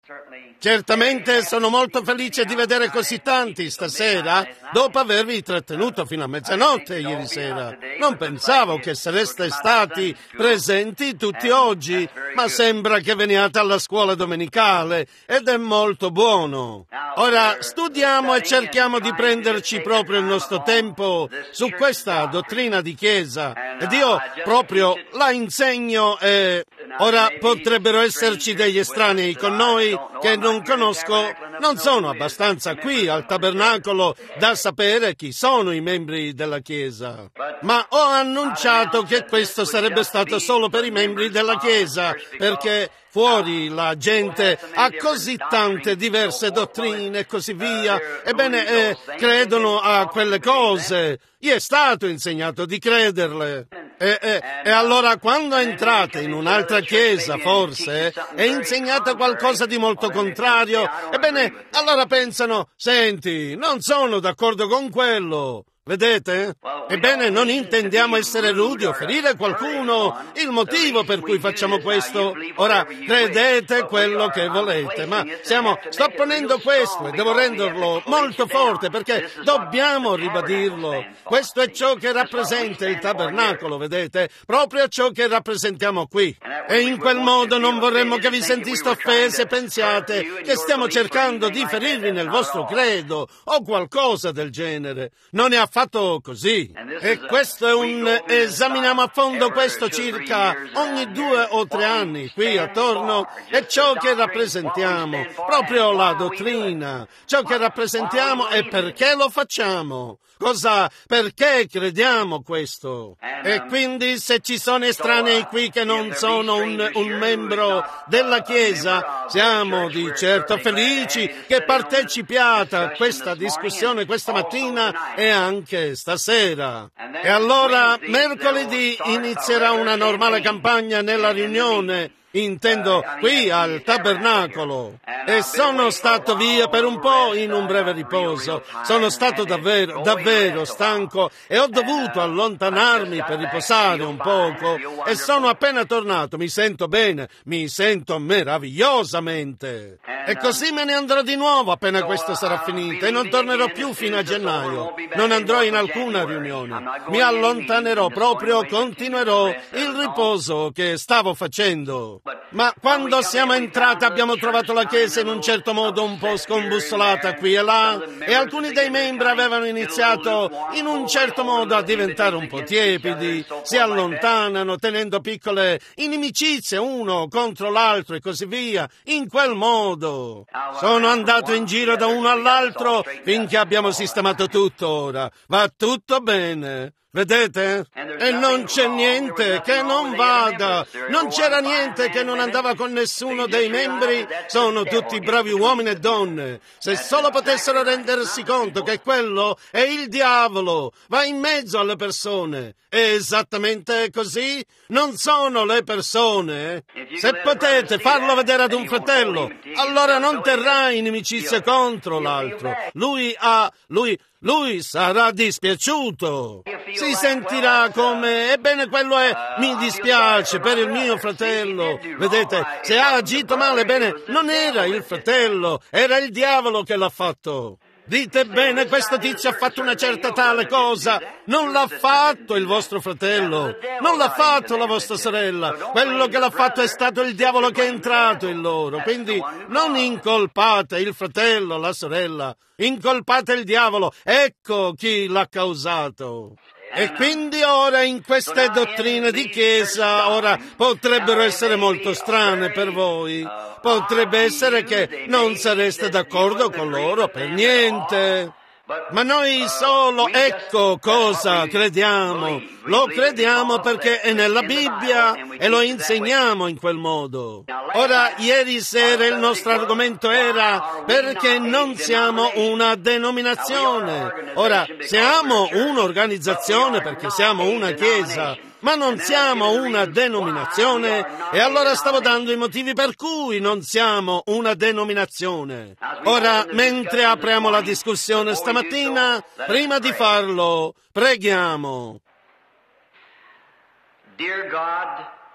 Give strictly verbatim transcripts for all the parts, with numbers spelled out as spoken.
Certamente sono molto felice di vedere così tanti stasera, dopo avervi trattenuto fino a mezzanotte ieri sera. Non pensavo che sareste stati presenti tutti oggi, ma sembra che veniate alla scuola domenicale ed è molto buono. Ora studiamo e cerchiamo di prenderci proprio il nostro tempo su questa dottrina di Chiesa ed io proprio la insegno e ora potrebbero esserci degli estranei con noi che non conosco, non sono abbastanza qui al tabernacolo da sapere chi sono i membri della Chiesa. Ma ho annunciato che questo sarebbe stato solo per i membri della Chiesa, perché fuori la gente ha così tante diverse dottrine e così via. Ebbene, eh, credono a quelle cose. Gli è stato insegnato di crederle. E, e, e allora quando entrate in un'altra chiesa, forse, e insegnate qualcosa di molto contrario, ebbene, allora pensano, senti, non sono d'accordo con quello. Vedete? Ebbene, non intendiamo essere rudi o ferire qualcuno. Il motivo per cui facciamo questo, ora credete quello che volete, ma siamo, sto ponendo questo e devo renderlo molto forte perché dobbiamo ribadirlo. Questo è ciò che rappresenta il tabernacolo, vedete? Proprio ciò che rappresentiamo qui. E in quel modo non vorremmo che vi sentiste offese e pensiate che stiamo cercando di ferirvi nel vostro credo o qualcosa del genere. Non è affatto fatto così. E questo è un... esaminiamo a fondo questo circa ogni due o tre anni qui attorno, è ciò che rappresentiamo, proprio la dottrina, ciò che rappresentiamo e perché lo facciamo. Cosa, perché crediamo questo? E quindi se ci sono estranei qui che non sono un, un membro della Chiesa, siamo di certo felici che partecipiate a questa discussione questa mattina e anche stasera. E allora mercoledì inizierà una normale campagna nella riunione, intendo qui al tabernacolo, e sono stato via per un po' in un breve riposo. Sono stato davvero, davvero stanco e ho dovuto allontanarmi per riposare un poco e sono appena tornato. Mi sento bene, mi sento meravigliosamente. E così me ne andrò di nuovo appena questo sarà finito e non tornerò più fino a gennaio. Non andrò in alcuna riunione. Mi allontanerò proprio, continuerò il riposo che stavo facendo. Ma quando siamo entrati abbiamo trovato la Chiesa in un certo modo un po' scombussolata qui e là e alcuni dei membri avevano iniziato in un certo modo a diventare un po' tiepidi, si allontanano tenendo piccole inimicizie uno contro l'altro e così via. In quel modo sono andato in giro da uno all'altro finché abbiamo sistemato tutto ora. Va tutto bene. Vedete? E non c'è niente che non vada, non c'era niente che non andava con nessuno dei membri, sono tutti bravi uomini e donne. Se solo potessero rendersi conto che quello è il diavolo, va in mezzo alle persone. È esattamente così? Non sono le persone? Se potete farlo vedere ad un fratello, allora non terrà inimicizia contro l'altro. Lui ha, lui... Lui sarà dispiaciuto, si sentirà come, ebbene quello è, mi dispiace per il mio fratello. Vedete, se ha agito male, bene, non era il fratello, era il diavolo che l'ha fatto. Dite bene, questo tizio ha fatto una certa tale cosa, non l'ha fatto il vostro fratello, non l'ha fatto la vostra sorella, quello che l'ha fatto è stato il diavolo che è entrato in loro, quindi non incolpate il fratello, la sorella, incolpate il diavolo, ecco chi l'ha causato. E quindi ora in queste dottrine di Chiesa, ora potrebbero essere molto strane per voi. Potrebbe essere che non sareste d'accordo con loro per niente. Ma noi solo, ecco cosa crediamo. Lo crediamo perché è nella Bibbia e lo insegniamo in quel modo. Ora, ieri sera il nostro argomento era perché non siamo una denominazione. Ora, siamo un'organizzazione perché siamo una chiesa, ma non siamo una denominazione, e allora stavo dando i motivi per cui non siamo una denominazione. Ora, mentre apriamo la discussione stamattina, prima di farlo, preghiamo. Dear God,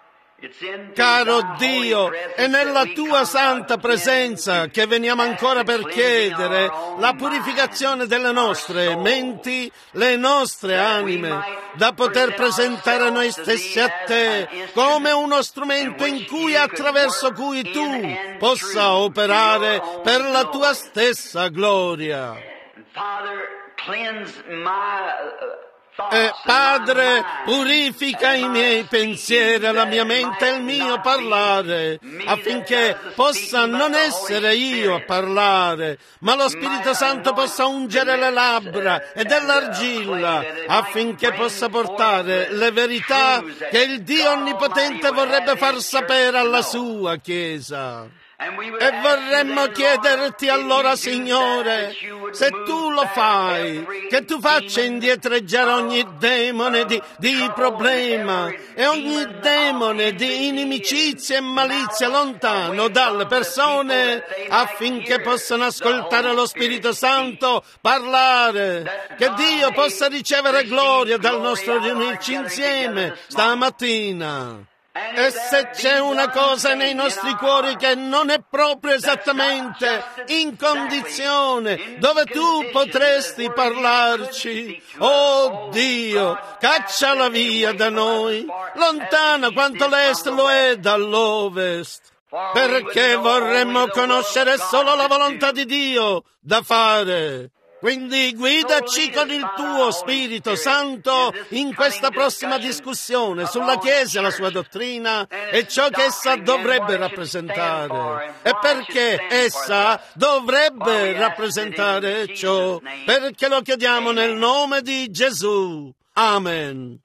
Caro Dio, è nella Tua santa presenza che veniamo ancora per chiedere la purificazione delle nostre menti, le nostre anime, da poter presentare noi stessi a Te come uno strumento in cui, attraverso cui Tu possa operare per la Tua stessa gloria. E Padre, purifica i miei pensieri, la mia mente e il mio parlare, affinché possa non essere io a parlare, ma lo Spirito Santo possa ungere le labbra e dell'argilla, affinché possa portare le verità che il Dio Onnipotente vorrebbe far sapere alla sua Chiesa. E vorremmo chiederti allora, Signore, se Tu lo fai, che Tu faccia indietreggiare ogni demone di, di problema e ogni demone di inimicizia e malizia lontano dalle persone, affinché possano ascoltare lo Spirito Santo parlare, che Dio possa ricevere gloria dal nostro riunirci insieme stamattina. E se c'è una cosa nei nostri cuori che non è proprio esattamente in condizione dove Tu potresti parlarci, oh Dio, cacciala via da noi, lontana quanto l'est lo è dall'ovest, perché vorremmo conoscere solo la volontà di Dio da fare. Quindi guidaci con il Tuo Spirito Santo in questa prossima discussione sulla Chiesa e la sua dottrina e ciò che essa dovrebbe rappresentare. E perché essa dovrebbe rappresentare ciò? Perché lo chiediamo nel nome di Gesù. Amen.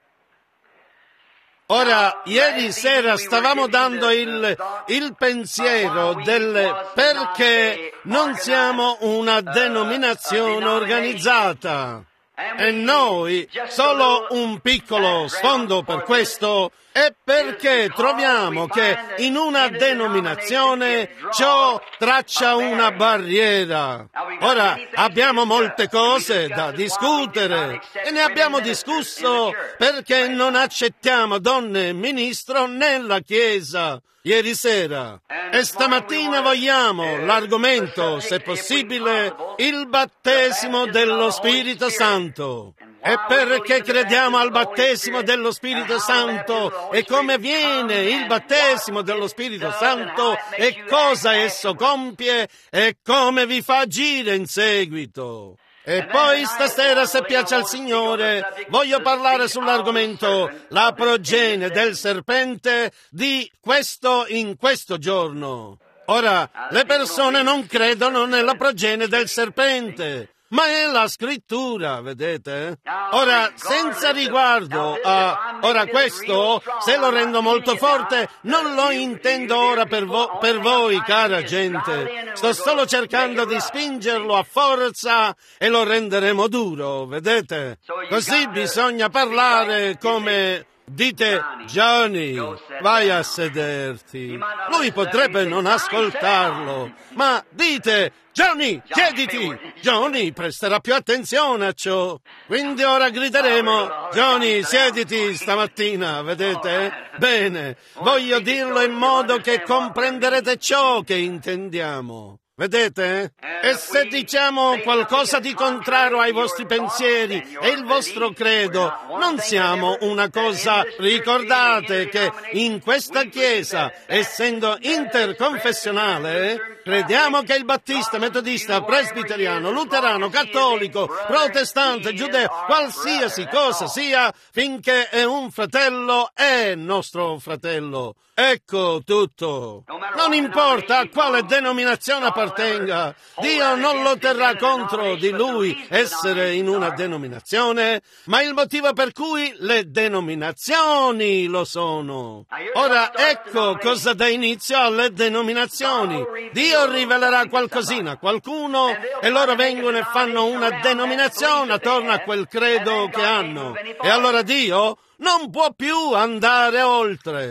Ora, ieri sera stavamo dando il, il pensiero del perché non siamo una denominazione organizzata. E noi, solo un piccolo sfondo per questo, è perché troviamo che in una denominazione ciò traccia una barriera. Ora, abbiamo molte cose da discutere e ne abbiamo discusso perché non accettiamo donne ministro nella Chiesa ieri sera. E stamattina vogliamo l'argomento, se possibile, il battesimo dello Spirito Santo. E perché crediamo al battesimo dello Spirito Santo e come avviene il battesimo dello Spirito Santo e cosa esso compie e come vi fa agire in seguito. E poi stasera, se piace al Signore, voglio parlare sull'argomento la progenie del serpente di questo in questo giorno. Ora, le persone non credono nella progenie del serpente, ma è la scrittura, vedete? Ora, senza riguardo a ora questo, se lo rendo molto forte, non lo intendo ora per, vo- per voi, cara gente. Sto solo cercando di spingerlo a forza e lo renderemo duro, vedete? Così bisogna parlare come... Dite, Johnny, vai a sederti. Lui potrebbe non ascoltarlo, ma dite, Johnny, chiediti. Johnny presterà più attenzione a ciò. Quindi ora grideremo, Johnny, siediti stamattina, vedete? Bene, voglio dirlo in modo che comprenderete ciò che intendiamo. Vedete? E se diciamo qualcosa di contrario ai vostri pensieri e il vostro credo, non siamo una cosa. Ricordate che in questa Chiesa, essendo interconfessionale, crediamo che il battista, metodista, presbiteriano, luterano, cattolico, protestante, giudeo, qualsiasi cosa sia, finché è un fratello, è nostro fratello. Ecco tutto. Non importa a quale denominazione appartenga, Dio non lo terrà contro di lui essere in una denominazione, ma il motivo per cui le denominazioni lo sono. Ora ecco cosa dà inizio alle denominazioni. Dio rivelerà qualcosina a qualcuno e loro vengono e fanno una denominazione attorno a quel credo che hanno. E allora Dio non può più andare oltre.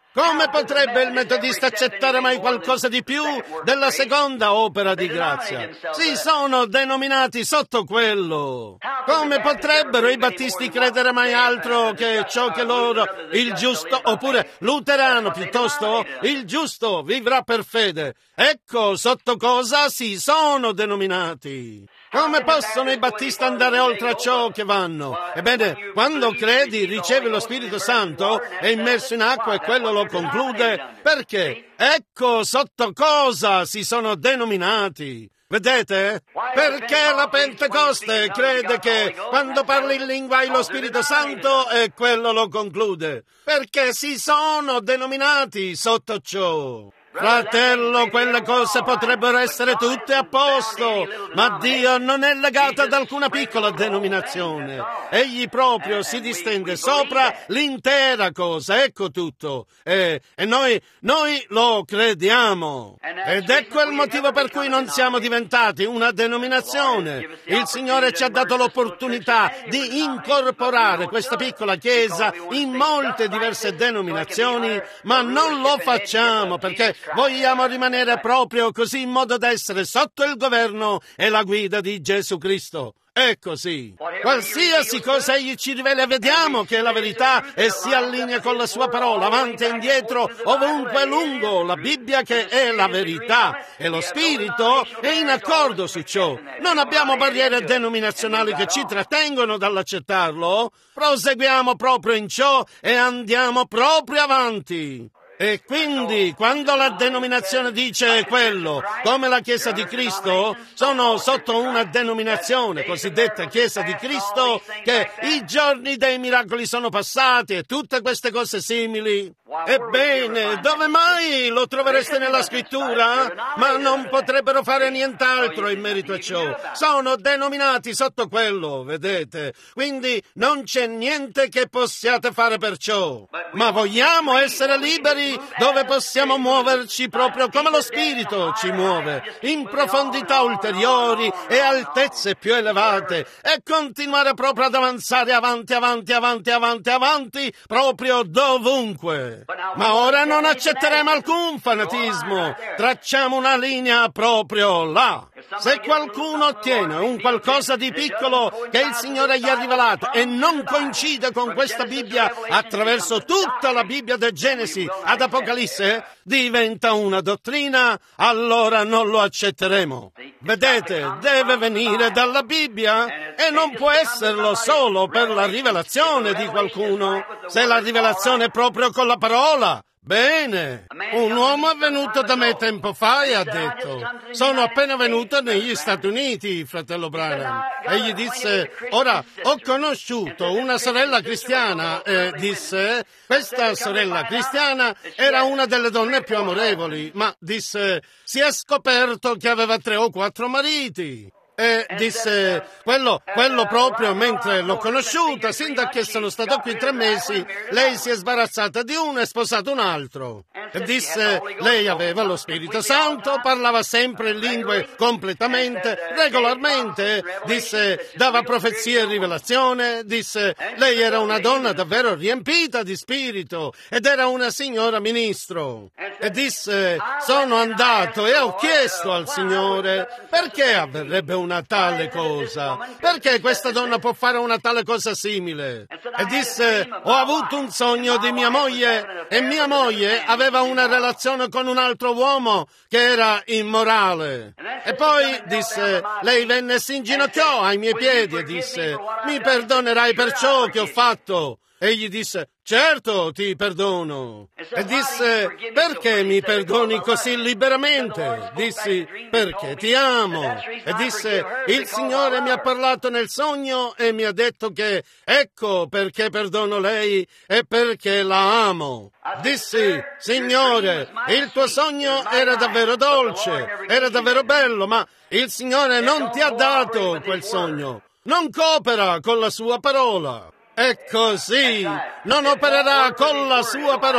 Come potrebbe il metodista accettare mai qualcosa di più della seconda opera di grazia? Si sono denominati sotto quello. Come potrebbero i battisti credere mai altro che ciò che loro, il giusto, oppure luterano piuttosto, il giusto vivrà per fede? Ecco sotto cosa si sono denominati. Come possono i battisti andare oltre a ciò che vanno? Ebbene, quando credi, ricevi lo Spirito Santo, è immerso in acqua e quello lo conclude. Perché? Ecco sotto cosa si sono denominati. Vedete? Perché la Pentecoste crede che quando parli in lingua hai lo Spirito Santo e quello lo conclude. Perché si sono denominati sotto ciò. Fratello, quelle cose potrebbero essere tutte a posto, ma Dio non è legato ad alcuna piccola denominazione. Egli proprio si distende sopra l'intera cosa, ecco tutto. E, e noi, noi lo crediamo. Ed ecco il motivo per cui non siamo diventati una denominazione. Il Signore ci ha dato l'opportunità di incorporare questa piccola chiesa in molte diverse denominazioni, ma non lo facciamo perché vogliamo rimanere proprio così in modo da essere sotto il governo e la guida di Gesù Cristo. È così. Qualsiasi cosa Egli ci rivela, vediamo che è la verità e si allinea con la sua parola, avanti e indietro, ovunque lungo, la Bibbia che è la verità e lo Spirito è in accordo su ciò. Non abbiamo barriere denominazionali che ci trattengono dall'accettarlo, proseguiamo proprio in ciò e andiamo proprio avanti. E quindi, quando la denominazione dice quello, come la Chiesa di Cristo, sono sotto una denominazione, cosiddetta Chiesa di Cristo, che i giorni dei miracoli sono passati e tutte queste cose simili. Ebbene, dove mai lo trovereste nella Scrittura? Ma non potrebbero fare nient'altro in merito a ciò. Sono denominati sotto quello, vedete? Quindi non c'è niente che possiate fare per ciò. Ma vogliamo essere liberi dove possiamo muoverci proprio come lo Spirito ci muove, in profondità ulteriori e altezze più elevate, e continuare proprio ad avanzare avanti, avanti, avanti, avanti, avanti, proprio dovunque. Ma ora non accetteremo alcun fanatismo, tracciamo una linea proprio là. Se qualcuno ottiene un qualcosa di piccolo che il Signore gli ha rivelato e non coincide con questa Bibbia attraverso tutta la Bibbia da Genesi ad Apocalisse, diventa una dottrina, allora non lo accetteremo. Vedete, deve venire dalla Bibbia e non può esserlo solo per la rivelazione di qualcuno. Se la rivelazione è proprio con la parola, bene. Un uomo è venuto da me tempo fa e ha detto: sono appena venuto negli Stati Uniti, fratello Branham. E gli disse: ora, ho conosciuto una sorella cristiana, e disse, questa sorella cristiana era una delle donne più amorevoli, ma disse, si è scoperto che aveva tre o quattro mariti. E disse, quello, quello proprio mentre l'ho conosciuta, sin da che sono stato qui tre mesi, lei si è sbarazzata di uno e sposato un altro. E disse, lei aveva lo Spirito Santo, parlava sempre in lingue completamente, regolarmente, disse, dava profezie e rivelazione, disse, lei era una donna davvero riempita di spirito ed era una signora ministro. E disse, sono andato e ho chiesto al Signore, perché avverrebbe una una tale cosa? Perché questa donna può fare una tale cosa simile? E disse, ho avuto un sogno di mia moglie e mia moglie aveva una relazione con un altro uomo che era immorale. E poi disse, lei venne e si inginocchiò ai miei piedi e disse, mi perdonerai per ciò che ho fatto? Egli disse, certo, ti perdono. E disse, perché mi perdoni così liberamente? Dissi, perché ti amo. E disse, il Signore mi ha parlato nel sogno e mi ha detto che ecco perché perdono lei e perché la amo. Dissi, Signore, il tuo sogno era davvero dolce, era davvero bello, ma il Signore non ti ha dato quel sogno. Non coopera con la sua parola. È così, non opererà con la sua parola.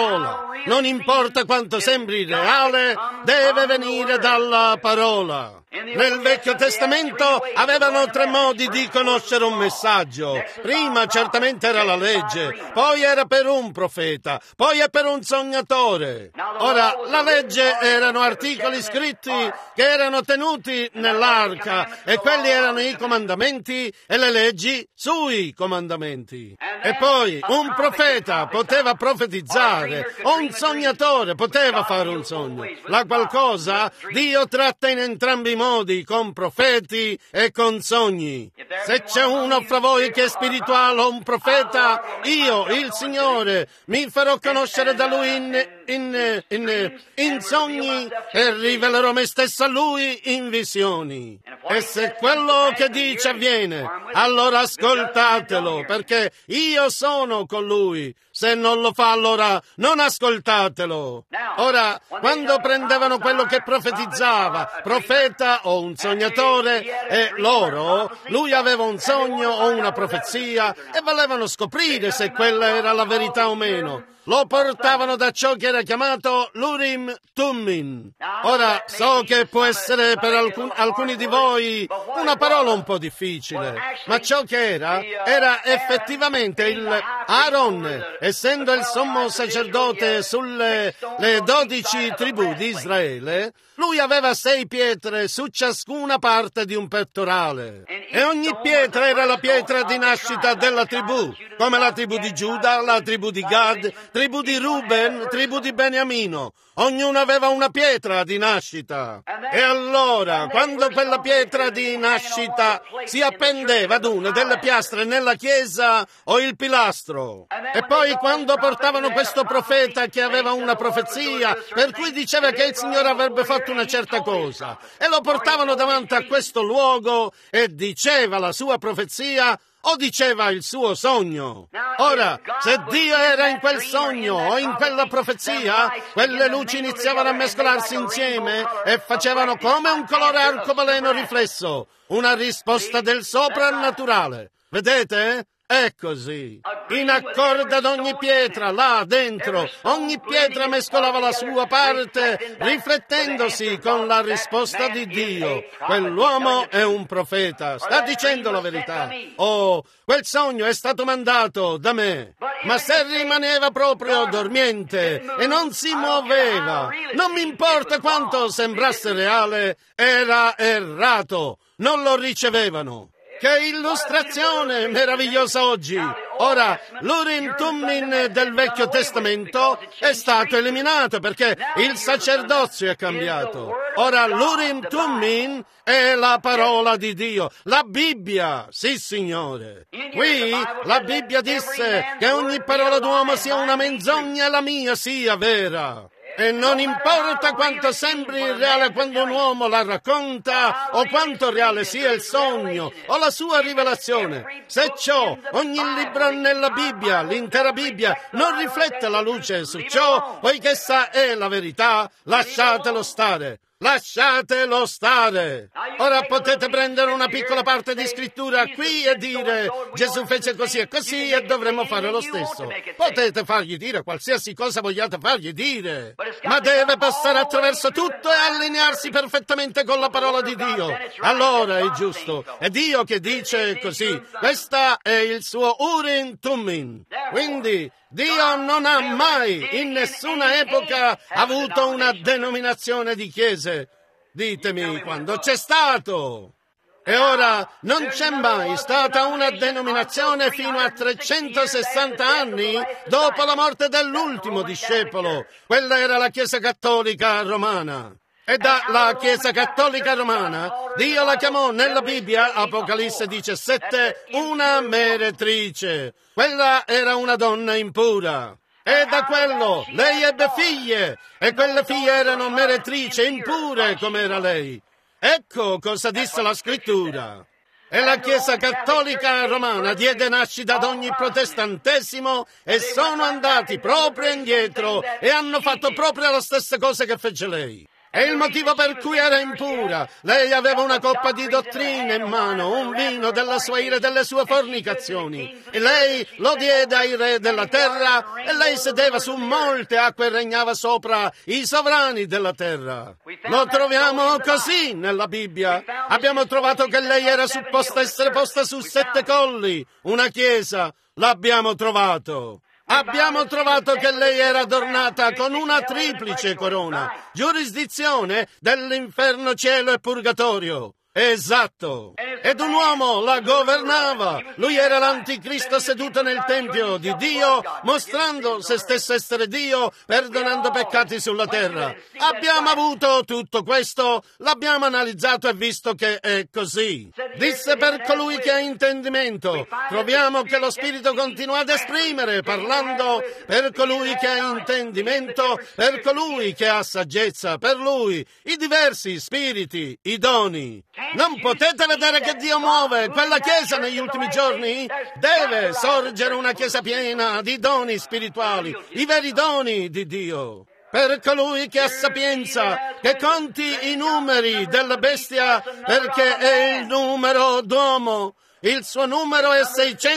non importa quanto sembri reale, deve venire dalla parola. Nel Vecchio Testamento avevano tre modi di conoscere un messaggio. Prima certamente era la legge, poi era per un profeta, poi è per un sognatore. Ora, la legge erano articoli scritti che erano tenuti nell'arca e quelli erano i comandamenti e le leggi sui comandamenti. E poi un profeta poteva profetizzare o un sognatore poteva fare un sogno. La qualcosa Dio tratta in entrambi i modi, con profeti e con sogni. Se c'è uno fra voi che è spirituale o un profeta, io, il Signore, mi farò conoscere da lui in, in, in, in sogni e rivelerò me stesso a lui in visioni. E se quello che dice avviene, allora ascoltatelo, perché io sono con lui. Se non lo fa, allora non ascoltatelo. Ora, quando prendevano quello che profetizzava, profeta o un sognatore, e loro, lui aveva un sogno o una profezia, e volevano scoprire se quella era la verità o meno. Lo portavano da ciò che era chiamato l'Urim Tummin. Ora, so che può essere per alcun, alcuni di voi una parola un po' difficile, ma ciò che era, era effettivamente il Aaron, essendo il sommo sacerdote sulle le dodici tribù di Israele, lui aveva sei pietre su ciascuna parte di un pettorale. E ogni pietra era la pietra di nascita della tribù, come la tribù di Giuda, la tribù di Gad, tribù di Ruben, tribù di Beniamino. Ognuno aveva una pietra di nascita. E allora, quando quella pietra di nascita si appendeva ad una delle piastre nella chiesa o il pilastro, e poi quando portavano questo profeta che aveva una profezia per cui diceva che il Signore avrebbe fatto una certa cosa, e lo portavano davanti a questo luogo e diceva la sua profezia o diceva il suo sogno. Ora, se Dio era in quel sogno o in quella profezia, quelle luci iniziavano a mescolarsi insieme e facevano come un colore arcobaleno riflesso, una risposta del soprannaturale. Vedete? È così. In accordo ad ogni pietra, là dentro, ogni pietra mescolava la sua parte, riflettendosi con la risposta di Dio. Quell'uomo è un profeta, sta dicendo la verità. Oh, quel sogno è stato mandato da me. Ma se rimaneva proprio dormiente e non si muoveva, non mi importa quanto sembrasse reale, era errato. Non lo ricevevano. Che illustrazione meravigliosa oggi! Ora, l'Urim Tummin del Vecchio Testamento è stato eliminato perché il sacerdozio è cambiato. Ora, l'Urim Tummin è la parola di Dio, la Bibbia, sì Signore. Qui la Bibbia disse che ogni parola d'uomo sia una menzogna e la mia sia vera. E non importa quanto sembri irreale quando un uomo la racconta o quanto reale sia il sogno o la sua rivelazione. Se ciò, ogni libro nella Bibbia, l'intera Bibbia, non riflette la luce su ciò, poiché essa è la verità, lasciatelo stare. Lasciatelo stare. Ora potete prendere una piccola parte di scrittura qui e dire Gesù fece così e così e dovremmo fare lo stesso. Potete fargli dire qualsiasi cosa vogliate fargli dire, ma deve passare attraverso tutto e allinearsi perfettamente con la parola di Dio. Allora è giusto. È Dio che dice così. Questa è il suo Urim Tummin. Quindi Dio non ha mai, in nessuna epoca, avuto una denominazione di chiese. Ditemi quando c'è stato. E ora non c'è mai stata una denominazione fino a trecentosessanta anni dopo la morte dell'ultimo discepolo. Quella era la Chiesa Cattolica Romana. E dalla Chiesa Cattolica Romana Dio la chiamò nella Bibbia, Apocalisse diciassette, una meretrice. Quella era una donna impura. E da quello lei ebbe figlie, e quelle figlie erano meretrici, impure come era lei. Ecco cosa disse la Scrittura. E la Chiesa Cattolica Romana diede nascita ad ogni protestantesimo e sono andati proprio indietro e hanno fatto proprio le stesse cose che fece lei. È il motivo per cui era impura. Lei aveva una coppa di dottrina in mano, un vino della sua ira e delle sue fornicazioni. E lei lo diede ai re della terra e lei sedeva su molte acque e regnava sopra i sovrani della terra. Lo troviamo così nella Bibbia. Abbiamo trovato che lei era supposta essere posta su sette colli, una chiesa. L'abbiamo trovato. Abbiamo trovato che lei era adornata con una triplice corona, giurisdizione dell'inferno, cielo e purgatorio. Esatto. Ed un uomo la governava. Lui era l'anticristo seduto nel Tempio di Dio, mostrando se stesso essere Dio, perdonando peccati sulla terra. Abbiamo avuto tutto questo, l'abbiamo analizzato e visto che è così. Disse per colui che ha intendimento. Troviamo che lo Spirito continua ad esprimere, parlando per colui che ha intendimento, per colui che ha saggezza, per lui, i diversi spiriti, i doni. Non potete vedere che Dio muove quella Chiesa negli ultimi giorni? Deve sorgere una Chiesa piena di doni spirituali, i veri doni di Dio. Per colui che ha sapienza, che conti i numeri della bestia, perché è il numero d'uomo. Il suo numero è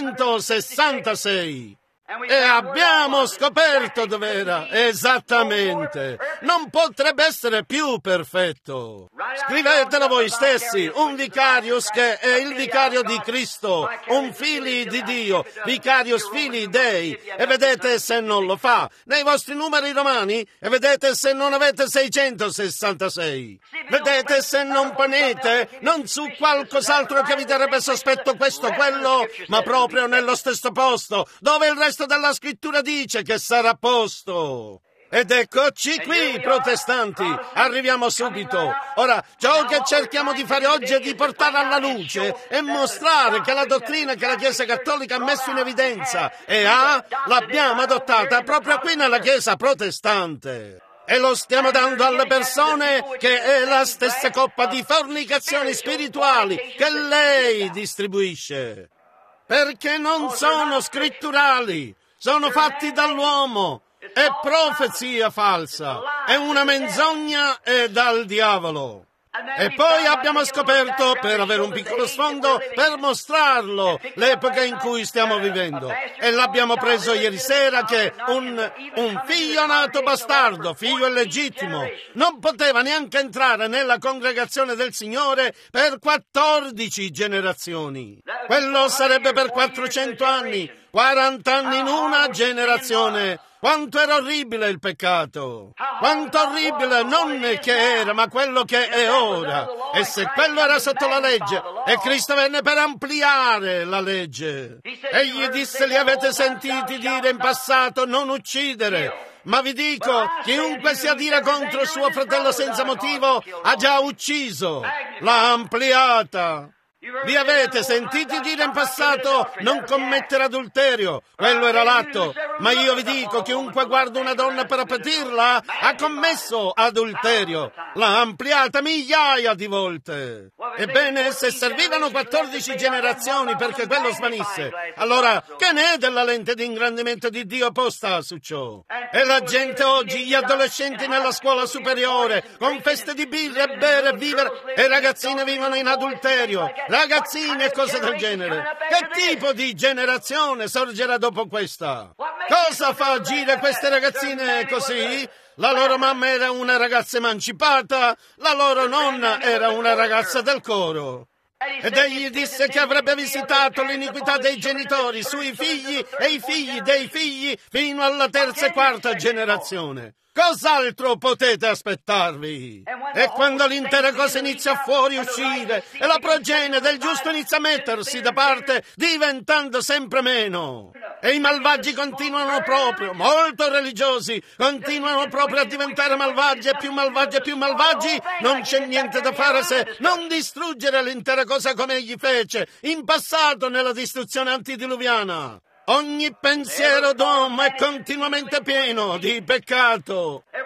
seicentosessantasei. E abbiamo scoperto dov'era, esattamente. Non potrebbe essere più perfetto. Scrivetelo voi stessi, un vicarius che è il vicario di Cristo, un fili di Dio, vicarius fili dei, e vedete se non lo fa. Nei vostri numeri romani, e vedete se non avete seicentosessantasei. Vedete se non ponete, non su qualcos'altro che vi darebbe sospetto questo o quello, ma proprio nello stesso posto, dove il resto della scrittura dice che sarà posto. Ed eccoci qui, protestanti, arriviamo subito. Ora, ciò che cerchiamo di fare oggi è di portare alla luce e mostrare che la dottrina che la Chiesa Cattolica ha messo in evidenza e ha, l'abbiamo adottata proprio qui nella Chiesa protestante. E lo stiamo dando alle persone, che è la stessa coppa di fornicazioni spirituali che lei distribuisce. Perché non sono scritturali, sono fatti dall'uomo, è profezia falsa, è una menzogna e dal diavolo. E poi abbiamo scoperto, per avere un piccolo sfondo, per mostrarlo, l'epoca in cui stiamo vivendo. E l'abbiamo preso ieri sera che un, un figlio nato bastardo, figlio illegittimo, non poteva neanche entrare nella congregazione del Signore per quattordici generazioni. Quello sarebbe per quattrocento anni, quaranta anni in una generazione. Quanto era orribile il peccato! Quanto orribile non che era, ma quello che è ora! E se quello era sotto la legge, e Cristo venne per ampliare la legge. Egli disse, li avete sentiti dire in passato, non uccidere. Ma vi dico, chiunque si adira contro suo fratello senza motivo, ha già ucciso. L'ha ampliata. Vi avete sentiti dire in passato non commettere adulterio? Quello era l'atto. Ma io vi dico, chiunque guarda una donna per appetirla ha commesso adulterio. L'ha ampliata migliaia di volte. Ebbene, se servivano quattordici generazioni perché quello svanisse, allora che ne è della lente di ingrandimento di Dio posta su ciò? E la gente oggi, gli adolescenti nella scuola superiore, con feste di birra e bere e vivere, e ragazzine vivono in adulterio. Ragazzine e cose del genere. Che tipo di generazione sorgerà dopo questa? Cosa fa agire queste ragazzine così? La loro mamma era una ragazza emancipata, la loro nonna era una ragazza del coro. Ed egli disse che avrebbe visitato l'iniquità dei genitori sui figli e i figli dei figli fino alla terza e quarta generazione. Cos'altro potete aspettarvi? E quando l'intera cosa inizia a fuoriuscire e la progenie del giusto inizia a mettersi da parte, diventando sempre meno. E i malvagi continuano proprio, molto religiosi, continuano proprio a diventare malvagi e più malvagi e più malvagi. Non c'è niente da fare se non distruggere l'intera cosa come egli fece in passato nella distruzione antidiluviana. Ogni pensiero d'uomo è continuamente pieno di peccato.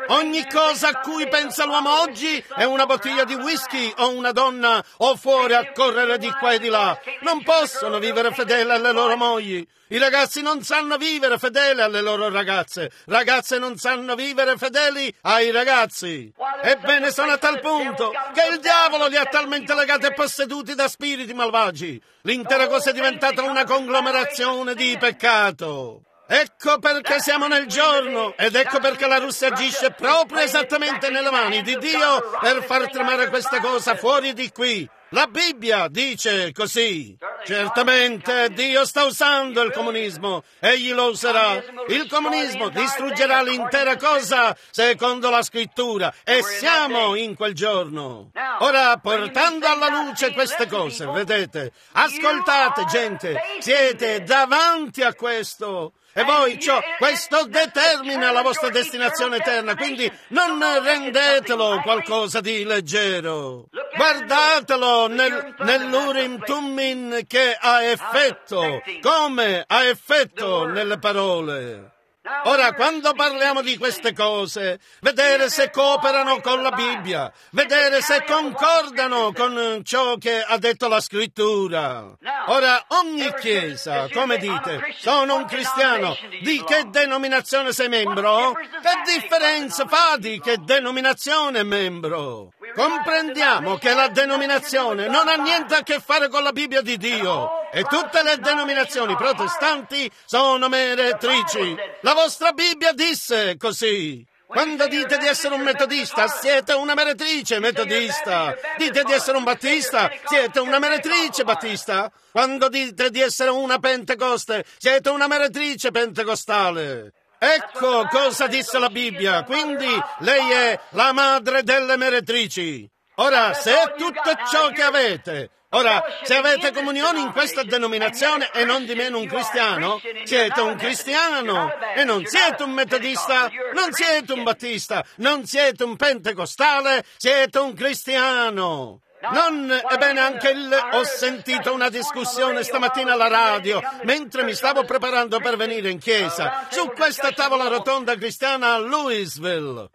Ogni cosa a cui pensa l'uomo oggi è una bottiglia di whisky o una donna o fuori a correre di qua e di là. Non possono vivere fedeli alle loro mogli. I ragazzi non sanno vivere fedeli alle loro ragazze. Ragazze non sanno vivere fedeli ai ragazzi. Ebbene, sono a tal punto che il diavolo li ha talmente legati e posseduti da spiriti malvagi. L'intera cosa è diventata una conglomerazione di peccato. Ecco perché siamo nel giorno ed ecco perché la Russia agisce proprio esattamente nelle mani di Dio per far tremare questa cosa fuori di qui. La Bibbia dice così. Certamente Dio sta usando il comunismo, egli lo userà. Il comunismo distruggerà l'intera cosa secondo la scrittura e siamo in quel giorno. Ora, portando alla luce queste cose, vedete, ascoltate gente, siete davanti a questo. E voi, ciò, questo determina la vostra destinazione eterna, quindi non rendetelo qualcosa di leggero. Guardatelo nel, nell'Urim Tummin che ha effetto, come ha effetto nelle parole. Ora, quando parliamo di queste cose, vedere se cooperano con la Bibbia, vedere se concordano con ciò che ha detto la Scrittura. Ora, ogni chiesa, come dite, sono un cristiano, di che denominazione sei membro? Che differenza fa di che denominazione è membro? Comprendiamo che la denominazione non ha niente a che fare con la Bibbia di Dio e tutte le denominazioni protestanti sono meretrici. La vostra Bibbia disse così. Quando dite di essere un metodista, siete una meretrice metodista. Dite di essere un battista, siete una meretrice battista. Quando dite di essere una pentecoste, siete una meretrice pentecostale. Ecco cosa disse la Bibbia, quindi lei è la madre delle meretrici. Ora, se è tutto ciò che avete, ora, se avete comunione in questa denominazione e non di meno un cristiano, siete un cristiano e non siete un metodista, non siete un battista, non siete un pentecostale, siete un cristiano. Non, ebbene, anche il, ho sentito una discussione stamattina alla radio, mentre mi stavo preparando per venire in chiesa, su questa tavola rotonda cristiana a Louisville.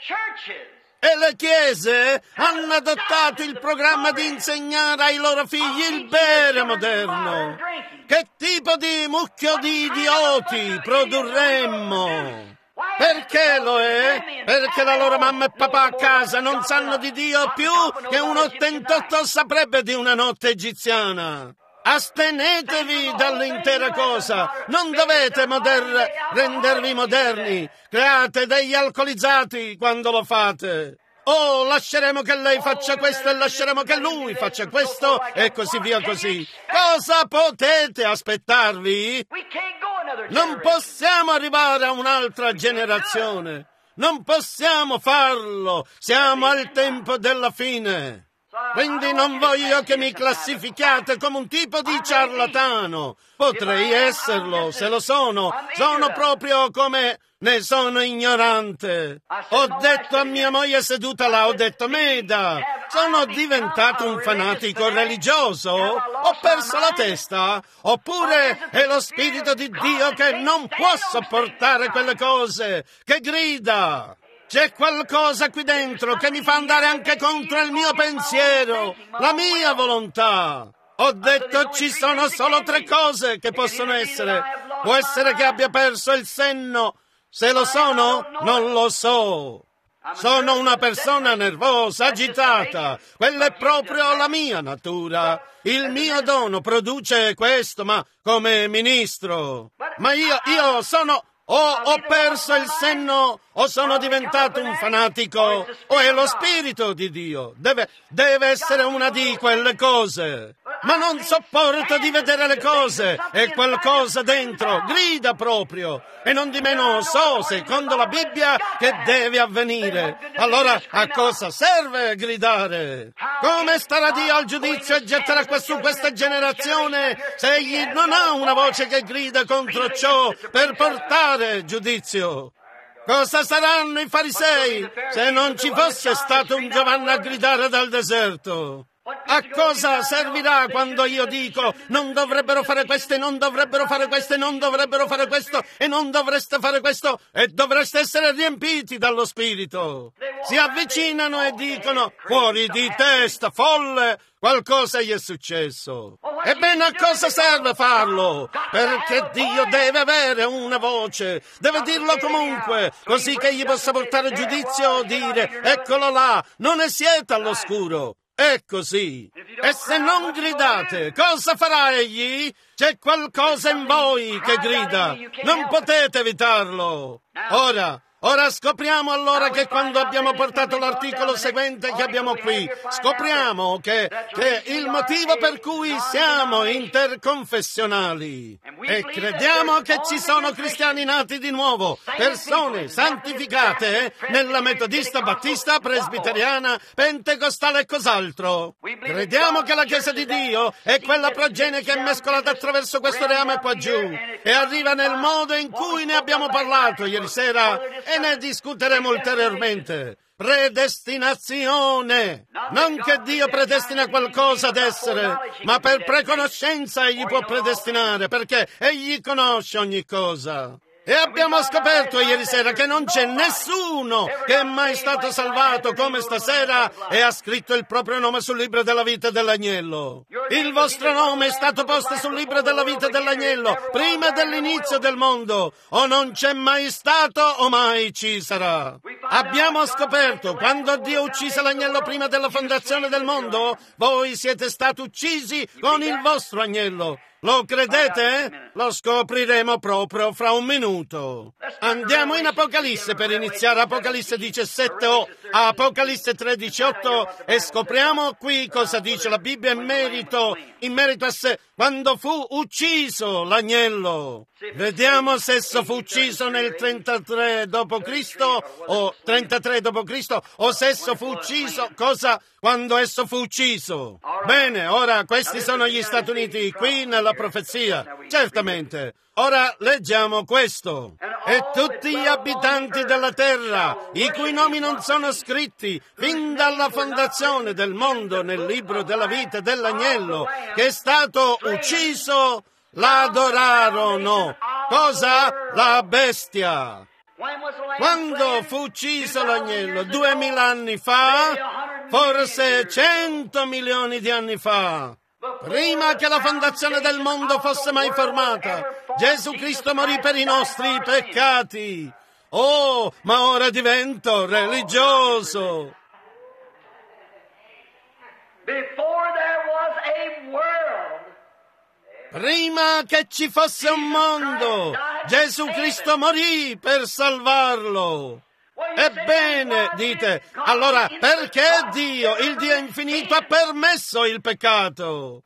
E le chiese hanno adottato il programma di insegnare ai loro figli il bere moderno. Che tipo di mucchio di idioti produrremmo? Perché lo è? Perché la loro mamma e papà a casa non sanno di Dio più che un ottantotto saprebbe di una notte egiziana. Astenetevi dall'intera cosa, non dovete moder- rendervi moderni, create degli alcolizzati quando lo fate. Oh, lasceremo che lei faccia questo e lasceremo che lui faccia questo e così via così. Cosa potete aspettarvi? Non possiamo arrivare a un'altra generazione. Non possiamo farlo. Siamo al tempo della fine. Quindi non voglio che mi classifichiate come un tipo di ciarlatano. Potrei esserlo, se lo sono. Sono proprio come... Ne sono ignorante. Ho detto a mia moglie seduta là, ho detto, Meda, sono diventato un fanatico religioso? Ho perso la testa? Oppure è lo Spirito di Dio che non può sopportare quelle cose, che grida? C'è qualcosa qui dentro che mi fa andare anche contro il mio pensiero, la mia volontà. Ho detto ci sono solo tre cose che possono essere. Può essere che abbia perso il senno. Se lo sono, non lo so. Sono una persona nervosa, agitata. Quella è proprio la mia natura. Il mio dono produce questo, ma come ministro. Ma io, io sono... O ho perso il senno, o sono diventato un fanatico, o è lo Spirito di Dio. Deve, deve essere una di quelle cose. Ma non sopporto di vedere le cose. È qualcosa dentro, grida proprio. E non di meno so, secondo la Bibbia, che deve avvenire. Allora, a cosa serve gridare? Come starà Dio al giudizio e getterà su questa generazione se egli non ha una voce che grida contro ciò per portare giudizio? Cosa saranno i farisei se non ci fosse stato un Giovanni a gridare dal deserto? A cosa servirà quando io dico non dovrebbero fare questo e non dovrebbero fare questo e non dovrebbero fare questo e non dovreste fare questo e dovreste essere riempiti dallo Spirito? Si avvicinano e dicono fuori di testa, folle, qualcosa gli è successo. Ebbene, a cosa serve farlo? Perché Dio deve avere una voce, deve dirlo comunque, così che gli possa portare giudizio o dire eccolo là, non ne siete all'oscuro. È così. E se non gridate, cosa farà egli? C'è qualcosa in voi che grida. Non potete evitarlo. Ora, ora scopriamo allora che quando abbiamo portato l'articolo seguente che abbiamo qui, scopriamo che, che il motivo per cui siamo interconfessionali e crediamo che ci sono cristiani nati di nuovo, persone santificate nella metodista, battista, presbiteriana, pentecostale e cos'altro. Crediamo che la Chiesa di Dio è quella progenie che è mescolata attraverso questo reame qua giù e arriva nel modo in cui ne abbiamo parlato ieri sera e ne discuteremo ulteriormente. Predestinazione. Non che Dio predestina qualcosa ad essere, ma per preconoscenza egli può predestinare, perché egli conosce ogni cosa. E abbiamo scoperto ieri sera che non c'è nessuno che è mai stato salvato come stasera e ha scritto il proprio nome sul libro della vita dell'agnello. Il vostro nome è stato posto sul libro della vita dell'agnello prima dell'inizio del mondo. O non c'è mai stato o mai ci sarà. Abbiamo scoperto quando Dio uccise l'agnello prima della fondazione del mondo, voi siete stati uccisi con il vostro agnello. Lo credete? Lo scopriremo proprio fra un minuto. Andiamo in Apocalisse per iniziare. Apocalisse diciassette o Apocalisse tredici otto e scopriamo qui cosa dice la Bibbia in merito, in merito a sé, quando fu ucciso l'agnello. Vediamo se esso fu ucciso nel trentatré dopo Cristo o trentatré dopo Cristo o se esso fu ucciso cosa quando esso fu ucciso. Bene, ora questi sono gli Stati Uniti qui nella profezia, certamente. Ora leggiamo questo. E tutti gli abitanti della terra, i cui nomi non sono scritti fin dalla fondazione del mondo nel libro della vita dell'agnello, che è stato ucciso, l'adorarono. Cosa? La bestia. Quando fu ucciso l'agnello? Duemila anni fa? Forse cento milioni di anni fa. Prima che la fondazione del mondo fosse mai formata, Gesù Cristo morì per i nostri peccati. Oh, ma ora divento religioso. Before there was a world, prima che ci fosse un mondo, Gesù Cristo morì per salvarlo. Ebbene, dite, allora perché Dio, il Dio infinito, ha permesso il peccato?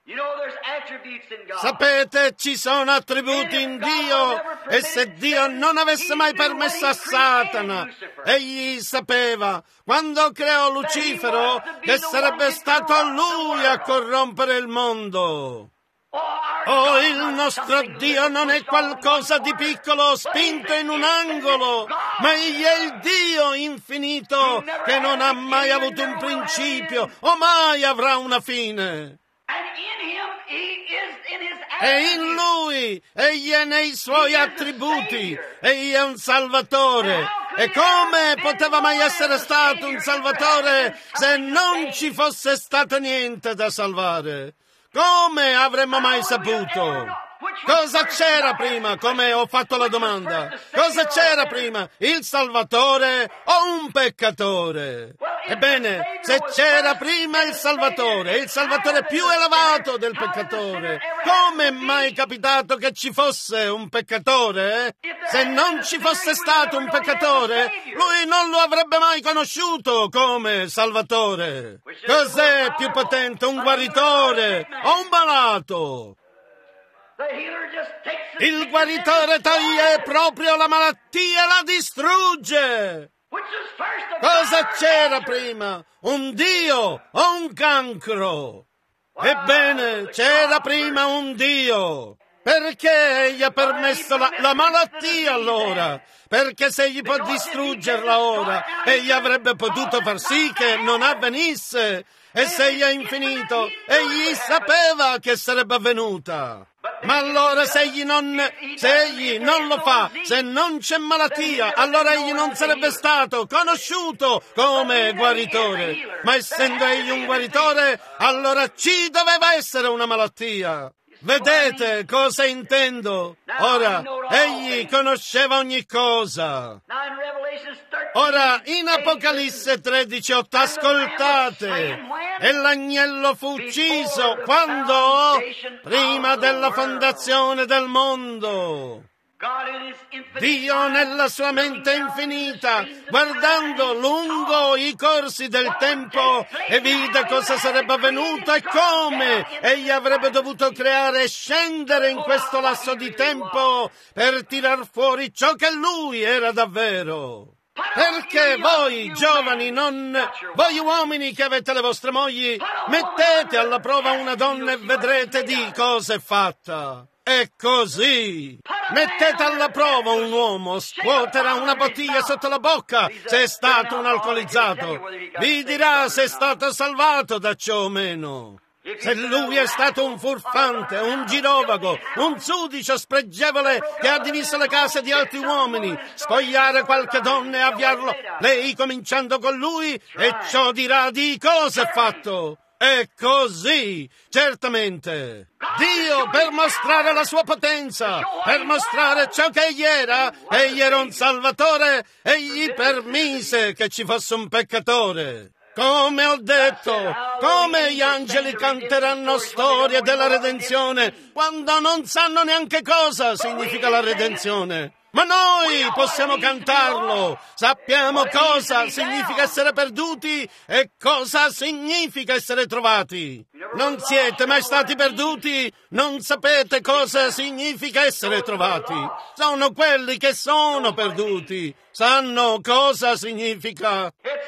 Sapete, ci sono attributi in Dio e se Dio non avesse mai permesso a Satana, egli sapeva, quando creò Lucifero, che sarebbe stato lui a corrompere il mondo. Oh, il nostro Dio non è qualcosa di piccolo spinto in un angolo, ma egli è il Dio infinito che non ha mai avuto un principio o mai avrà una fine. E in Lui, egli è nei Suoi attributi, egli è un Salvatore. E come poteva mai essere stato un Salvatore se non ci fosse stato niente da salvare? Come avremmo mai saputo? Cosa c'era prima? Come ho fatto la domanda. Cosa c'era prima? Il Salvatore o un peccatore? Ebbene, se c'era prima il Salvatore, il Salvatore più elevato del peccatore, come è mai capitato che ci fosse un peccatore? Se non ci fosse stato un peccatore, lui non lo avrebbe mai conosciuto come Salvatore. Cos'è più potente, un guaritore o un malato? Il guaritore toglie proprio la malattia e la distrugge. Cosa c'era prima? Un Dio o un cancro? Ebbene, c'era prima un Dio. Perché egli ha permesso la, la malattia allora? Perché se egli può distruggerla ora, egli avrebbe potuto far sì che non avvenisse. E se egli è infinito, egli sapeva che sarebbe avvenuta. Ma allora se egli non, se egli non lo fa, se non c'è malattia, allora egli non sarebbe stato conosciuto come guaritore. Ma essendo egli un guaritore, allora ci doveva essere una malattia. Vedete cosa intendo? Ora, egli conosceva ogni cosa. Ora, in Apocalisse tredici otto, ascoltate, e l'agnello fu ucciso quando? Prima della fondazione del mondo. Dio nella sua mente infinita, guardando lungo i corsi del tempo, e vide cosa sarebbe avvenuto e come egli avrebbe dovuto creare e scendere in questo lasso di tempo per tirar fuori ciò che lui era davvero. Perché voi giovani, non voi uomini che avete le vostre mogli, mettete alla prova una donna e vedrete di cosa è fatta. È così. Mettete alla prova un uomo, scuoterà una bottiglia sotto la bocca se è stato un alcolizzato. Vi dirà se è stato salvato da ciò o meno. Se lui è stato un furfante, un girovago, un sudicio spregevole che ha diviso le case di altri uomini, spogliare qualche donna e avviarlo, lei cominciando con lui, e ciò dirà di cosa è fatto. È così, certamente. Dio, per mostrare la sua potenza, per mostrare ciò che egli era, egli era un salvatore, egli permise che ci fosse un peccatore. Come ho detto, come gli angeli canteranno storie della redenzione quando non sanno neanche cosa significa la redenzione. Ma noi possiamo cantarlo, sappiamo cosa significa essere perduti e cosa significa essere trovati. Non siete mai stati perduti, non sapete cosa significa essere trovati. Sono quelli che sono perduti, sanno cosa significa.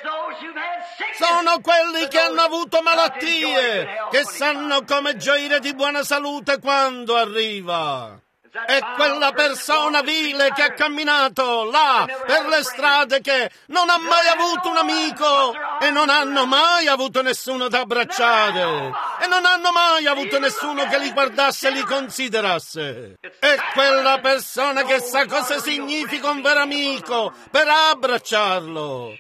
Sono quelli che hanno avuto malattie, che sanno come gioire di buona salute quando arriva. È quella persona vile che ha camminato là per le strade, che non ha mai avuto un amico e non hanno mai avuto nessuno da abbracciare e non hanno mai avuto nessuno che li guardasse e li considerasse. È quella persona che sa cosa significa un vero amico per abbracciarlo.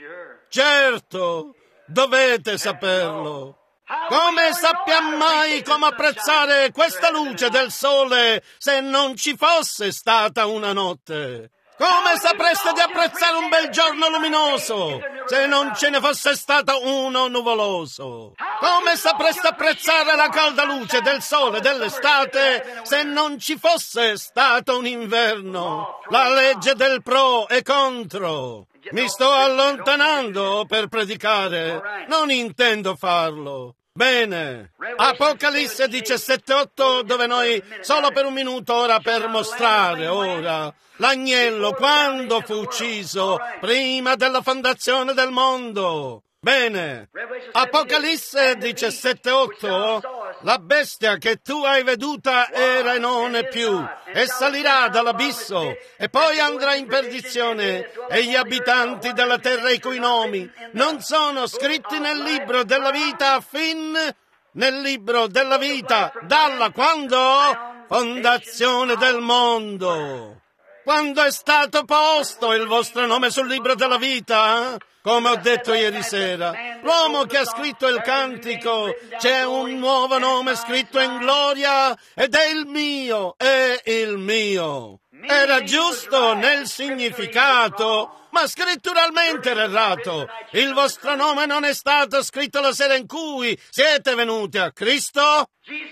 Certo, dovete saperlo. Come sappiamo mai come apprezzare questa luce del sole se non ci fosse stata una notte? Come sapreste di apprezzare un bel giorno luminoso se non ce ne fosse stato uno nuvoloso? Come sapreste apprezzare la calda luce del sole dell'estate se non ci fosse stato un inverno? La legge del pro e contro. Mi sto allontanando per predicare, non intendo farlo. Bene, Apocalisse diciassette otto, dove noi solo per un minuto ora per mostrare ora l'agnello quando fu ucciso prima della fondazione del mondo. Bene, Apocalisse diciassette otto, la bestia che tu hai veduta era e non è più, e salirà dall'abisso, e poi andrà in perdizione, e gli abitanti della terra i cui nomi non sono scritti nel libro della vita fin nel libro della vita, dalla quando? Fondazione del mondo. Quando è stato posto il vostro nome sul libro della vita? Come ho detto ieri sera, l'uomo che ha scritto il cantico, c'è un nuovo nome scritto in gloria ed è il mio, è il mio. Era giusto nel significato, ma scritturalmente era errato. Il vostro nome non è stato scritto la sera in cui siete venuti a Cristo.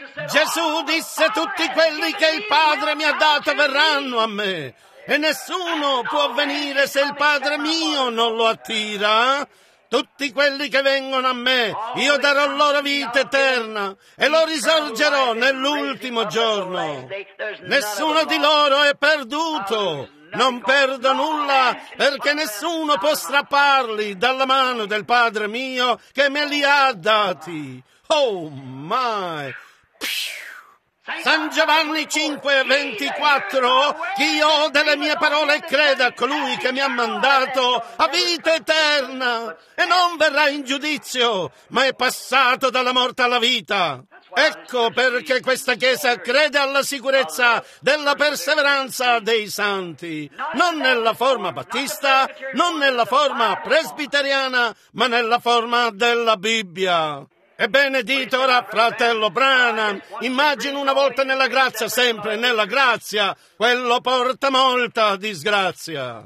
Gesù disse: tutti quelli che il Padre mi ha dato verranno a me. E nessuno può venire se il Padre mio non lo attira. Tutti quelli che vengono a me, io darò loro vita eterna e lo risorgerò nell'ultimo giorno. Nessuno di loro è perduto. Non perdo nulla, perché nessuno può strapparli dalla mano del Padre mio che me li ha dati. Oh my! San Giovanni cinque ventiquattro, chi ode le mie parole e crede a colui che mi ha mandato ha vita eterna e non verrà in giudizio, ma è passato dalla morte alla vita. Ecco perché questa Chiesa crede alla sicurezza della perseveranza dei santi, non nella forma battista, non nella forma presbiteriana, ma nella forma della Bibbia. Ebbene dite ora, fratello Branham, immagino una volta nella grazia, sempre nella grazia, quello porta molta disgrazia.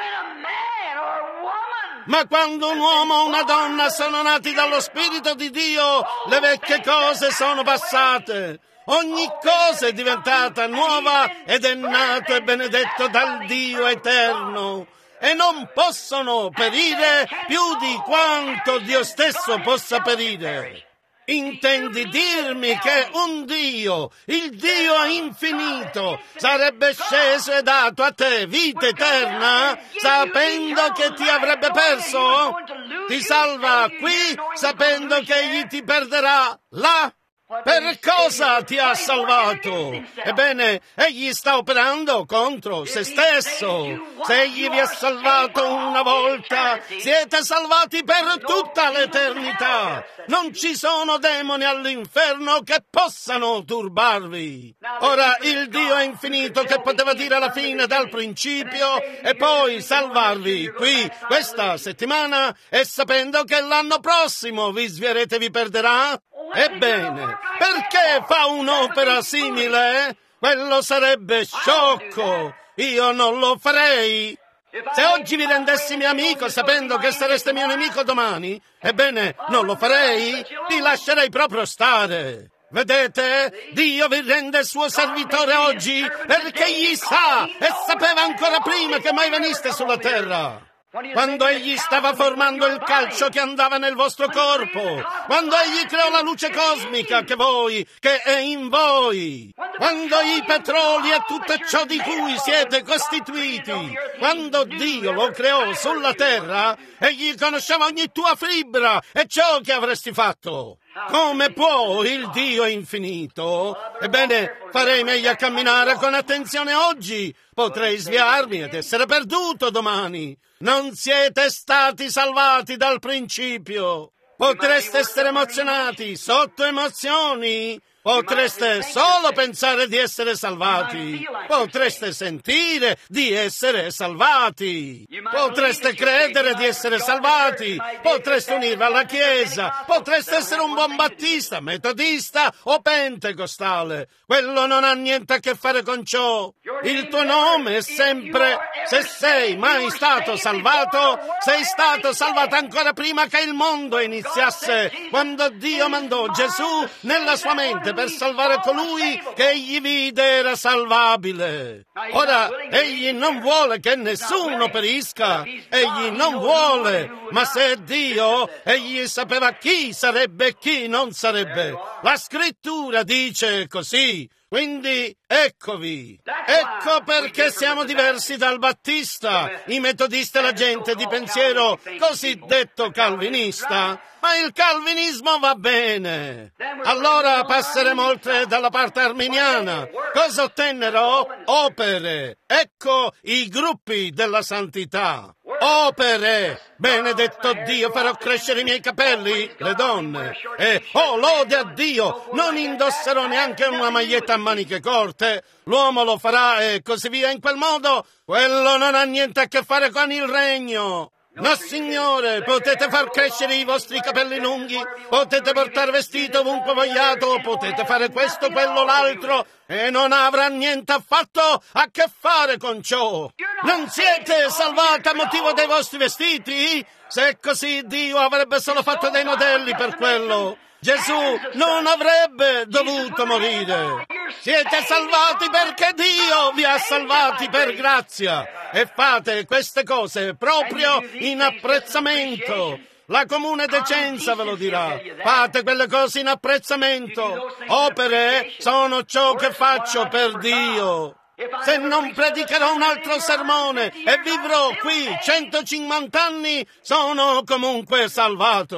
Ma quando un uomo o una donna sono nati dallo Spirito di Dio, le vecchie cose sono passate. Ogni cosa è diventata nuova ed è nato e benedetto dal Dio eterno. E non possono perire più di quanto Dio stesso possa perire. Intendi dirmi che un Dio, il Dio infinito, sarebbe sceso e dato a te vita eterna, sapendo che ti avrebbe perso? Ti salva qui, sapendo che egli ti perderà là? Per cosa ti ha salvato? Ebbene, egli sta operando contro se stesso. Se egli vi ha salvato una volta, siete salvati per tutta l'eternità. Non ci sono demoni all'inferno che possano turbarvi. Ora, il Dio è infinito che poteva dire alla fine dal principio e poi salvarvi qui questa settimana e sapendo che l'anno prossimo vi svierete vi perderà? Ebbene, perché fa un'opera simile? Quello sarebbe sciocco. Io non lo farei. Se oggi vi rendessi mio amico sapendo che sareste mio nemico domani, ebbene, non lo farei. Vi lascerei proprio stare. Vedete? Dio vi rende suo servitore oggi perché egli sa e sapeva ancora prima che mai veniste sulla terra. Quando egli stava formando il calcio che andava nel vostro corpo, quando egli creò la luce cosmica che voi, che è in voi, quando i petroli e tutto ciò di cui siete costituiti, quando Dio lo creò sulla terra, egli conosceva ogni tua fibra e ciò che avresti fatto. Come può il Dio infinito? Ebbene, farei meglio a camminare con attenzione oggi. Potrei sviarmi ed essere perduto domani. Non siete stati salvati dal principio. Potreste essere emozionati, sotto emozioni. Potreste solo pensare di essere salvati. Potreste sentire di essere salvati. Potreste credere di essere salvati. Potreste unirvi alla Chiesa. Potreste essere un buon battista, metodista o pentecostale. Quello non ha niente a che fare con ciò. Il tuo nome è sempre, se sei mai stato salvato, sei stato salvato ancora prima che il mondo iniziasse, quando Dio mandò Gesù nella sua mente per salvare colui che egli vide era salvabile. Ora, egli non vuole che nessuno perisca, egli non vuole, ma se è Dio, egli sapeva chi sarebbe e chi non sarebbe. La scrittura dice così. Quindi, eccovi. Ecco perché siamo diversi dal Battista, i metodisti e la gente di pensiero cosiddetto calvinista. Ma il calvinismo va bene. Allora passeremo oltre dalla parte arminiana. Cosa ottennero? Opere. Ecco i gruppi della santità. Opere. Benedetto Dio, farò crescere i miei capelli, le donne. E, oh, lode a Dio, non indosserò neanche una maglietta a maniche corte. L'uomo lo farà e così via. In quel modo, quello non ha niente a che fare con il regno. No, signore, potete far crescere i vostri capelli lunghi, potete portare vestito ovunque vogliate, potete fare questo, quello, l'altro, e non avrà niente affatto a che fare con ciò. Non siete salvati a motivo dei vostri vestiti? Se è così, Dio avrebbe solo fatto dei modelli per quello. Gesù non avrebbe dovuto morire. Siete salvati perché Dio vi ha salvati per grazia. E fate queste cose proprio in apprezzamento. La comune decenza ve lo dirà. Fate quelle cose in apprezzamento. Opere sono ciò che faccio per Dio. Se non predicherò un altro sermone e vivrò qui centocinquanta anni, sono comunque salvato.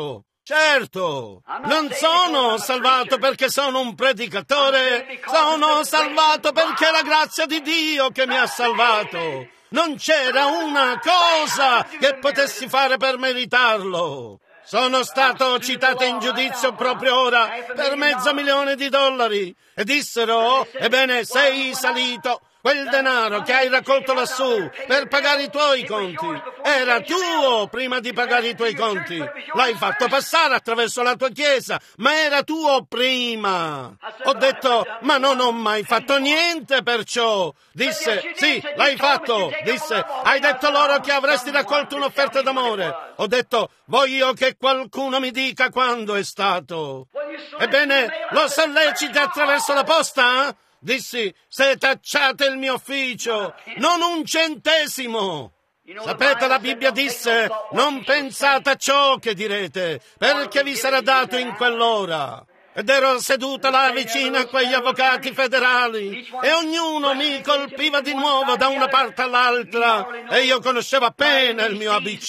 Certo, non sono salvato perché sono un predicatore, sono salvato perché è la grazia di Dio che mi ha salvato. Non c'era una cosa che potessi fare per meritarlo. Sono stato citato in giudizio proprio ora per mezzo milione di dollari e dissero, ebbene, sei salito. Quel denaro che hai raccolto lassù per pagare i tuoi conti era tuo prima di pagare i tuoi conti. L'hai fatto passare attraverso la tua chiesa, ma era tuo prima. Ho detto, ma non ho mai fatto niente per ciò. Disse, sì, l'hai fatto. Disse, hai detto loro che avresti raccolto un'offerta d'amore. Ho detto, voglio che qualcuno mi dica quando è stato. Ebbene, lo solleciti attraverso la posta? Dissi, se tacciate il mio ufficio, non un centesimo. Sapete, la Bibbia disse, non pensate a ciò che direte, perché vi sarà dato in quell'ora. Ed ero seduta là vicino a quegli avvocati federali e ognuno mi colpiva di nuovo da una parte all'altra e io conoscevo appena il mio A B C.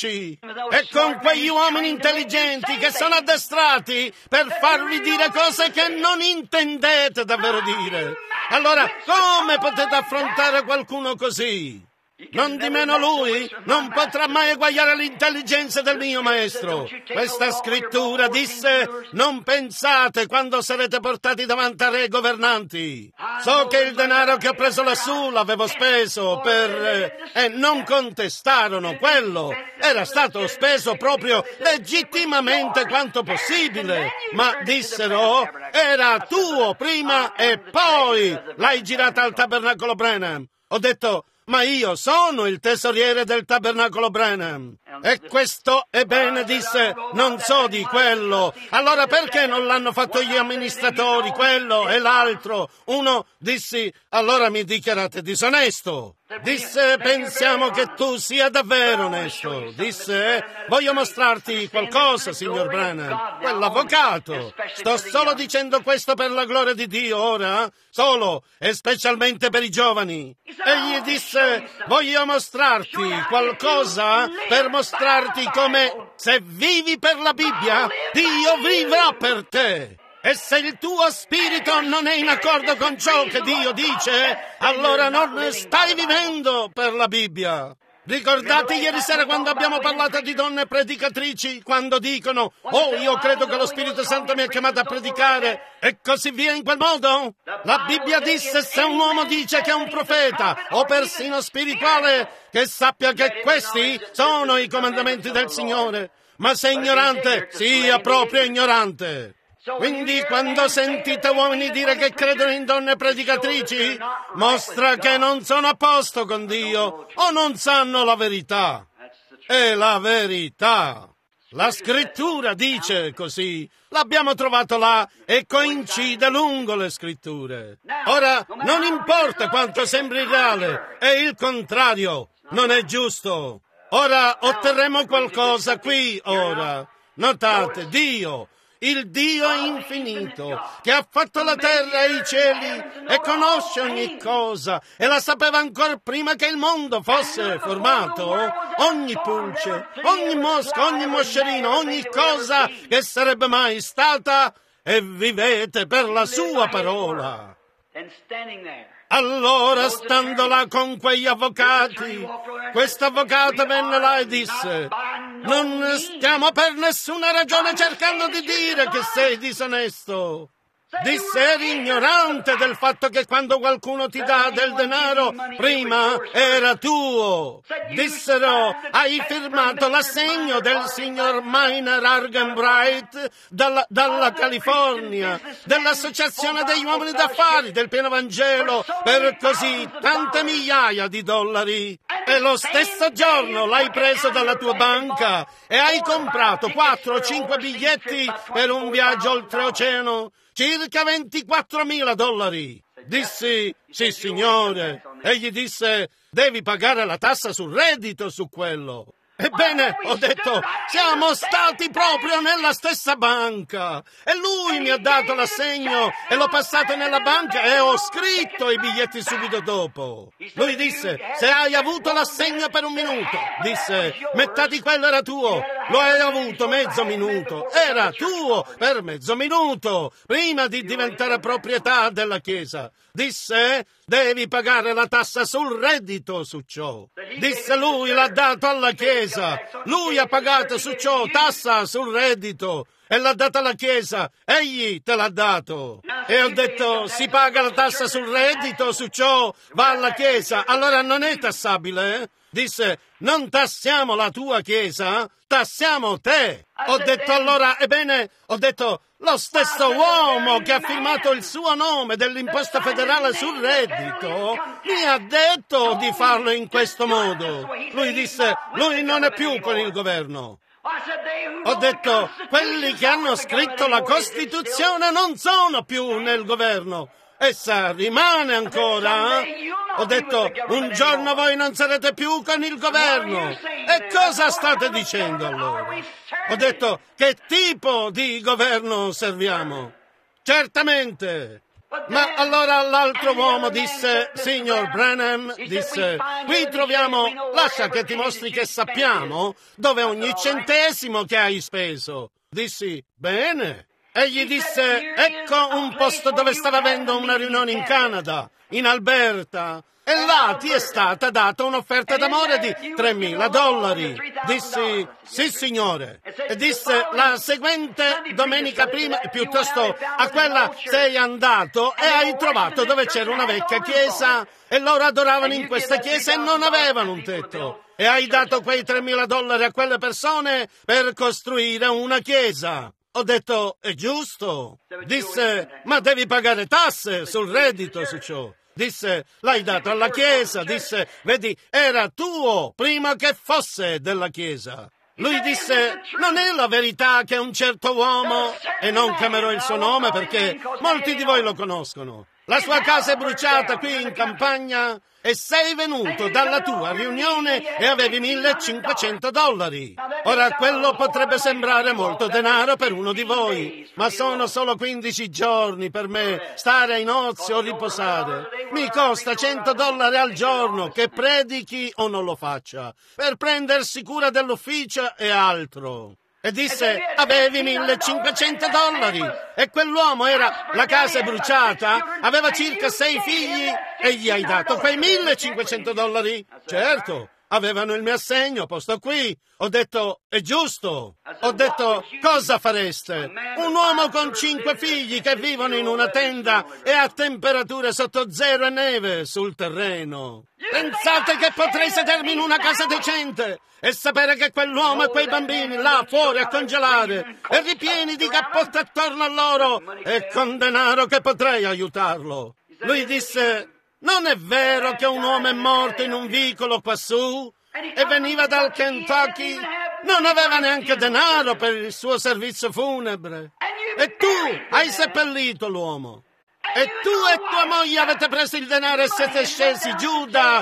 E con quegli uomini intelligenti che sono addestrati per farvi dire cose che non intendete davvero dire. Allora, come potete affrontare qualcuno così? Non di meno lui non potrà mai eguagliare l'intelligenza del mio maestro. Questa scrittura disse, non pensate quando sarete portati davanti a re governanti. So che il denaro che ho preso lassù l'avevo speso per... Eh, e non contestarono quello. Era stato speso proprio legittimamente quanto possibile. Ma dissero, era tuo prima e poi l'hai girata al tabernacolo Branham. Ho detto, ma io sono il tesoriere del tabernacolo Branham. E questo, ebbene, disse, non so di quello. Allora perché non l'hanno fatto gli amministratori, quello e l'altro? Uno, dissi, allora mi dichiarate disonesto. Disse, pensiamo che tu sia davvero onesto. Disse, voglio mostrarti qualcosa, signor Branham. Quell'avvocato. Sto solo dicendo questo per la gloria di Dio ora, solo e specialmente per i giovani. Egli disse, voglio mostrarti qualcosa per mostrarti come se vivi per la Bibbia, Dio vivrà per te. E se il tuo spirito non è in accordo con ciò che Dio dice, allora non stai vivendo per la Bibbia. Ricordate ieri sera quando abbiamo parlato di donne predicatrici, quando dicono, oh, io credo che lo Spirito Santo mi ha chiamato a predicare, e così via in quel modo? La Bibbia disse, se un uomo dice che è un profeta, o persino spirituale, che sappia che questi sono i comandamenti del Signore. Ma se è ignorante, sia proprio ignorante. Quindi quando sentite uomini dire che credono in donne predicatrici, mostra che non sono a posto con Dio o non sanno la verità. È la verità. La scrittura dice così. L'abbiamo trovato là e coincide lungo le scritture. Ora, non importa quanto sembri reale, è il contrario. Non è giusto. Ora otterremo qualcosa qui, ora. Notate, Dio... Il Dio infinito, che ha fatto la terra e i cieli e conosce ogni cosa e la sapeva ancora prima che il mondo fosse formato, ogni pulce, ogni mosca, ogni moscerino, ogni cosa che sarebbe mai stata, e vivete per la sua parola. Allora, stando là con quegli avvocati, quest'avvocato venne là e disse, non stiamo per nessuna ragione cercando di dire che sei disonesto. Disse, eri ignorante del fatto che quando qualcuno ti dà del denaro, prima era tuo. Dissero, hai firmato l'assegno del signor Miner Argenbright dalla, dalla California, dell'Associazione degli Uomini d'Affari, del Pieno Vangelo, per così tante migliaia di dollari. E lo stesso giorno l'hai preso dalla tua banca e hai comprato quattro o cinque biglietti per un viaggio oltreoceano. Circa ventiquattromila dollari. Dissi, sì signore. Egli disse, devi pagare la tassa sul reddito su quello. Ebbene, ho detto, siamo stati proprio nella stessa banca e lui mi ha dato l'assegno e l'ho passato nella banca e ho scritto i biglietti subito dopo. Lui disse, se hai avuto l'assegno per un minuto, disse, metà di quello era tuo Lo hai avuto mezzo minuto, era tuo per mezzo minuto, prima di diventare proprietà della Chiesa. Disse, devi pagare la tassa sul reddito su ciò. Disse, lui l'ha dato alla Chiesa, lui ha pagato su ciò tassa sul reddito e l'ha data alla Chiesa, egli te l'ha dato. E ho detto, si paga la tassa sul reddito su ciò, va alla Chiesa, allora non è tassabile, eh? Disse, non tassiamo la tua Chiesa, tassiamo te. Ho detto allora, ebbene, ho detto, lo stesso uomo che ha firmato il suo nome dell'imposta federale sul reddito mi ha detto di farlo in questo modo. Lui disse, lui non è più con il governo. Ho detto, quelli che hanno scritto la Costituzione non sono più nel governo. Essa rimane ancora. Eh? Ho detto, un giorno voi non sarete più con il governo. E cosa state dicendo allora? Ho detto, che tipo di governo serviamo? Certamente. Ma allora l'altro uomo disse, signor Branham, disse, qui troviamo, lascia che ti mostri che sappiamo dove ogni centesimo che hai speso. Dissi, bene. Egli disse, ecco un posto dove stava avendo una riunione in Canada, in Alberta, e là ti è stata data un'offerta d'amore di tremila dollari. Dissi, sì signore. E disse, la seguente domenica prima, piuttosto a quella sei andato e hai trovato dove c'era una vecchia chiesa e loro adoravano in questa chiesa e non avevano un tetto. E hai dato quei tremila dollari a quelle persone per costruire una chiesa. Ho detto, è giusto. Disse, ma devi pagare tasse sul reddito su ciò. Disse, l'hai dato alla Chiesa. Disse, vedi, era tuo prima che fosse della Chiesa. Lui disse, non è la verità che un certo uomo, e non chiamerò il suo nome perché molti di voi lo conoscono, la sua casa è bruciata qui in campagna e sei venuto dalla tua riunione e avevi millecinquecento dollari. Ora, quello potrebbe sembrare molto denaro per uno di voi, ma sono solo quindici giorni per me stare in ozio o riposare. Mi costa cento dollari al giorno, che predichi o non lo faccia, per prendersi cura dell'ufficio e altro. E disse, avevi millecinquecento dollari e quell'uomo era, la casa è bruciata, aveva circa sei figli e gli hai dato quei millecinquecento dollari? Certo, avevano il mio assegno posto qui. Ho detto, è giusto. Ho detto, cosa fareste? Un uomo con cinque figli che vivono in una tenda e a temperature sotto zero e neve sul terreno. Pensate che potrei sedermi in una casa decente e sapere che quell'uomo e quei bambini là fuori a congelare e ripieni di cappotte attorno a loro e con denaro che potrei aiutarlo. Lui disse, non è vero che un uomo è morto in un vicolo quassù e veniva dal Kentucky? Non aveva neanche denaro per il suo servizio funebre. E tu hai seppellito l'uomo. E tu e tua moglie avete preso il denaro e siete scesi giù da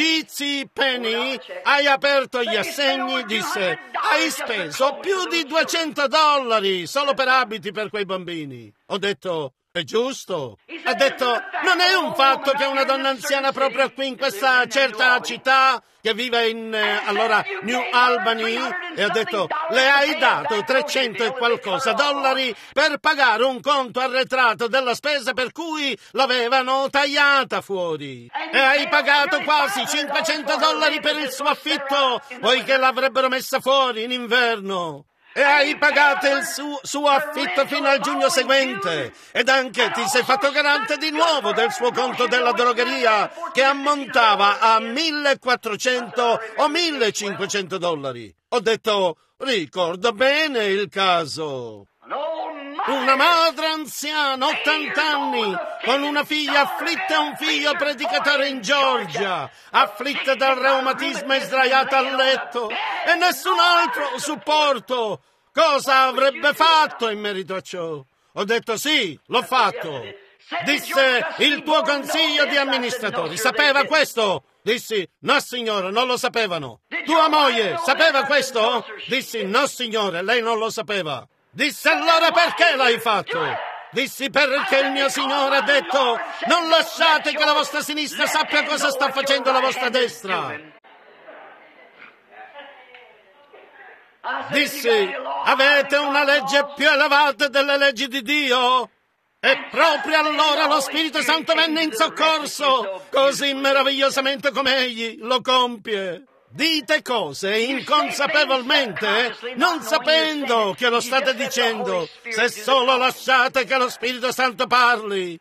G. Penny, hai aperto gli assegni, disse, hai speso più di duecento dollari solo per abiti per quei bambini. Ho detto, è giusto. Ha detto, non è un fatto che una donna anziana proprio qui in questa certa città che vive in, eh, allora, New Albany, e ha detto, le hai dato trecento e qualcosa dollari per pagare un conto arretrato della spesa per cui l'avevano tagliata fuori. E hai pagato quasi cinquecento dollari per il suo affitto, poiché l'avrebbero messa fuori in inverno. E hai pagato il suo, suo affitto fino al giugno seguente. Ed anche ti sei fatto garante di nuovo del suo conto della drogheria, che ammontava a millequattrocento o millecinquecento dollari. Ho detto, ricordo bene il caso. Una madre anziana, ottanta anni, con una figlia afflitta e un figlio predicatore in Georgia, afflitta dal reumatismo e sdraiata al letto, e nessun altro supporto. Cosa avrebbe fatto in merito a ciò? Ho detto sì, l'ho fatto. Disse, il tuo consiglio di amministratori sapeva questo? Dissi, no signore, non lo sapevano. Tua moglie sapeva questo? Dissi, no signore, lei non lo sapeva. Disse, allora perché l'hai fatto? Dissi, perché il mio signore ha detto, non lasciate che la vostra sinistra sappia cosa sta facendo la vostra destra. Dissi, avete una legge più elevata delle leggi di Dio? E proprio allora lo Spirito Santo venne in soccorso, così meravigliosamente come Egli lo compie. Dite cose inconsapevolmente, non sapendo che lo state dicendo, se solo lasciate che lo Spirito Santo parli.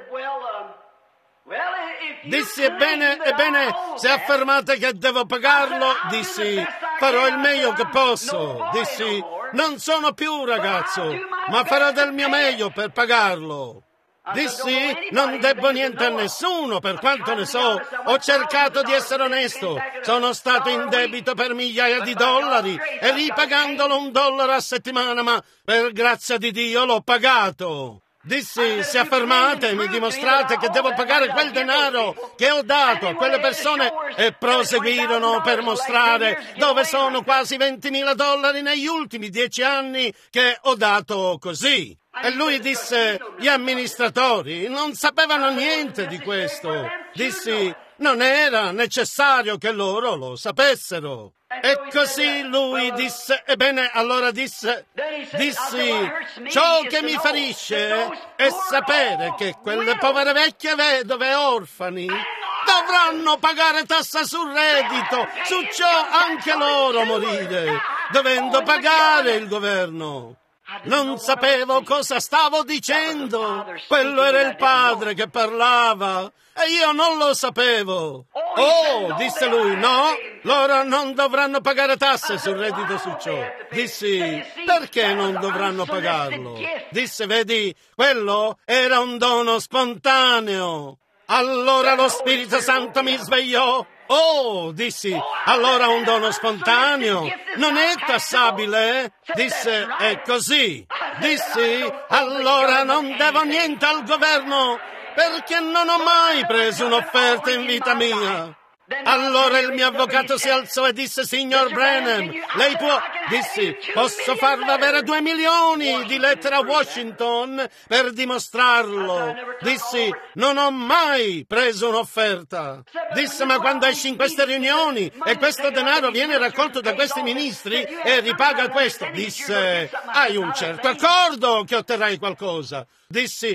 Dissi, ebbene, ebbene, se affermate che devo pagarlo, dissi, farò il meglio che posso. Dissi, non sono più un ragazzo, ma farò del mio meglio per pagarlo. Dissi, non debbo niente a nessuno, per quanto ne so. Ho cercato di essere onesto. Sono stato in debito per migliaia di dollari e ripagandolo un dollaro a settimana, ma per grazia di Dio l'ho pagato. Dissi, se affermate e mi dimostrate che devo pagare quel denaro che ho dato a quelle persone, e proseguirono per mostrare dove sono quasi ventimila dollari negli ultimi dieci anni che ho dato così. E lui disse, gli amministratori non sapevano niente di questo. Dissi, non era necessario che loro lo sapessero. E così lui disse, ebbene, allora disse, dissi, ciò che mi ferisce è sapere che quelle povere vecchie vedove e orfani dovranno pagare tassa sul reddito, su ciò anche loro morire, dovendo pagare il governo. Non sapevo cosa stavo dicendo. Quello era il padre che parlava e io non lo sapevo. Oh, disse lui, no, loro non dovranno pagare tasse sul reddito su ciò. Dissi, perché non dovranno pagarlo? Disse, vedi, quello era un dono spontaneo. Allora lo Spirito Santo mi svegliò. Oh, dissi, allora un dono spontaneo non è tassabile? Disse, è così. Dissi, allora non devo niente al governo, perché non ho mai preso un'offerta in vita mia. Allora il mio avvocato si alzò e disse, signor Branham, lei può... Dissi, posso farvi avere due milioni di lettere a Washington per dimostrarlo. Dissi, non ho mai preso un'offerta. Disse, ma quando esci in queste riunioni e questo denaro viene raccolto da questi ministri e ripaga questo, disse, hai un certo accordo che otterrai qualcosa. Dissi,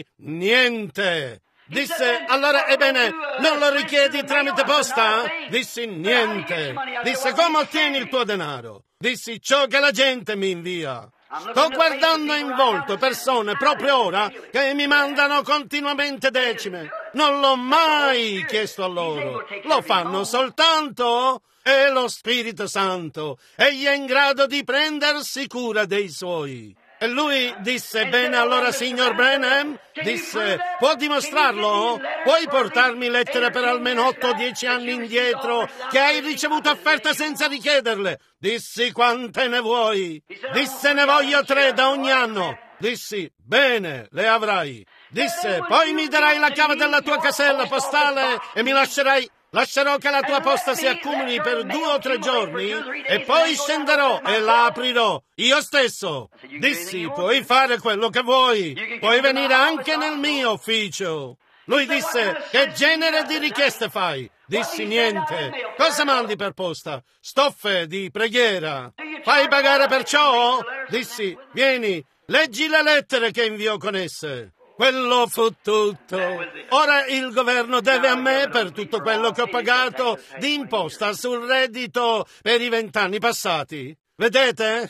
niente. Disse, allora, ebbene, non lo richiedi tramite posta? Dissi, niente. Disse, come ottieni il tuo denaro? Dissi, ciò che la gente mi invia. Sto guardando in volto persone proprio ora che mi mandano continuamente decime. Non l'ho mai chiesto a loro. Lo fanno soltanto è lo Spirito Santo. Egli è in grado di prendersi cura dei suoi. E lui disse, bene, allora, signor Branham, disse, può dimostrarlo? Puoi portarmi lettere per almeno otto o dieci anni indietro che hai ricevuto offerte senza richiederle? Dissi, quante ne vuoi? Disse, ne voglio tre da ogni anno. Dissi, bene, le avrai. Disse, poi mi darai la chiave della tua casella postale e mi lascerai... Lascerò che la tua posta si accumuli per due o tre giorni e poi scenderò e la aprirò io stesso. Dissi, puoi fare quello che vuoi, puoi venire anche nel mio ufficio. Lui disse, che genere di richieste fai? Dissi, niente. Cosa mandi per posta? Stoffe di preghiera. Fai pagare per ciò? Dissi, vieni, leggi le lettere che invio con esse. Quello fu tutto. Ora il governo deve a me per tutto quello che ho pagato di imposta sul reddito per i vent'anni passati. Vedete?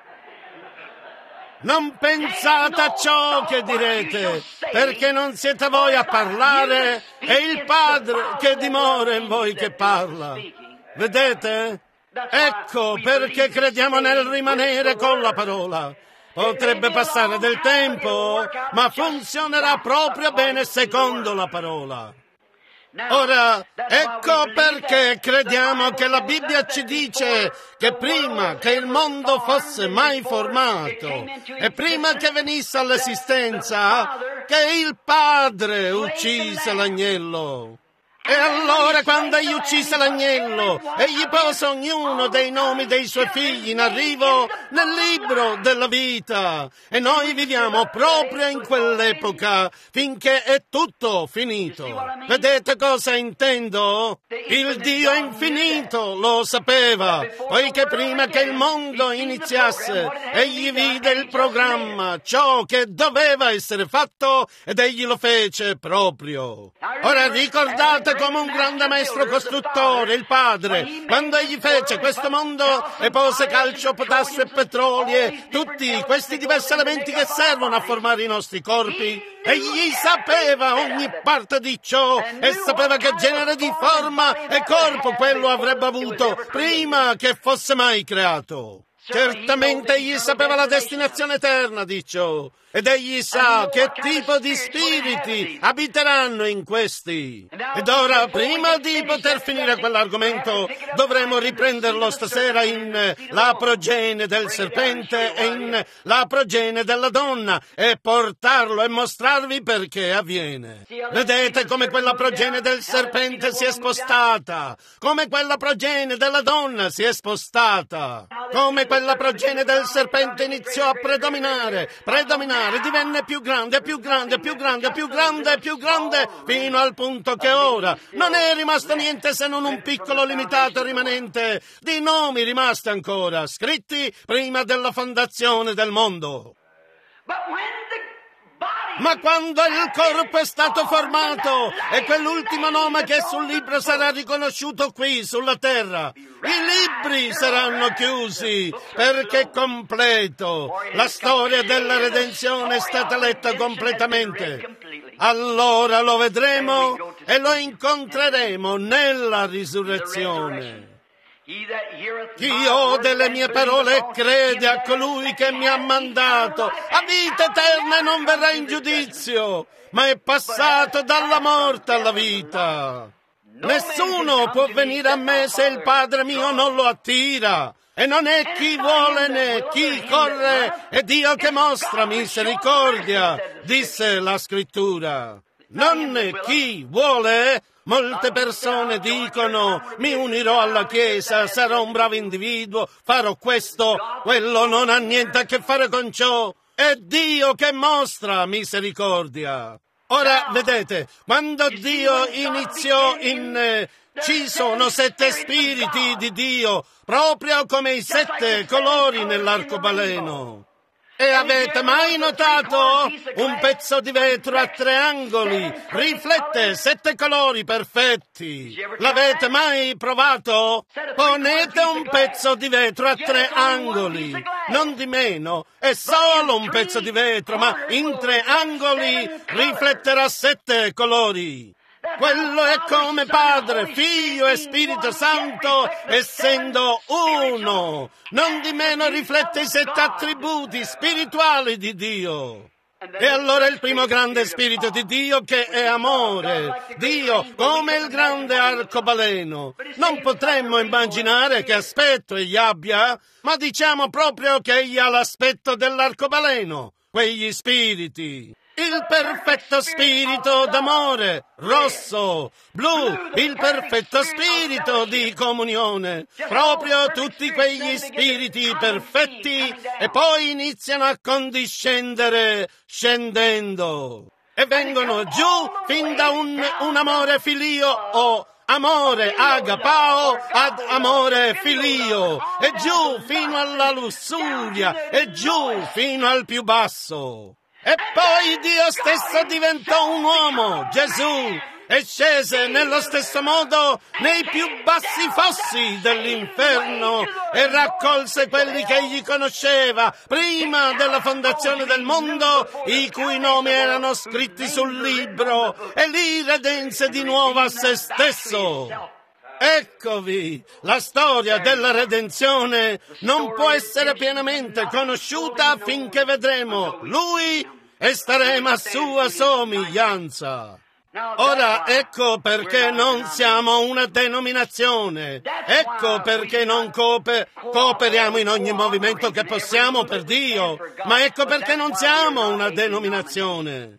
Non pensate a ciò che direte, perché non siete voi a parlare, è il Padre che dimora in voi che parla. Vedete? Ecco perché crediamo nel rimanere con la parola. Potrebbe passare del tempo, ma funzionerà proprio bene secondo la parola. Ora, ecco perché crediamo che la Bibbia ci dice che prima che il mondo fosse mai formato e prima che venisse all'esistenza, che il Padre uccise l'agnello. E allora, quando egli uccise l'agnello, egli pose ognuno dei nomi dei suoi figli in arrivo nel libro della vita. E noi viviamo proprio in quell'epoca, finché è tutto finito. Vedete cosa intendo? Il Dio infinito lo sapeva, poiché prima che il mondo iniziasse, egli vide il programma, ciò che doveva essere fatto, ed egli lo fece proprio. Ora ricordate come un grande maestro costruttore, il Padre, quando egli fece questo mondo e pose calcio, potassio e petrolio e tutti questi diversi elementi che servono a formare i nostri corpi, egli sapeva ogni parte di ciò e sapeva che genere di forma e corpo quello avrebbe avuto prima che fosse mai creato. Certamente egli sapeva la destinazione eterna di ciò, ed egli sa che tipo di spiriti abiteranno in questi. Ed ora, prima di poter finire quell'argomento, dovremo riprenderlo stasera in la progenie del serpente e in la progenie della donna e portarlo e mostrarvi perché avviene. Vedete come quella progenie del serpente si è spostata, come quella progenie della donna si è spostata, come quella progenie del serpente iniziò a predominare, predominare, divenne più grande, più grande, più grande, più grande, più grande, fino al punto che ora non è rimasto niente se non un piccolo limitato rimanente di nomi rimasti ancora, scritti prima della fondazione del mondo. Ma quando il corpo è stato formato e quell'ultimo nome che sul libro sarà riconosciuto qui sulla terra, i libri saranno chiusi perché è completo. La storia della redenzione è stata letta completamente. Allora lo vedremo e lo incontreremo nella risurrezione. Chi ode le mie parole e crede a colui che mi ha mandato, ha vita eterna e non verrà in giudizio, ma è passato dalla morte alla vita. Nessuno può venire a me se il Padre mio non lo attira. E non è chi vuole né chi corre, è Dio che mostra misericordia, disse la Scrittura. Non è chi vuole. Molte persone dicono: mi unirò alla Chiesa, sarò un bravo individuo, farò questo, quello non ha niente a che fare con ciò. È Dio che mostra misericordia. Ora, vedete, quando Dio iniziò in... Eh, ci sono sette spiriti di Dio, proprio come i sette colori nell'arcobaleno. E avete mai notato? Un pezzo di vetro a tre angoli riflette sette colori perfetti. L'avete mai provato? Ponete un pezzo di vetro a tre angoli, non di meno, è solo un pezzo di vetro, ma in tre angoli rifletterà sette colori. Quello è come Padre, Figlio e Spirito Santo, essendo uno. Non di meno riflette i sette attributi spirituali di Dio. E allora il primo grande spirito di Dio, che è amore. Dio, come il grande arcobaleno. Non potremmo immaginare che aspetto egli abbia, ma diciamo proprio che egli ha l'aspetto dell'arcobaleno. Quegli spiriti. Il perfetto spirito d'amore, rosso, blu, il perfetto spirito di comunione, proprio tutti quegli spiriti perfetti, e poi iniziano a condiscendere scendendo e vengono giù fin da un, un amore filio o amore agapao ad amore filio, e giù fino alla lussuria, e giù fino al più basso. E poi Dio stesso diventò un uomo, Gesù, e scese nello stesso modo nei più bassi fossi dell'inferno e raccolse quelli che egli conosceva prima della fondazione del mondo, i cui nomi erano scritti sul libro, e li redense di nuovo a se stesso. Eccovi, la storia della redenzione non può essere pienamente conosciuta finché vedremo Lui e staremo a sua somiglianza. Ora, ecco perché non siamo una denominazione. Ecco perché non cooper- cooperiamo in ogni movimento che possiamo per Dio. Ma ecco perché non siamo una denominazione.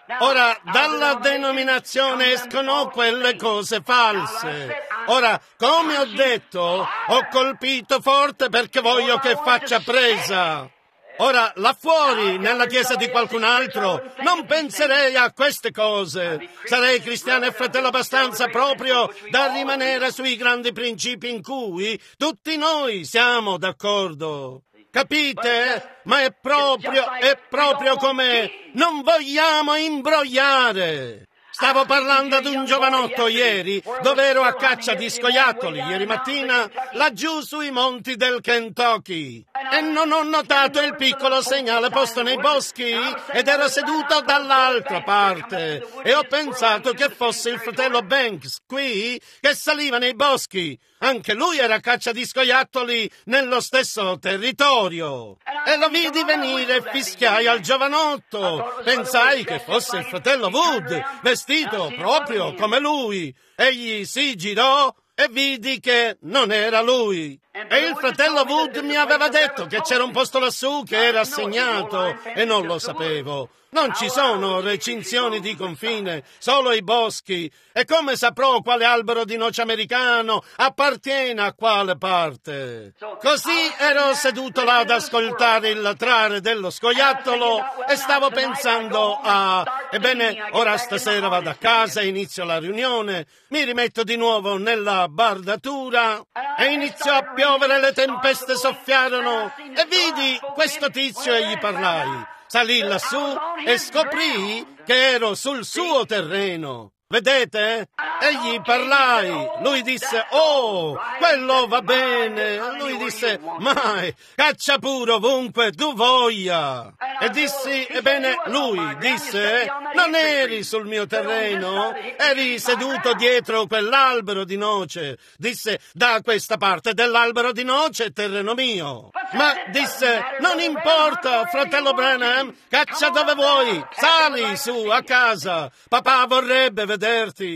Ora, dalla denominazione escono quelle cose false. Ora, come ho detto, ho colpito forte perché voglio che faccia presa. Ora, là fuori, nella chiesa di qualcun altro, non penserei a queste cose. Sarei cristiano e fratello abbastanza proprio da rimanere sui grandi principi in cui tutti noi siamo d'accordo. Capite? Ma è proprio, è proprio come non vogliamo imbrogliare. Stavo parlando ad un giovanotto ieri, dove ero a caccia di scoiattoli, ieri mattina, laggiù sui monti del Kentucky. E non ho notato il piccolo segnale posto nei boschi ed ero seduto dall'altra parte. E ho pensato che fosse il fratello Banks, qui, che saliva nei boschi. Anche lui era a caccia di scoiattoli nello stesso territorio. E lo vidi venire e fischiai al giovanotto. Pensai che fosse il fratello Wood, vestito proprio come lui. Egli si girò e vidi che non era lui. E il fratello Wood mi aveva detto che c'era un posto lassù che era assegnato e non lo sapevo. Non ci sono recinzioni di confine, solo i boschi. E come saprò quale albero di noce americano appartiene a quale parte? Così ero seduto là ad ascoltare il latrare dello scoiattolo e stavo pensando a... Ebbene, ora stasera vado a casa, inizio la riunione, mi rimetto di nuovo nella bardatura e iniziò a piovere, le tempeste soffiarono e vidi questo tizio e gli parlai. Salì lassù e scoprì che ero sul suo terreno. Vedete? E gli parlai. Lui disse, oh, quello va bene. Lui disse, mai, caccia pure ovunque tu voglia. E dissi, ebbene, lui disse, non eri sul mio terreno, eri seduto dietro quell'albero di noce. Disse, da questa parte dell'albero di noce è terreno mio. Ma disse, non importa, fratello Branham, caccia dove vuoi, sali su a casa. Papà vorrebbe vederti.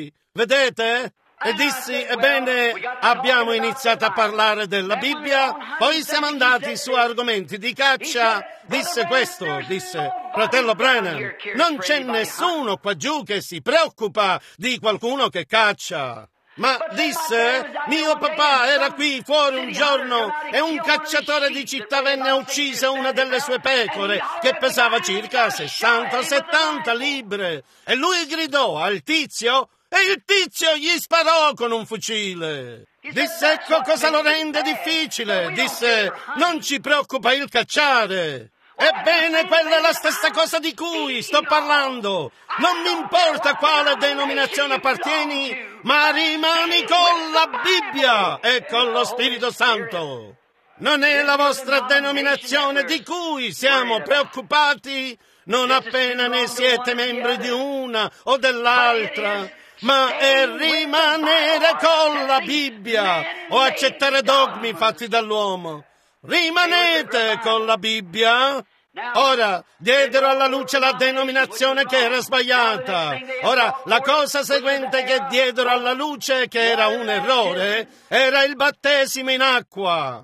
Vedete? E dissi, ebbene, abbiamo iniziato a parlare della Bibbia, poi siamo andati su argomenti di caccia. Disse questo, disse, fratello Branham, non c'è nessuno qua giù che si preoccupa di qualcuno che caccia. Ma disse, mio papà era qui fuori un giorno e un cacciatore di città venne a uccise una delle sue pecore che pesava circa sessanta settanta libbre e lui gridò al tizio e il tizio gli sparò con un fucile. Disse, ecco cosa lo rende difficile. Disse, non ci preoccupa il cacciare. Ebbene, quella è la stessa cosa di cui sto parlando. Non mi importa quale denominazione appartieni, ma rimani con la Bibbia e con lo Spirito Santo. Non è la vostra denominazione di cui siamo preoccupati, non appena ne siete membri di una o dell'altra, ma è rimanere con la Bibbia o accettare dogmi fatti dall'uomo. Rimanete con la Bibbia. Ora, diedero alla luce la denominazione che era sbagliata. Ora, la cosa seguente che diedero alla luce, che era un errore, era il battesimo in acqua.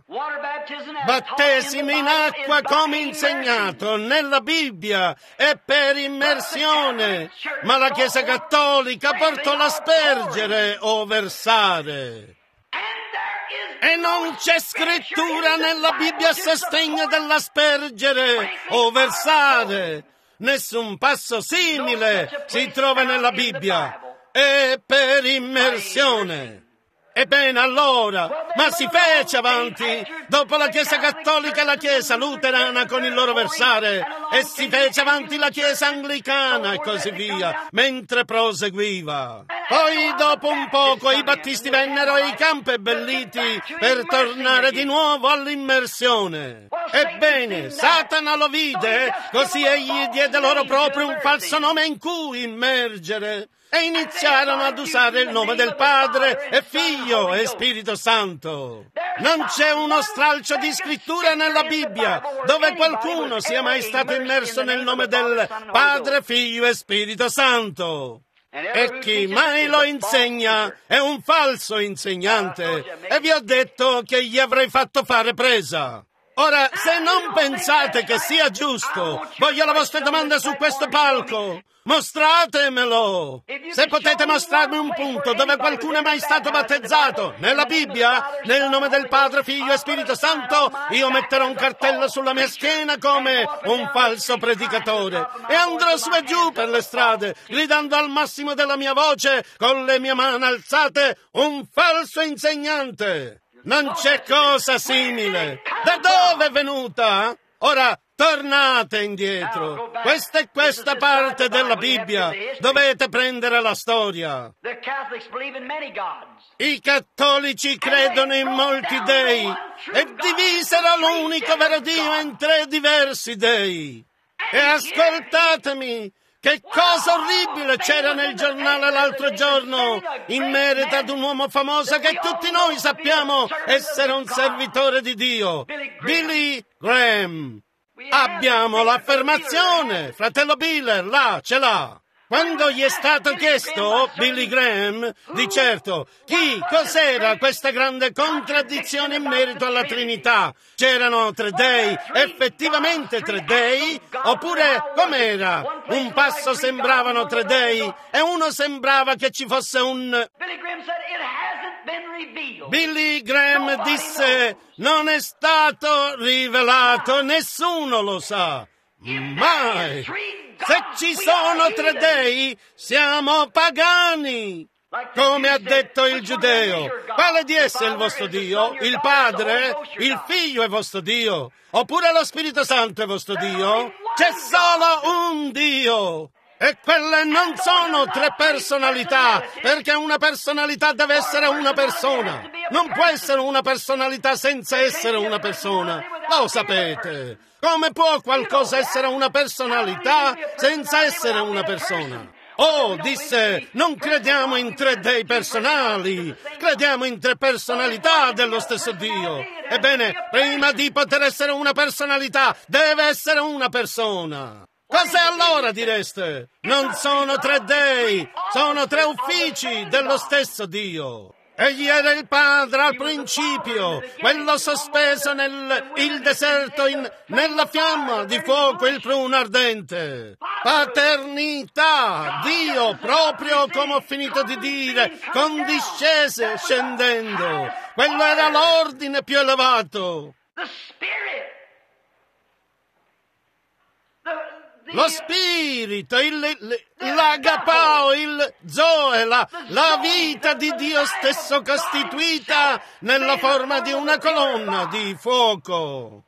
Battesimo in acqua come insegnato nella Bibbia e per immersione. Ma la Chiesa Cattolica portò l'aspergere o versare. E non c'è scrittura nella Bibbia a sostegno dell'aspergere o versare. Nessun passo simile si trova nella Bibbia. È per immersione. Ebbene allora, ma si fece avanti, dopo la Chiesa Cattolica e la Chiesa Luterana con il loro versare, e si fece avanti la Chiesa Anglicana e così via, mentre proseguiva. Poi dopo un poco i battisti vennero e i campebelliti per tornare di nuovo all'immersione. Ebbene, Satana lo vide, così egli diede loro proprio un falso nome in cui immergere. E iniziarono ad usare il nome del Padre e Figlio e Spirito Santo. Non c'è uno stralcio di scrittura nella Bibbia dove qualcuno sia mai stato immerso nel nome del Padre, Figlio e Spirito Santo. E chi mai lo insegna è un falso insegnante. E vi ho detto che gli avrei fatto fare presa. Ora, se non pensate che sia giusto, voglio la vostra domanda su questo palco. Mostratemelo! Se potete mostrarmi un punto dove qualcuno è mai stato battezzato, nella Bibbia, nel nome del Padre, Figlio e Spirito Santo, io metterò un cartello sulla mia schiena come un falso predicatore e andrò su e giù per le strade, gridando al massimo della mia voce, con le mie mani alzate, un falso insegnante! Non c'è cosa simile! Da dove è venuta? Ora, tornate indietro. Questa è questa parte della Bibbia. Dovete prendere la storia. I cattolici credono in molti dei e divisero l'unico vero Dio in tre diversi dei. E ascoltatemi, che cosa orribile c'era nel giornale l'altro giorno in merito ad un uomo famoso che tutti noi sappiamo essere un servitore di Dio, Billy Graham. Abbiamo l'affermazione, fratello Biller, là, ce l'ha. Quando gli è stato chiesto, Billy Graham, di certo, chi, cos'era questa grande contraddizione in merito alla Trinità? C'erano tre dei, effettivamente tre dei? Oppure com'era? Un passo sembravano tre dei e uno sembrava che ci fosse un... Billy Graham disse, non è stato rivelato, nessuno lo sa. Mai! Se ci sono tre dei, siamo pagani! Come ha detto il giudeo, quale di essi è il vostro Dio? Il Padre? Il Figlio è vostro Dio? Oppure lo Spirito Santo è vostro Dio? C'è solo un Dio! E quelle non sono tre personalità, perché una personalità deve essere una persona. Non può essere una personalità senza essere una persona. Lo sapete. Come può qualcosa essere una personalità senza essere una persona? Oh, disse, non crediamo in tre dei personali, crediamo in tre personalità dello stesso Dio. Ebbene, prima di poter essere una personalità, deve essere una persona. Cos'è allora, direste? Non sono tre dei, sono tre uffici dello stesso Dio. Egli era il Padre al principio, quello sospeso nel il deserto in, nella fiamma di fuoco, il pruno ardente. Paternità, Dio, proprio come ho finito di dire, condiscese scendendo. Quello era l'ordine più elevato. Lo spirito, il, il, l'agapao, il zoe, la, la vita di Dio stesso costituita nella forma di una colonna di fuoco.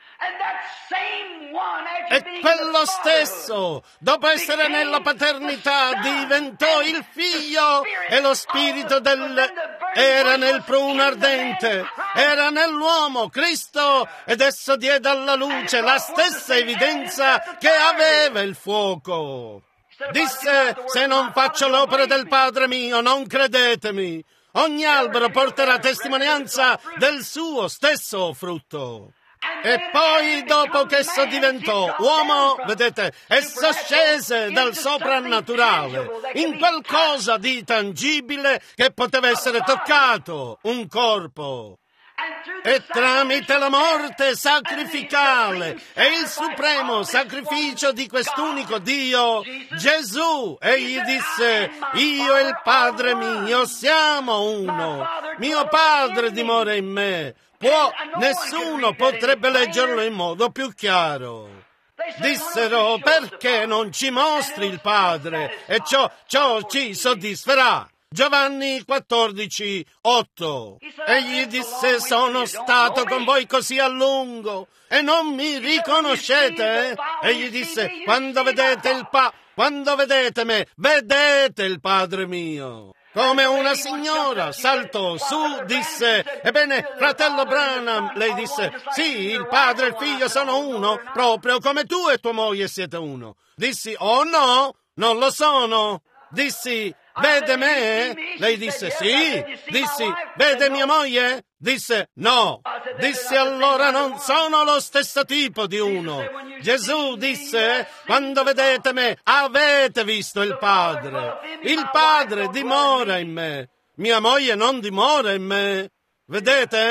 E quello stesso, dopo essere nella paternità, diventò il figlio e lo spirito del... era nel pruno ardente, era nell'uomo, Cristo, ed esso diede alla luce la stessa evidenza che aveva il fuoco. Disse, se non faccio l'opera del Padre mio, non credetemi. Ogni albero porterà testimonianza del suo stesso frutto. E poi, dopo che esso diventò uomo, vedete, esso scese dal soprannaturale in qualcosa di tangibile che poteva essere toccato, un corpo. E tramite la morte sacrificale e il supremo sacrificio di quest'unico Dio, Gesù, egli disse, io e il Padre mio siamo uno, mio Padre dimora in me. Può, nessuno potrebbe leggerlo in modo più chiaro. Dissero, perché non ci mostri il Padre e ciò, ciò ci soddisferà. Giovanni quattordici, otto. Egli disse, sono stato con voi così a lungo e non mi riconoscete? Egli disse, quando vedete il pa, quando vedete me, vedete il Padre mio. Come una signora saltò su, disse, ebbene, fratello Branham, lei disse, sì, il padre e il figlio sono uno, proprio come tu e tua moglie siete uno. Dissi, oh no, non lo sono. Dissi, vede me? Lei disse, sì. Dissi, vede mia moglie? Disse, no. Dissi, allora non sono lo stesso tipo di uno. Gesù disse, quando vedete me, avete visto il Padre. Il Padre dimora in me. Mia moglie non dimora in me. Vedete?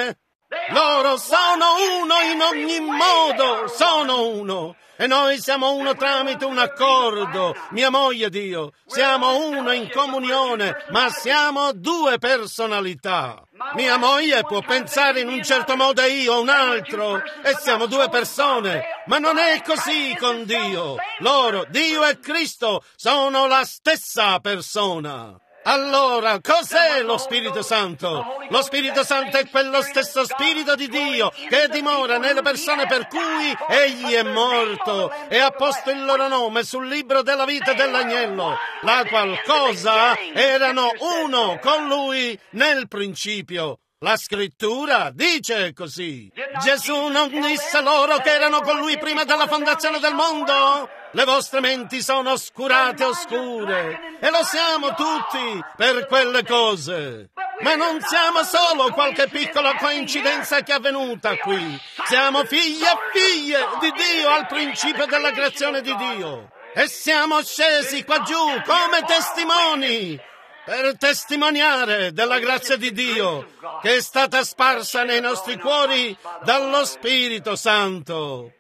Loro sono uno in ogni modo, sono uno. E noi siamo uno tramite un accordo. Mia moglie ed io siamo uno in comunione, ma siamo due personalità. Mia moglie può pensare in un certo modo e io un altro, e siamo due persone, ma non è così con Dio. Loro, Dio e Cristo, sono la stessa persona. Allora, cos'è lo Spirito Santo? Lo Spirito Santo è quello stesso Spirito di Dio che dimora nelle persone per cui Egli è morto e ha posto il loro nome sul libro della vita dell'agnello, la qual cosa erano uno con Lui nel principio. La Scrittura dice così. Gesù non disse loro che erano con Lui prima della fondazione del mondo? Le vostre menti sono oscurate oscure, e lo siamo tutti per quelle cose. Ma non siamo solo qualche piccola coincidenza che è avvenuta qui. Siamo figli e figlie di Dio al principio della creazione di Dio. E siamo scesi qua giù come testimoni, per testimoniare della grazia di Dio che è stata sparsa nei nostri cuori dallo Spirito Santo.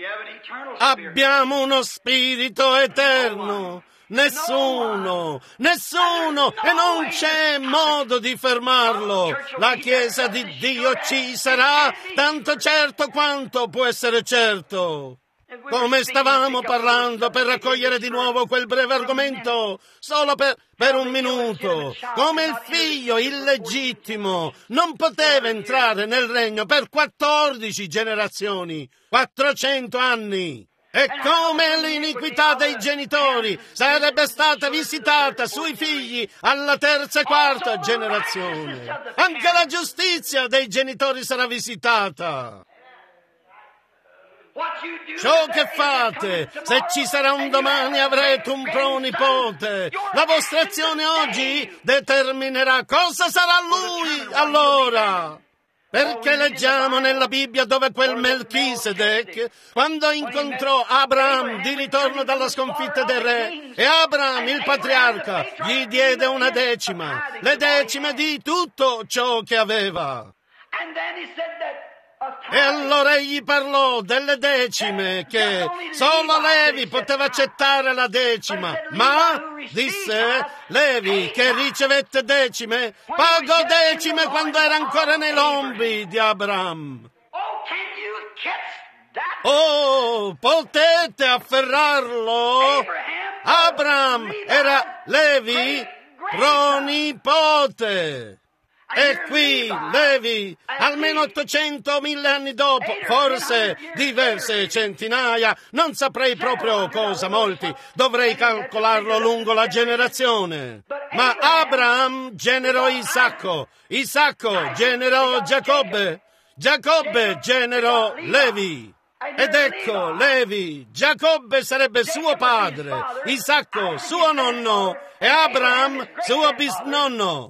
Abbiamo uno spirito eterno. Nessuno, nessuno, e non c'è modo di fermarlo. La Chiesa di Dio ci sarà, tanto certo quanto può essere certo. Come stavamo parlando, per raccogliere di nuovo quel breve argomento, solo per, per un minuto, come il figlio illegittimo non poteva entrare nel regno per quattordici generazioni, quattrocento anni. E come l'iniquità dei genitori sarebbe stata visitata sui figli alla terza e quarta generazione, anche la giustizia dei genitori sarà visitata. Ciò che fate, se ci sarà un domani avrete un pronipote. La vostra azione oggi determinerà cosa sarà lui allora. Perché leggiamo nella Bibbia dove quel Melchisedec, quando incontrò Abramo di ritorno dalla sconfitta del re, e Abramo, il patriarca, gli diede una decima, le decime di tutto ciò che aveva. E allora egli parlò delle decime, che solo Levi poteva accettare la decima, ma, disse, Levi, che ricevette decime, pagò decime quando era ancora nei lombi di Abramo. Oh, potete afferrarlo? Abramo era Levi pronipote. E qui Levi, almeno ottocento o mille anni dopo, forse diverse centinaia, non saprei proprio cosa, molti, dovrei calcolarlo lungo la generazione. Ma Abramo generò Isacco, Isacco generò Giacobbe, Giacobbe generò Levi. Ed ecco, Levi, Giacobbe sarebbe suo padre, Isacco suo nonno e Abramo suo bisnonno.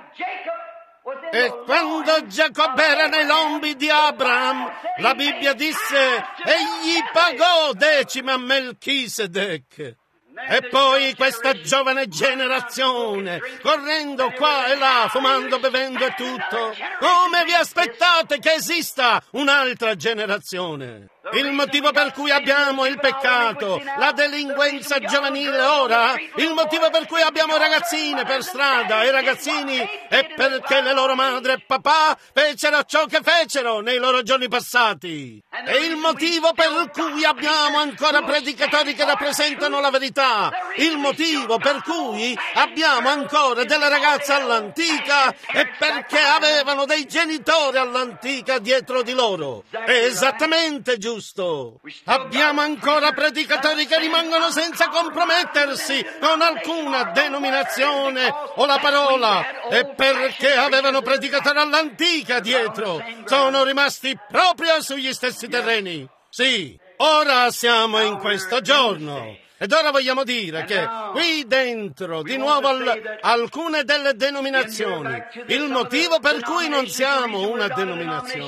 E quando Giacobbe era nei lombi di Abramo, la Bibbia disse, egli pagò decima a Melchisedec. E poi questa giovane generazione, correndo qua e là, fumando, bevendo e tutto, come vi aspettate che esista un'altra generazione? Il motivo per cui abbiamo il peccato, la delinquenza giovanile ora, il motivo per cui abbiamo ragazzine per strada e ragazzini è perché le loro madri e papà fecero ciò che fecero nei loro giorni passati. E il motivo per cui abbiamo ancora predicatori che rappresentano la verità, il motivo per cui abbiamo ancora delle ragazze all'antica è perché avevano dei genitori all'antica dietro di loro. È esattamente giusto. Abbiamo ancora predicatori che rimangono senza compromettersi con alcuna denominazione o la parola, e perché avevano predicatori all'antica dietro, sono rimasti proprio sugli stessi terreni. Sì, ora siamo in questo giorno. Ed ora vogliamo dire che qui dentro, di nuovo, al, alcune delle denominazioni, il motivo per cui non siamo una denominazione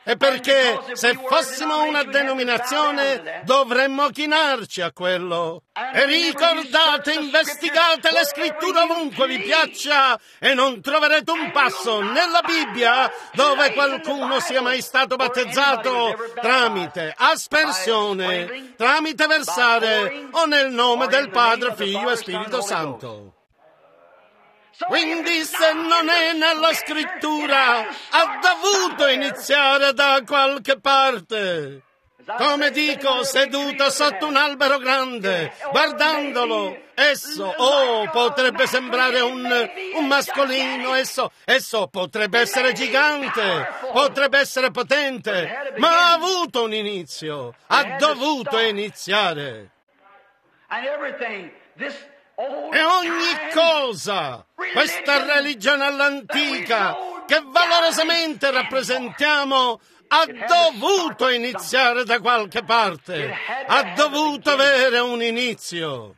E perché se fossimo una denominazione dovremmo chinarci a quello. E ricordate, investigate le scritture ovunque vi piaccia e non troverete un passo nella Bibbia dove qualcuno sia mai stato battezzato tramite aspersione, tramite versare o nel nome del Padre, Figlio e Spirito Santo. Quindi se non è nella scrittura, ha dovuto iniziare da qualche parte. Come dico, seduto sotto un albero grande, guardandolo, esso, oh, potrebbe sembrare un, un mascolino, esso, esso potrebbe essere gigante, potrebbe essere potente, ma ha avuto un inizio, ha dovuto iniziare. E ogni cosa, questa religione all'antica, che valorosamente rappresentiamo, ha dovuto iniziare da qualche parte, ha dovuto avere un inizio.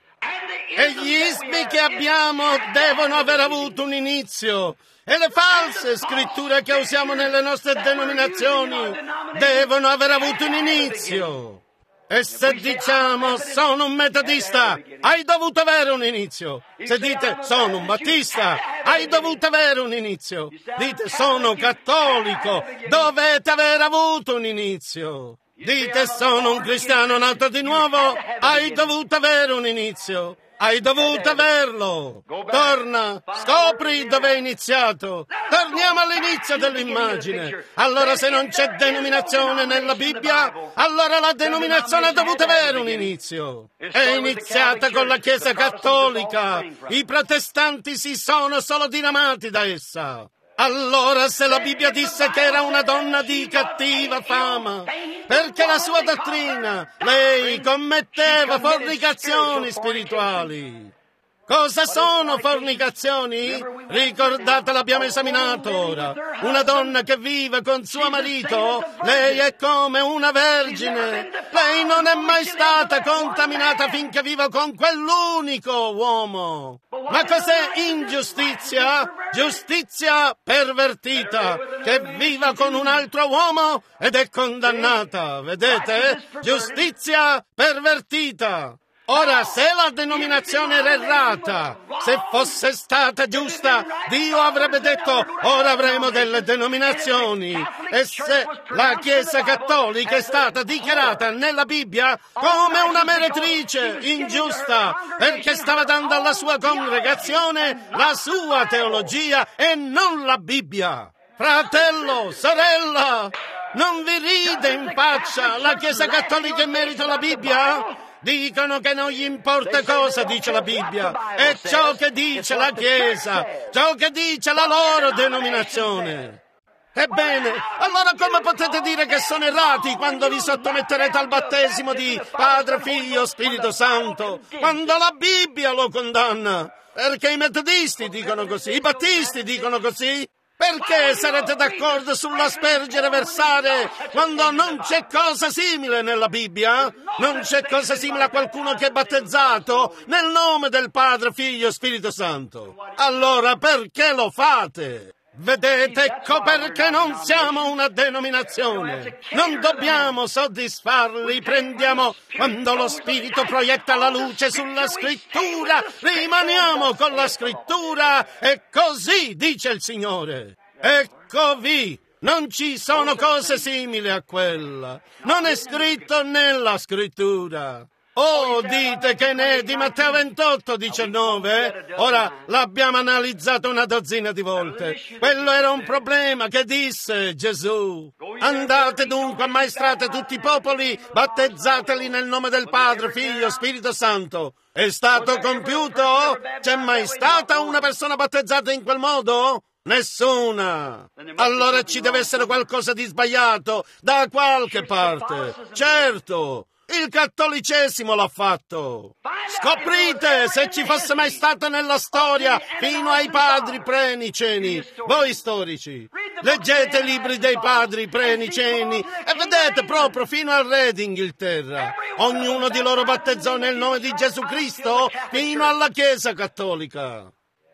E gli ismi che abbiamo devono aver avuto un inizio. E le false scritture che usiamo nelle nostre denominazioni devono aver avuto un inizio. E se diciamo sono un metodista, hai dovuto avere un inizio. Se dite sono un battista, hai dovuto avere un inizio. Dite sono cattolico, dovete aver avuto un inizio. Dite sono un cristiano nato di nuovo, hai dovuto avere un inizio. Hai dovuto averlo. Torna, scopri dove è iniziato. Torniamo all'inizio dell'immagine. Allora se non c'è denominazione nella Bibbia, allora la denominazione ha dovuto avere un inizio. È iniziata con la Chiesa Cattolica. I protestanti si sono solo diramati da essa. Allora se la Bibbia disse che era una donna di cattiva fama, perché la sua dottrina, lei commetteva fornicazioni spirituali. Cosa sono fornicazioni? Ricordate, l'abbiamo esaminato ora. Una donna che vive con suo marito, lei è come una vergine. Lei non è mai stata contaminata finché vive con quell'unico uomo. Ma cos'è ingiustizia? Giustizia pervertita, che viva con un altro uomo ed è condannata. Vedete? Giustizia pervertita. Ora, se la denominazione era errata, se fosse stata giusta, Dio avrebbe detto, ora avremo delle denominazioni. E se la Chiesa Cattolica è stata dichiarata nella Bibbia come una meretrice ingiusta, perché stava dando alla sua congregazione la sua teologia e non la Bibbia. Fratello, sorella, non vi ride in faccia la Chiesa Cattolica in merito alla Bibbia? Dicono che non gli importa cosa dice la Bibbia, è ciò che dice la Chiesa, ciò che dice la loro denominazione. Ebbene, allora come potete dire che sono errati quando vi sottometterete al battesimo di Padre, Figlio, Spirito Santo, quando la Bibbia lo condanna? Perché i metodisti dicono così, i battisti dicono così. Perché sarete d'accordo sull'aspergere e versare quando non c'è cosa simile nella Bibbia? Non c'è cosa simile a qualcuno che è battezzato nel nome del Padre, Figlio e Spirito Santo. Allora perché lo fate? Vedete, ecco perché non siamo una denominazione. Non dobbiamo soddisfarli, prendiamo quando lo Spirito proietta la luce sulla Scrittura, rimaniamo con la Scrittura e così dice il Signore. Eccovi, non ci sono cose simili a quella. Non è scritto nella Scrittura. Oh, dite che ne è di Matteo ventotto, diciannove? Ora, l'abbiamo analizzato una dozzina di volte. Quello era un problema che disse Gesù. Andate dunque, ammaestrate tutti i popoli, battezzateli nel nome del Padre, Figlio, Spirito Santo. È stato compiuto? C'è mai stata una persona battezzata in quel modo? Nessuna. Allora ci deve essere qualcosa di sbagliato da qualche parte. Certo. Il cattolicesimo l'ha fatto. Scoprite se ci fosse mai stato nella storia fino ai padri preniceni. Voi storici, leggete i libri dei padri preniceni e vedete proprio fino al re d'Inghilterra. Ognuno di loro battezzò nel nome di Gesù Cristo fino alla Chiesa Cattolica.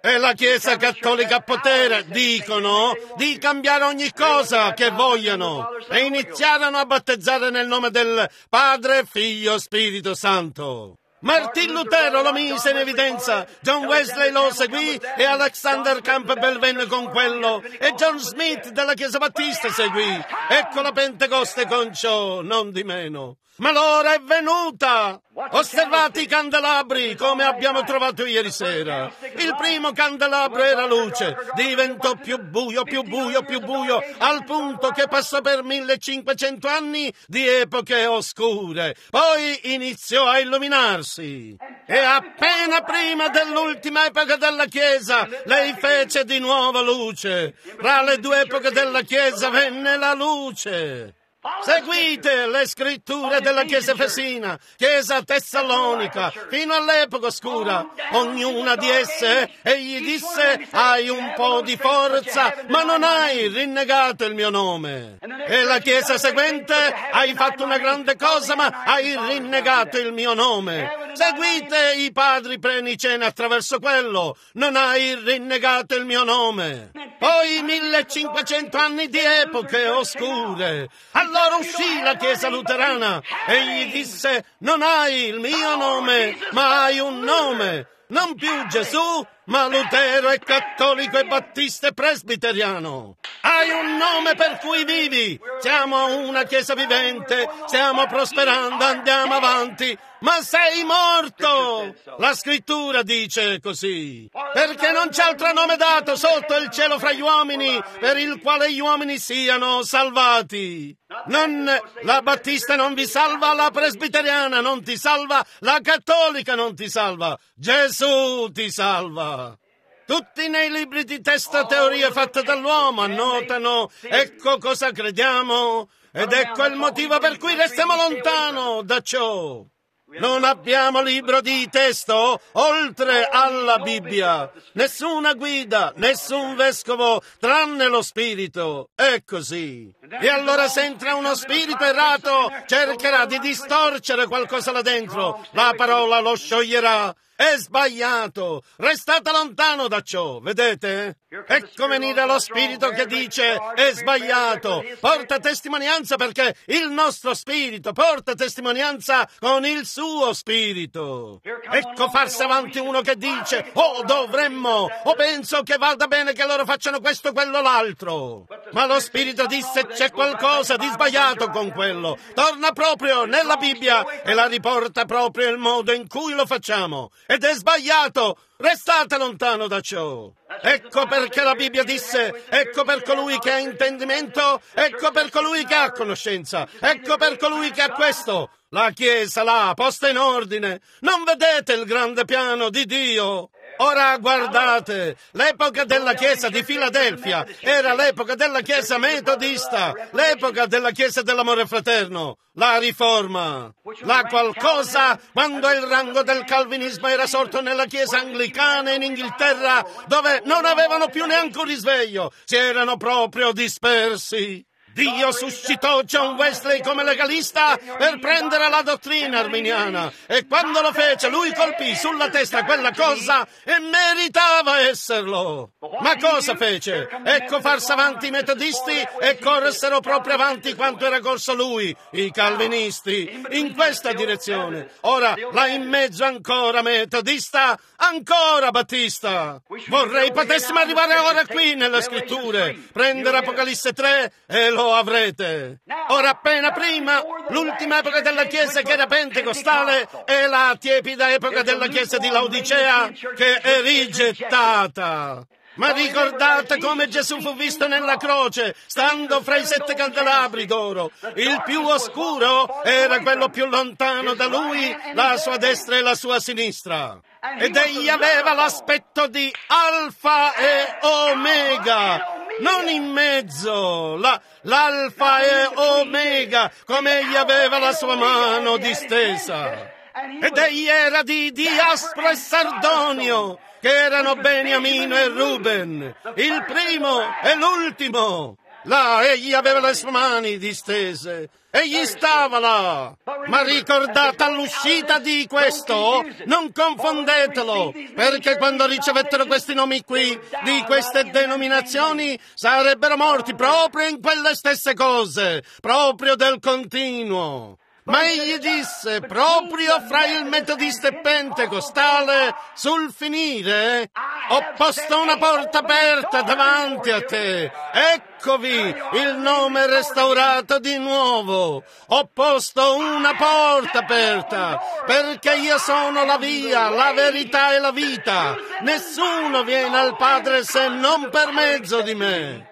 E la Chiesa Cattolica a potere dicono di cambiare ogni cosa che vogliono e iniziarono a battezzare nel nome del Padre, Figlio, Spirito Santo. Martin Lutero lo mise in evidenza, John Wesley lo seguì e Alexander Campbell venne con quello e John Smith della Chiesa Battista seguì. Ecco la Pentecoste con ciò, non di meno. Ma l'ora è venuta! Osservate i candelabri come abbiamo trovato ieri sera. Il primo candelabro era luce, diventò più buio, più buio, più buio, al punto che passò per millecinquecento anni di epoche oscure. Poi iniziò a illuminarsi. E appena prima dell'ultima epoca della Chiesa, lei fece di nuovo luce. Tra le due epoche della Chiesa venne la luce. Seguite le scritture della Chiesa Efesina, Chiesa Tessalonica, fino all'epoca oscura. Ognuna di esse, egli disse, hai un po' di forza, ma non hai rinnegato il mio nome. E la Chiesa seguente, hai fatto una grande cosa, ma hai rinnegato il mio nome. Seguite i padri preniceni attraverso quello, non hai rinnegato il mio nome. Poi millecinquecento anni di epoche oscure. Allora uscì la Chiesa luterana e gli disse, non hai il mio nome, ma hai un nome. Non più Gesù, ma Lutero è cattolico e battista e presbiteriano. Hai un nome per cui vivi. Siamo una Chiesa vivente, stiamo prosperando, andiamo avanti. Ma sei morto! La scrittura dice così. Perché non c'è altro nome dato sotto il cielo fra gli uomini per il quale gli uomini siano salvati. Non, la battista non vi salva, la presbiteriana non ti salva, la cattolica non ti salva. Gesù ti salva. Tutti nei libri di testo teorie fatte dall'uomo annotano, ecco cosa crediamo, ed ecco il motivo per cui restiamo lontano da ciò. Non abbiamo libro di testo oltre alla Bibbia, nessuna guida, nessun vescovo tranne lo spirito. È così. E allora se entra uno spirito errato cercherà di distorcere qualcosa là dentro, la parola lo scioglierà. È sbagliato, restate lontano da ciò, vedete? Ecco venire lo spirito che dice è sbagliato, porta testimonianza perché il nostro spirito porta testimonianza con il suo spirito. Ecco farsi avanti uno che dice oh dovremmo, o penso che vada bene che loro facciano questo, quello, l'altro. Ma lo spirito disse c'è qualcosa di sbagliato con quello, torna proprio nella Bibbia e la riporta proprio il modo in cui lo facciamo. Ed è sbagliato, restate lontano da ciò. Ecco perché la Bibbia disse, ecco per colui che ha intendimento, ecco per colui che ha conoscenza, ecco per colui che ha questo. La Chiesa là, posta in ordine. Non vedete il grande piano di Dio? Ora guardate, l'epoca della Chiesa di Filadelfia era l'epoca della Chiesa metodista, l'epoca della Chiesa dell'amore fraterno, la Riforma. La qualcosa quando il rango del calvinismo era sorto nella Chiesa anglicana in Inghilterra, dove non avevano più neanche un risveglio, si erano proprio dispersi. Dio suscitò John Wesley come legalista per prendere la dottrina arminiana e quando lo fece lui colpì sulla testa quella cosa e meritava esserlo. Ma cosa fece? Ecco farsi avanti i metodisti e corressero proprio avanti quanto era corso lui, i calvinisti, in questa direzione. Ora, là in mezzo ancora metodista, ancora battista. Vorrei potessimo arrivare ora qui nelle scritture, prendere Apocalisse tre e lo avrete. Ora appena prima, l'ultima epoca della Chiesa che era pentecostale e la tiepida epoca della Chiesa di Laodicea che è rigettata. Ma ricordate come Gesù fu visto nella croce, stando fra i sette candelabri d'oro. Il più oscuro era quello più lontano da lui, la sua destra e la sua sinistra. Ed egli aveva l'aspetto di Alfa e Omega, non in mezzo, la, l'Alfa e Omega, come egli aveva la sua mano distesa. Ed egli era di Diaspro e Sardonio, che erano Beniamino e Ruben, il primo e l'ultimo. Là egli aveva le sue mani distese. Egli stava là. Ma ricordate all'uscita di questo, non confondetelo, perché quando ricevettero questi nomi qui, di queste denominazioni, sarebbero morti proprio in quelle stesse cose, proprio del continuo. Ma egli disse, proprio fra il metodista e pentecostale, sul finire, ho posto una porta aperta davanti a te. Eccovi, il nome restaurato di nuovo. Ho posto una porta aperta, perché io sono la via, la verità e la vita. Nessuno viene al Padre se non per mezzo di me.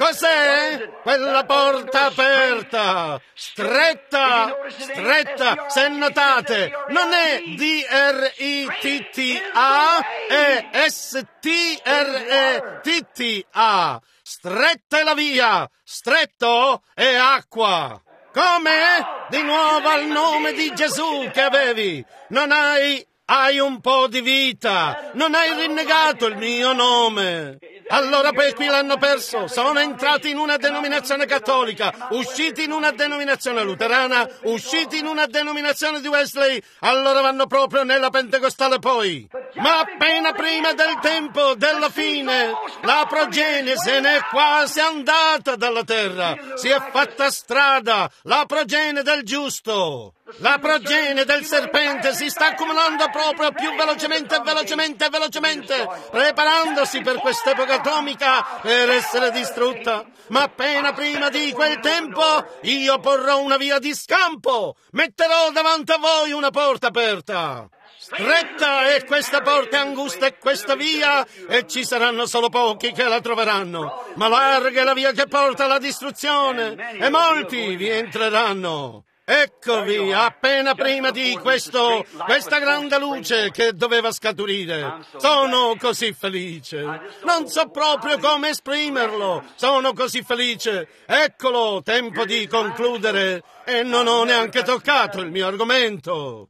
Cos'è? Quella porta aperta, stretta, stretta, se notate, non è D R I T T A, è S T R E T T A. Stretta è la via, stretto è acqua. Come? Di nuovo al nome di Gesù che avevi. Non hai, hai un po' di vita, non hai rinnegato il mio nome. Allora poi qui l'hanno perso, sono entrati in una denominazione cattolica, usciti in una denominazione luterana, usciti in una denominazione di Wesley, allora vanno proprio nella pentecostale poi. Ma appena prima del tempo della fine, la progenie se n'è quasi andata dalla terra, si è fatta strada, la progenie del giusto. La progenie del serpente si sta accumulando proprio più velocemente e velocemente e velocemente, preparandosi per quest'epoca atomica per essere distrutta. Ma appena prima di quel tempo io porrò una via di scampo, metterò davanti a voi una porta aperta. Stretta è questa porta, angusta è questa via, e ci saranno solo pochi che la troveranno. Ma larga è la via che porta alla distruzione, e molti vi entreranno. Eccovi, appena prima di questo, questa grande luce che doveva scaturire. Sono così felice. Non so proprio come esprimerlo. Sono così felice. Eccolo, tempo di concludere. E non ho neanche toccato il mio argomento.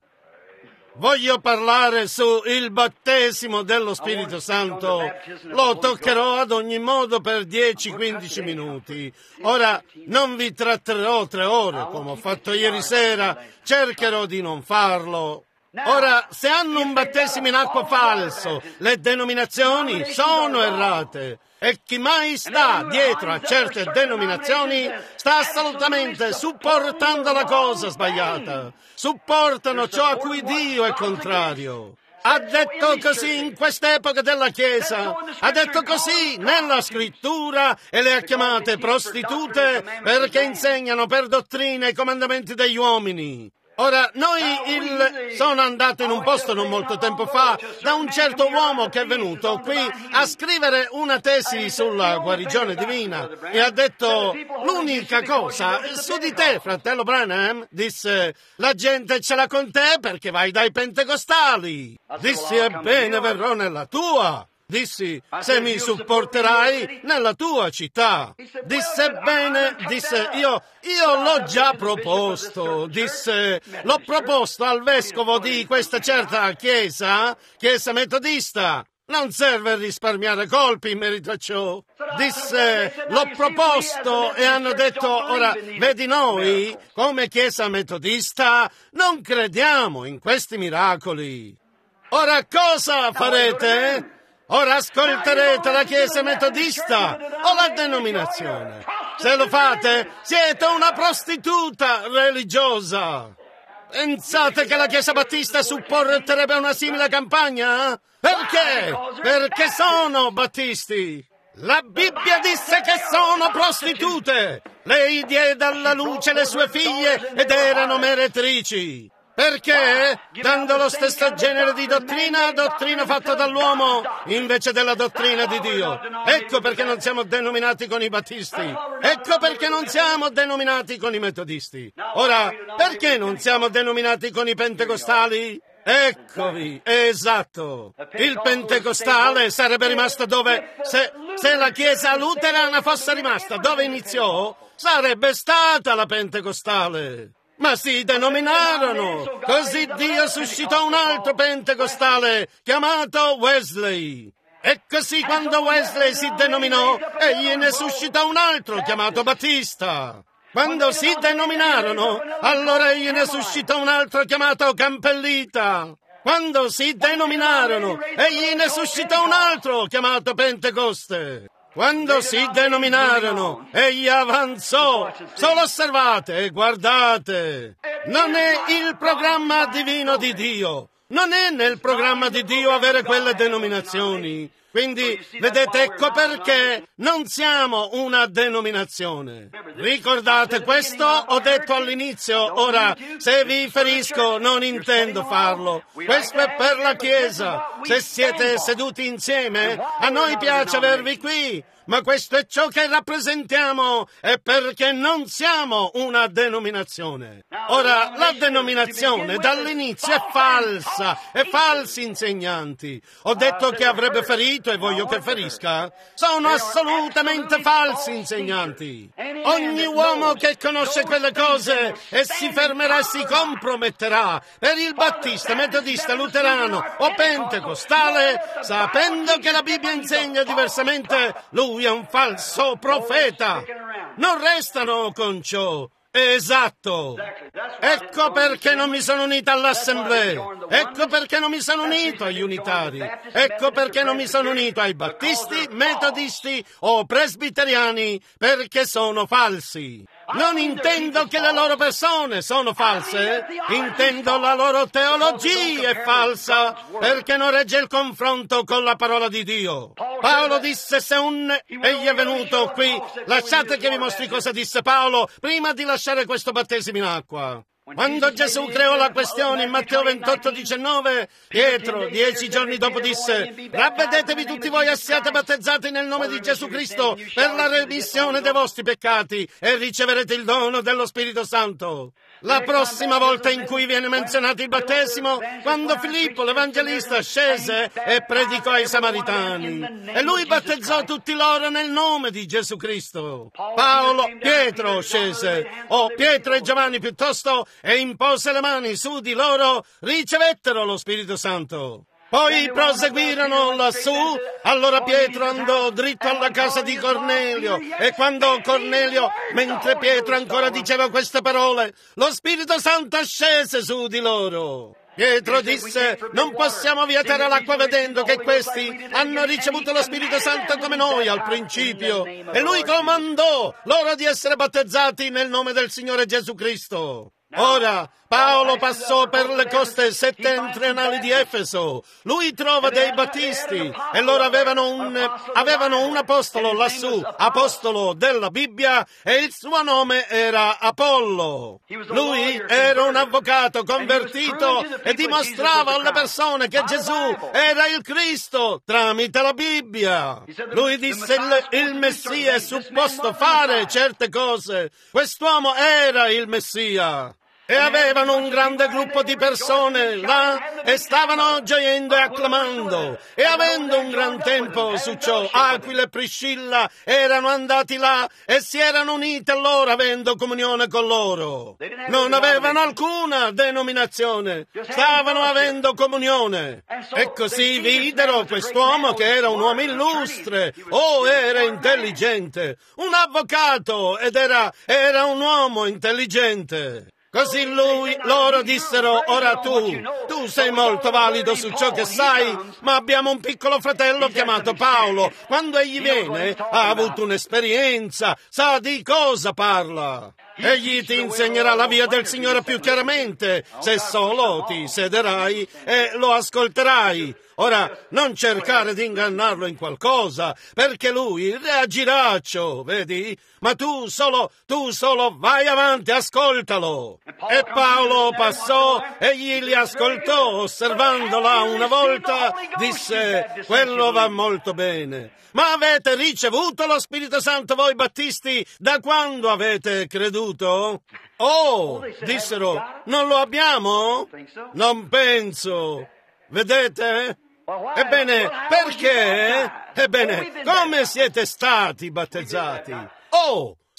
Voglio parlare su il battesimo dello Spirito Santo. Lo toccherò ad ogni modo per dieci quindici minuti. Ora non vi tratterò tre ore come ho fatto ieri sera. Cercherò di non farlo. Ora, se hanno un battesimo in acqua falso, le denominazioni sono errate. E chi mai sta dietro a certe denominazioni sta assolutamente supportando la cosa sbagliata. Supportano ciò a cui Dio è contrario. Ha detto così in quest'epoca della Chiesa, ha detto così nella Scrittura e le ha chiamate prostitute perché insegnano per dottrina i comandamenti degli uomini. Ora, noi il... sono andato in un posto non molto tempo fa da un certo uomo che è venuto qui a scrivere una tesi sulla guarigione divina e ha detto l'unica cosa su di te, fratello Branham, disse, la gente ce l'ha con te perché vai dai pentecostali. Dissi, ebbene verrò nella tua. Dissi, se mi supporterai nella tua città. Disse, bene, disse, io, io l'ho già proposto. Disse, l'ho proposto al vescovo di questa certa chiesa, chiesa metodista. Non serve risparmiare colpi in merito a ciò. Disse, l'ho proposto e hanno detto, ora, vedi noi, come chiesa metodista, non crediamo in questi miracoli. Ora cosa farete? Ora ascolterete la Chiesa metodista o la denominazione. Se lo fate, siete una prostituta religiosa. Pensate che la Chiesa battista supporterebbe una simile campagna? Perché? Perché sono battisti. La Bibbia disse che sono prostitute. Lei diede alla luce le sue figlie ed erano meretrici. Perché? Dando lo stesso genere di dottrina, dottrina fatta dall'uomo, invece della dottrina di Dio. Ecco perché non siamo denominati con i battisti. Ecco perché non siamo denominati con i metodisti. Ora, perché non siamo denominati con i pentecostali? Eccovi, esatto. Il pentecostale sarebbe rimasto dove... Se, se la chiesa luterana fosse rimasta dove iniziò, sarebbe stata la pentecostale. Ma si denominarono, così Dio suscitò un altro pentecostale chiamato Wesley. E così quando Wesley si denominò, egli ne suscitò un altro chiamato Battista. Quando si denominarono, allora egli ne suscitò un altro chiamato Campellita. Quando si denominarono, egli ne suscitò un altro chiamato Pentecoste. Quando si denominarono, egli avanzò. Solo osservate e guardate. Non è il programma divino di Dio. Non è nel programma di Dio avere quelle denominazioni. Quindi, vedete, ecco perché non siamo una denominazione. Ricordate questo? Ho detto all'inizio. Ora, se vi ferisco, non intendo farlo. Questo è per la Chiesa. Se siete seduti insieme, a noi piace avervi qui. Ma questo è ciò che rappresentiamo, è perché non siamo una denominazione. Ora, la denominazione dall'inizio è falsa, è falsi insegnanti. Ho detto che avrebbe ferito e voglio che ferisca. Sono assolutamente falsi insegnanti. Ogni uomo che conosce quelle cose e si fermerà e si comprometterà per il battista, metodista, luterano o pentecostale, sapendo che la Bibbia insegna diversamente, lui è un falso profeta. Non restano con ciò. Esatto. Ecco perché non mi sono unito all'assemblea. Ecco perché non mi sono unito agli unitari. Ecco perché non mi sono unito ai battisti, metodisti o presbiteriani, perché sono falsi. Non intendo che le loro persone sono false, intendo la loro teologia è falsa, perché non regge il confronto con la parola di Dio. Paolo disse, se un egli è venuto qui, lasciate che vi mostri cosa disse Paolo prima di lasciare questo battesimo in acqua. Quando Gesù creò la questione in Matteo ventotto diciannove, Pietro, dieci giorni dopo, disse, ravvedetevi tutti voi e siate battezzati nel nome di Gesù Cristo per la remissione dei vostri peccati e riceverete il dono dello Spirito Santo. La prossima volta in cui viene menzionato il battesimo, quando Filippo l'Evangelista scese e predicò ai Samaritani, e lui battezzò tutti loro nel nome di Gesù Cristo. Paolo, Pietro scese, o Pietro e Giovanni piuttosto, e impose le mani su di loro, ricevettero lo Spirito Santo. Poi proseguirono lassù, allora Pietro andò dritto alla casa di Cornelio e quando Cornelio, mentre Pietro ancora diceva queste parole, lo Spirito Santo scese su di loro. Pietro disse, non possiamo vietare l'acqua vedendo che questi hanno ricevuto lo Spirito Santo come noi al principio. E lui comandò loro di essere battezzati nel nome del Signore Gesù Cristo. Ora, Paolo passò per le coste settentrionali di Efeso. Lui trova dei battisti e loro avevano un, avevano un apostolo lassù, apostolo della Bibbia, e il suo nome era Apollo. Lui era un avvocato convertito e dimostrava alle persone che Gesù era il Cristo tramite la Bibbia. Lui disse il, il Messia è supposto fare certe cose. Quest'uomo era il Messia. E avevano un grande gruppo di persone là e stavano gioendo e acclamando. E avendo un gran tempo su ciò, Aquila e Priscilla erano andati là e si erano uniti a loro avendo comunione con loro. Non avevano alcuna denominazione, stavano avendo comunione. E così videro quest'uomo che era un uomo illustre, oh, era intelligente, un avvocato ed era, era un uomo intelligente. Così lui, loro dissero, ora tu, tu sei molto valido su ciò che sai, ma abbiamo un piccolo fratello chiamato Paolo. Quando egli viene, ha avuto un'esperienza, sa di cosa parla. Egli ti insegnerà la via del Signore più chiaramente, se solo ti sederai e lo ascolterai. Ora, non cercare di ingannarlo in qualcosa, perché lui reagirà a ciò, vedi? Ma tu solo, tu solo vai avanti, ascoltalo. E Paolo passò, egli li ascoltò, osservandola una volta, disse, quello va molto bene. Ma avete ricevuto lo Spirito Santo voi battisti da quando avete creduto? Oh, dissero, non lo abbiamo? Non penso. Vedete? Ebbene, perché? Ebbene, come siete stati battezzati? Oh,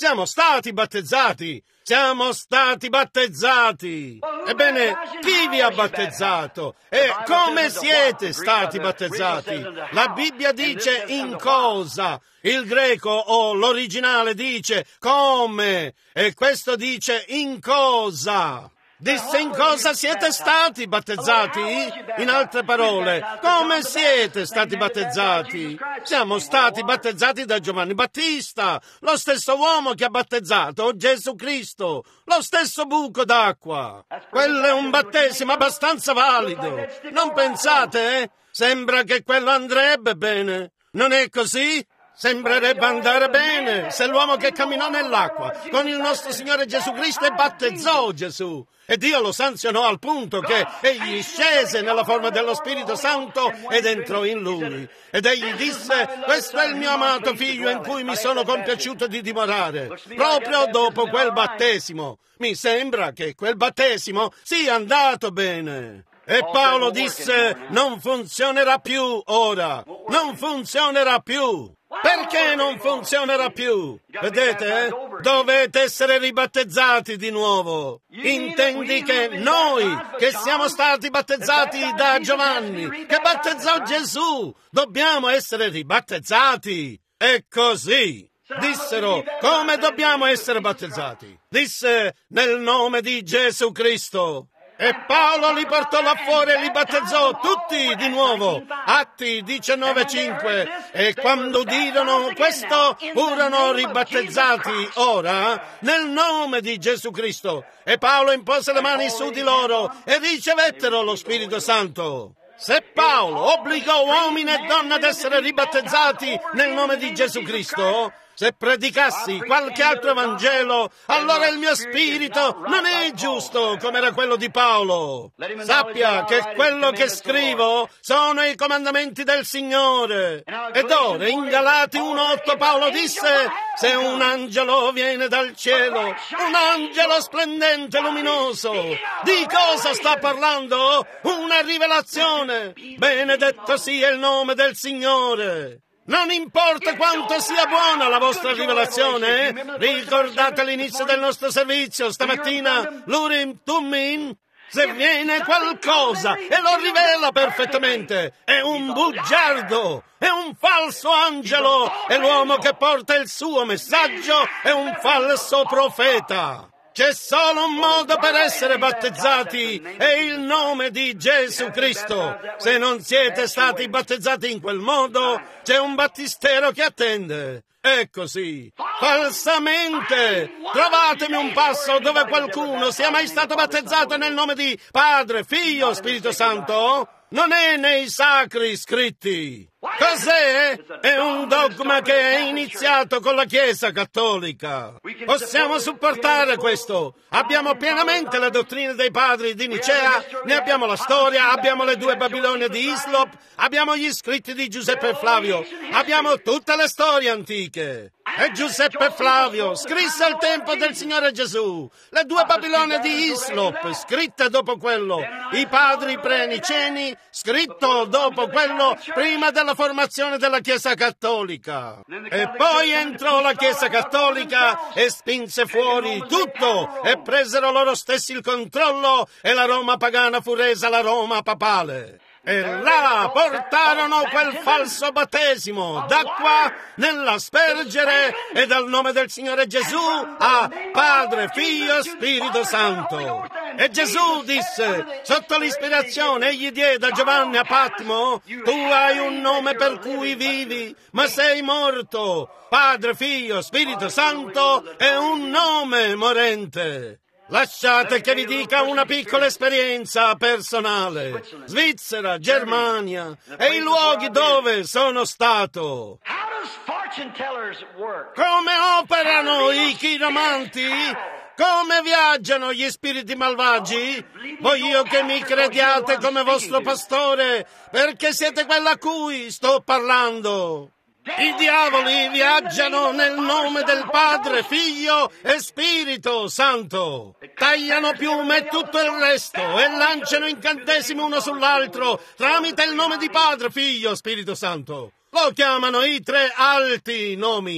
Siamo stati battezzati! Siamo stati battezzati! Ebbene, chi vi ha battezzato? E come siete stati battezzati? La Bibbia dice in cosa? Il greco o l'originale dice come? E questo dice in cosa? Disse in cosa siete stati battezzati? In altre parole, come siete stati battezzati? Siamo stati battezzati da Giovanni Battista, lo stesso uomo che ha battezzato Gesù Cristo, lo stesso buco d'acqua. Quello è un battesimo abbastanza valido. Non pensate, eh? Sembra che quello andrebbe bene. Non è così? Sembrerebbe andare bene se l'uomo che camminò nell'acqua con il nostro Signore Gesù Cristo e battezzò Gesù. E Dio lo sanzionò al punto che egli scese nella forma dello Spirito Santo ed entrò in lui. Ed egli disse, questo è il mio amato figlio in cui mi sono compiaciuto di dimorare. Proprio dopo quel battesimo. Mi sembra che quel battesimo sia andato bene. E Paolo disse, non funzionerà più ora. Non funzionerà più. Perché non funzionerà più? Vedete? Eh? Dovete essere ribattezzati di nuovo. Intendi che noi, che siamo stati battezzati da Giovanni, che battezzò Gesù, dobbiamo essere ribattezzati. E così dissero, come dobbiamo essere battezzati? Disse, nel nome di Gesù Cristo. E Paolo li portò là fuori e li battezzò tutti di nuovo. Atti diciannove cinque. E quando udirono questo, furono ribattezzati ora nel nome di Gesù Cristo. E Paolo impose le mani su di loro e ricevettero lo Spirito Santo. Se Paolo obbligò uomini e donne ad essere ribattezzati nel nome di Gesù Cristo, se predicassi qualche altro Vangelo, allora il mio spirito non è giusto come era quello di Paolo. Sappia che quello che scrivo sono i comandamenti del Signore. Ed ora in Galati uno otto Paolo disse, se un angelo viene dal cielo, un angelo splendente e luminoso, di cosa sta parlando? Una rivelazione. Benedetto sia il nome del Signore. Non importa quanto sia buona la vostra rivelazione, eh? Ricordate l'inizio del nostro servizio stamattina, l'Urim Tummim? Se viene qualcosa e lo rivela perfettamente, è un bugiardo, è un falso angelo, e l'uomo che porta il suo messaggio è un falso profeta. C'è solo un modo per essere battezzati, è il nome di Gesù Cristo. Se non siete stati battezzati in quel modo, c'è un battistero che attende. È così. Falsamente! Trovatemi un passo dove qualcuno sia mai stato battezzato nel nome di Padre, Figlio, Spirito Santo? Non è nei sacri scritti. Cos'è? È un dogma che è iniziato con la Chiesa Cattolica. Possiamo supportare questo. Abbiamo pienamente la dottrina dei padri di Nicea, ne abbiamo la storia, abbiamo le due Babilonie di Islop, abbiamo gli scritti di Giuseppe e Flavio, abbiamo tutte le storie antiche. E Giuseppe Flavio scrisse al tempo del Signore Gesù, le due Babilonie di Islop, scritte dopo quello, i padri pre-niceni, scritto dopo quello, prima della formazione della Chiesa Cattolica. E poi entrò la Chiesa Cattolica e spinse fuori tutto e presero loro stessi il controllo e la Roma pagana fu resa la Roma papale. E là portarono quel falso battesimo d'acqua nell'aspergere e dal nome del Signore Gesù a Padre, Figlio, Spirito Santo. E Gesù disse, sotto l'ispirazione egli diede a Giovanni a Patmo, tu hai un nome per cui vivi, ma sei morto. Padre, Figlio, Spirito Santo è un nome morente. Lasciate che vi dica una piccola esperienza personale. Svizzera, Germania e i luoghi dove sono stato. Come operano i chiromanti? Come viaggiano gli spiriti malvagi? Voglio che mi crediate come vostro pastore, perché siete quella a cui sto parlando. I diavoli viaggiano nel nome del Padre, Figlio e Spirito Santo. Tagliano piume e tutto il resto e lanciano incantesimi uno sull'altro tramite il nome di Padre, Figlio e Spirito Santo. Lo chiamano i tre alti nomi.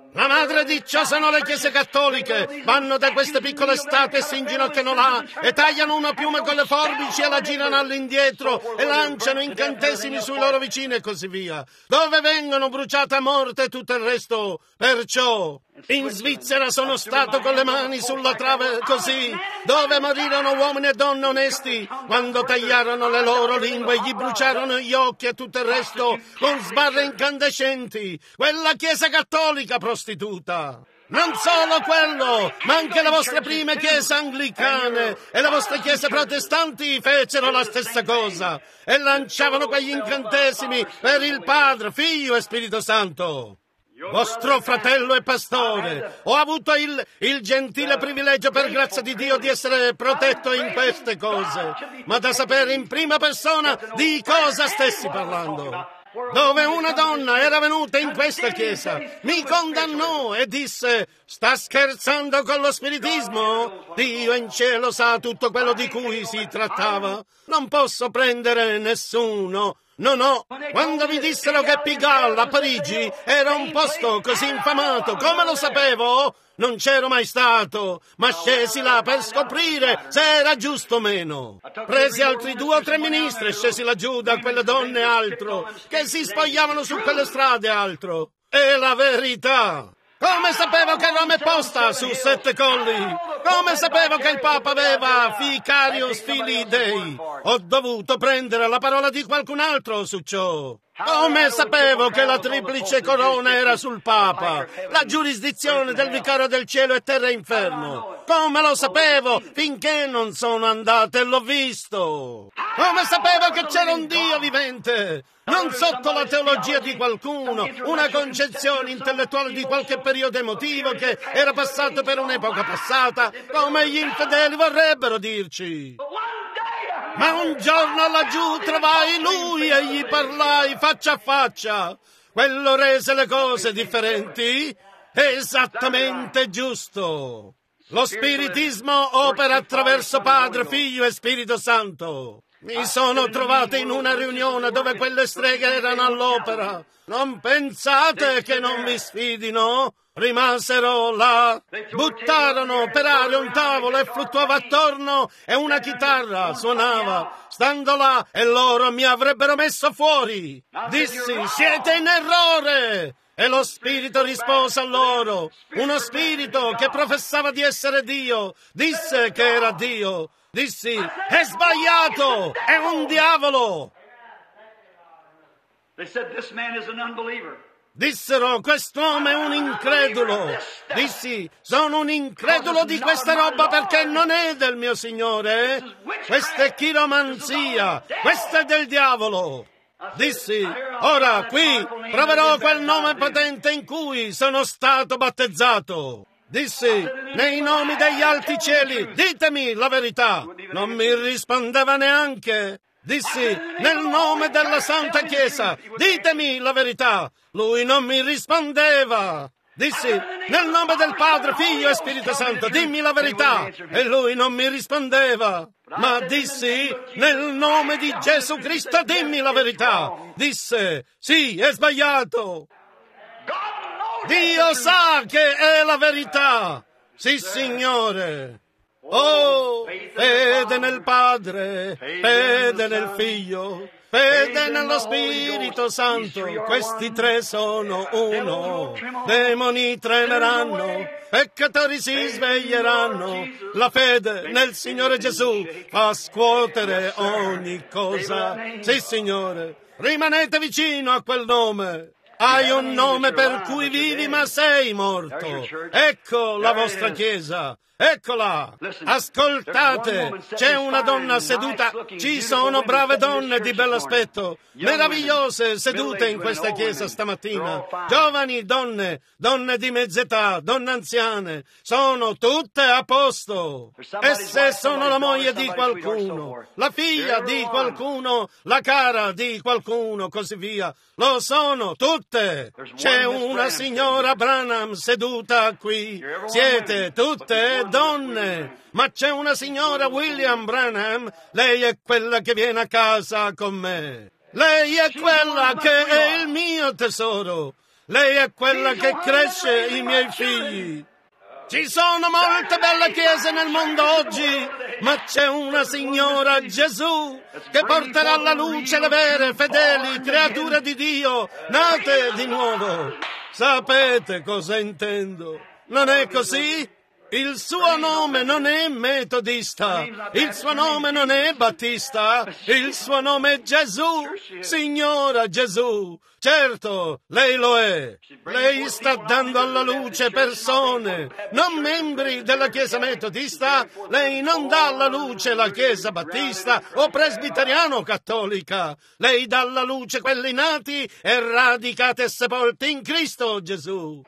La madre di ciò sono le chiese cattoliche. Vanno da queste piccole statue e si inginocchiano là e tagliano una piuma con le forbici e la girano all'indietro e lanciano incantesimi sui loro vicini e così via, dove vengono bruciate a morte e tutto il resto. Perciò in Svizzera sono stato con le mani sulla trave così, dove morirono uomini e donne onesti quando tagliarono le loro lingue e gli bruciarono gli occhi e tutto il resto con sbarre incandescenti. Quella chiesa cattolica prostituta. Non solo quello, ma anche le vostre prime chiese anglicane e le vostre chiese protestanti fecero la stessa cosa e lanciavano quegli incantesimi per il Padre, Figlio e Spirito Santo. Vostro fratello è pastore. Ho avuto il, il gentile privilegio, per grazia di Dio, di essere protetto in queste cose, ma da sapere in prima persona di cosa stessi parlando. Dove una donna era venuta in questa chiesa, mi condannò e disse: sta scherzando con lo spiritismo? Dio in cielo sa tutto quello di cui si trattava. Non posso prendere nessuno. No, no, quando mi dissero che Pigalle a Parigi era un posto così infamato, come lo sapevo? Non c'ero mai stato, ma scesi là per scoprire se era giusto o meno. Presi altri due o tre ministri e scesi laggiù da quelle donne e altro, che si spogliavano su quelle strade e altro. È la verità. Come sapevo che Roma è posta su sette colli? Come sapevo che il Papa aveva Vicarius Filii Dei? Ho dovuto prendere la parola di qualcun altro su ciò. Come sapevo che la triplice corona era sul Papa, la giurisdizione del vicario del cielo e terra e inferno? Come lo sapevo finché non sono andato e l'ho visto? Come sapevo che c'era un Dio vivente? Non sotto la teologia di qualcuno, una concezione intellettuale di qualche periodo emotivo che era passato per un'epoca passata, come gli infedeli vorrebbero dirci. Ma un giorno laggiù trovai lui e gli parlai faccia a faccia. Quello rese le cose differenti? Esattamente giusto. Lo spiritismo opera attraverso Padre, Figlio e Spirito Santo. Mi sono trovato in una riunione dove quelle streghe erano all'opera. Non pensate che non vi sfidino? Rimasero là, buttarono per aria un tavolo e fluttuava attorno e una chitarra suonava. Stando là e loro mi avrebbero messo fuori. Dissi: siete in errore! E lo spirito rispose a loro. Uno spirito che professava di essere Dio disse che era Dio. Dissi: è sbagliato, è un diavolo. They said this man is an unbeliever. Dissero: quest'uomo è un incredulo. Dissi: sono un incredulo di questa roba perché non è del mio Signore. Questa è chiromanzia, questa è del diavolo. Dissi: ora qui proverò quel nome potente in cui sono stato battezzato. Dissi: nei nomi degli alti cieli, ditemi la verità. Non mi rispondeva neanche. Dissi: nel nome della Santa Chiesa, ditemi la verità. Lui non mi rispondeva. Dissi: nel nome del Padre, Figlio e Spirito Santo, dimmi la verità. E lui non mi rispondeva. Ma dissi: nel nome di Gesù Cristo, dimmi la verità. Disse: sì, è sbagliato. Dio sa che è la verità. Sì, Signore. Oh, fede nel Padre, fede nel Figlio, fede nello Spirito Santo. Questi tre sono uno. Demoni tremeranno, peccatori si sveglieranno. La fede nel Signore Gesù fa scuotere ogni cosa. Sì, Signore. Rimanete vicino a quel nome. Hai un nome per cui vivi, ma sei morto. Ecco la vostra Chiesa. Eccola! Ascoltate! C'è una donna seduta. Ci sono brave donne di bell'aspetto, meravigliose, sedute in questa chiesa stamattina. Giovani donne, donne di mezz'età, donne anziane. Sono tutte a posto. Esse sono la moglie di qualcuno, la figlia di qualcuno, la cara di qualcuno, così via. Lo sono tutte. C'è una signora Branham seduta qui. Siete tutte donne, ma c'è una signora William Branham, lei è quella che viene a casa con me. Lei è quella che è il mio tesoro. Lei è quella che cresce i miei figli. Ci sono molte belle chiese nel mondo oggi, ma c'è una signora, Gesù, che porterà alla luce le vere, fedeli creature di Dio, nate di nuovo. Sapete cosa intendo? Non è così? Il suo nome non è metodista, il suo nome non è battista, il suo nome è Gesù, signora Gesù. Certo, lei lo è. Lei sta dando alla luce persone, non membri della Chiesa metodista. Lei non dà alla luce la Chiesa battista o presbiteriana o cattolica. Lei dà alla luce quelli nati e radicati e sepolti in Cristo Gesù.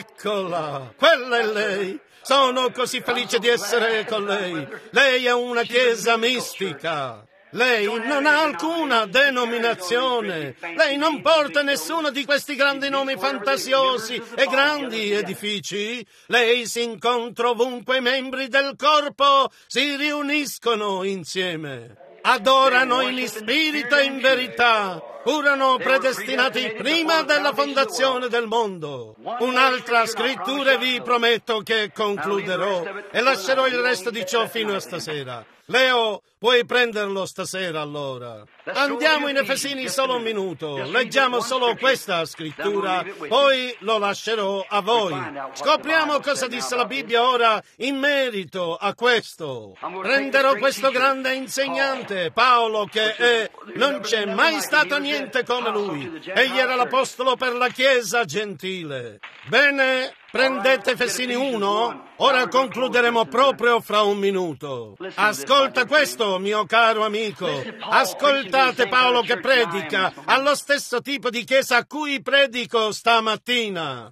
Eccola, quella è lei. Sono così felice di essere con lei. Lei è una chiesa mistica. Lei non ha alcuna denominazione. Lei non porta nessuno di questi grandi nomi fantasiosi e grandi edifici. Lei si incontra ovunque i membri del corpo si riuniscono insieme. Adorano in spirito e in verità. Furono predestinati prima della fondazione del mondo. Un'altra scrittura vi prometto che concluderò e lascerò il resto di ciò fino a stasera. Leo, puoi prenderlo stasera allora. Andiamo in Efesini solo un minuto. Leggiamo solo questa scrittura, poi lo lascerò a voi. Scopriamo cosa disse la Bibbia ora in merito a questo. Prenderò questo grande insegnante, Paolo, che è, non c'è mai stato niente come lui. Egli era l'apostolo per la Chiesa gentile. Bene, prendete Efesini uno. Ora concluderemo proprio fra un minuto. Ascolta questo, mio caro amico. Ascoltate Paolo che predica allo stesso tipo di chiesa a cui predico stamattina.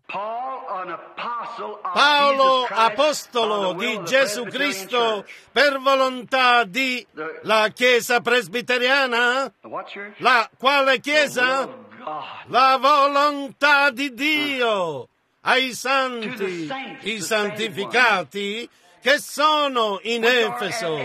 Paolo, apostolo di Gesù Cristo per volontà di la Chiesa presbiteriana? La quale Chiesa? La volontà di Dio. Ai santi, i santificati che sono in Efeso.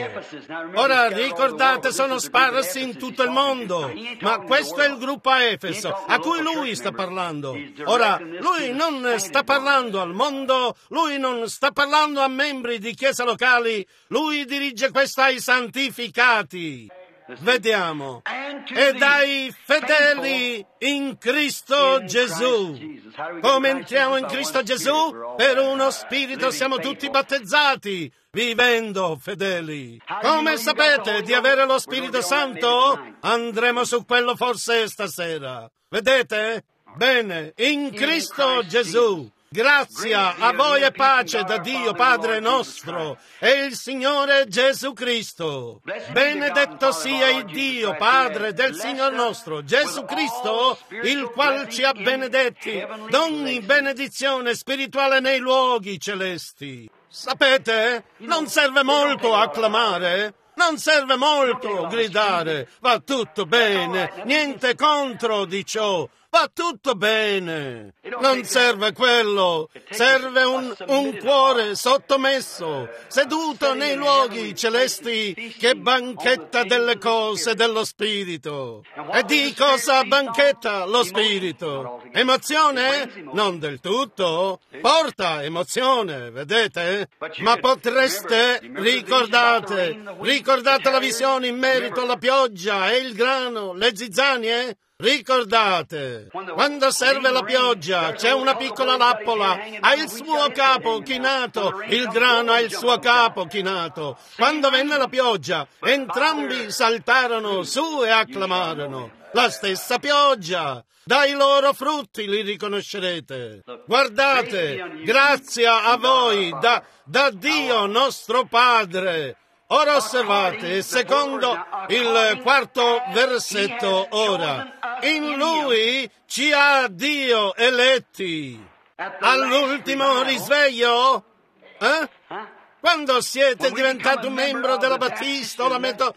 Ora ricordate, sono sparsi in tutto il mondo, ma questo è il gruppo a Efeso a cui lui sta parlando. Ora, lui non sta parlando al mondo, lui non sta parlando a membri di chiese locali, lui dirige questo ai santificati. Vediamo. E dai fedeli in Cristo Gesù. Come entriamo in Cristo Gesù? Per uno spirito siamo tutti battezzati, vivendo fedeli. Come sapete di avere lo Spirito Santo? Andremo su quello forse stasera. Vedete? Bene, in Cristo Gesù. Grazia a voi e pace da Dio Padre nostro e il Signore Gesù Cristo. Benedetto sia il Dio Padre del Signor nostro Gesù Cristo, il quale ci ha benedetti d'ogni benedizione spirituale nei luoghi celesti. Sapete, non serve molto acclamare. Non serve molto gridare. Va tutto bene, niente contro di ciò. Va tutto bene. Non serve quello. Serve un, un cuore sottomesso, seduto nei luoghi celesti che banchetta delle cose dello Spirito. E di cosa banchetta lo Spirito? Emozione? Non del tutto. Porta emozione, vedete? Ma potreste, ricordate, ricordate la visione in merito alla pioggia e il grano, le zizzanie? Ricordate, quando serve la pioggia c'è una piccola lappola, ha il suo capo chinato, il grano ha il suo capo chinato. Quando venne la pioggia, entrambi saltarono su e acclamarono. La stessa pioggia, dai loro frutti li riconoscerete. Guardate, grazia a voi da, da Dio nostro Padre. Ora osservate, secondo il quarto versetto ora, in Lui ci ha Dio eletti. All'ultimo risveglio? Eh? Quando siete diventato un membro della Battista o la Meto...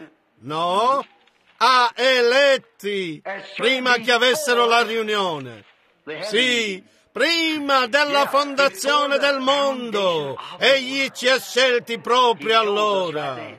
No, ha eletti prima che avessero la riunione. Sì, prima della fondazione del mondo, egli ci ha scelti proprio allora.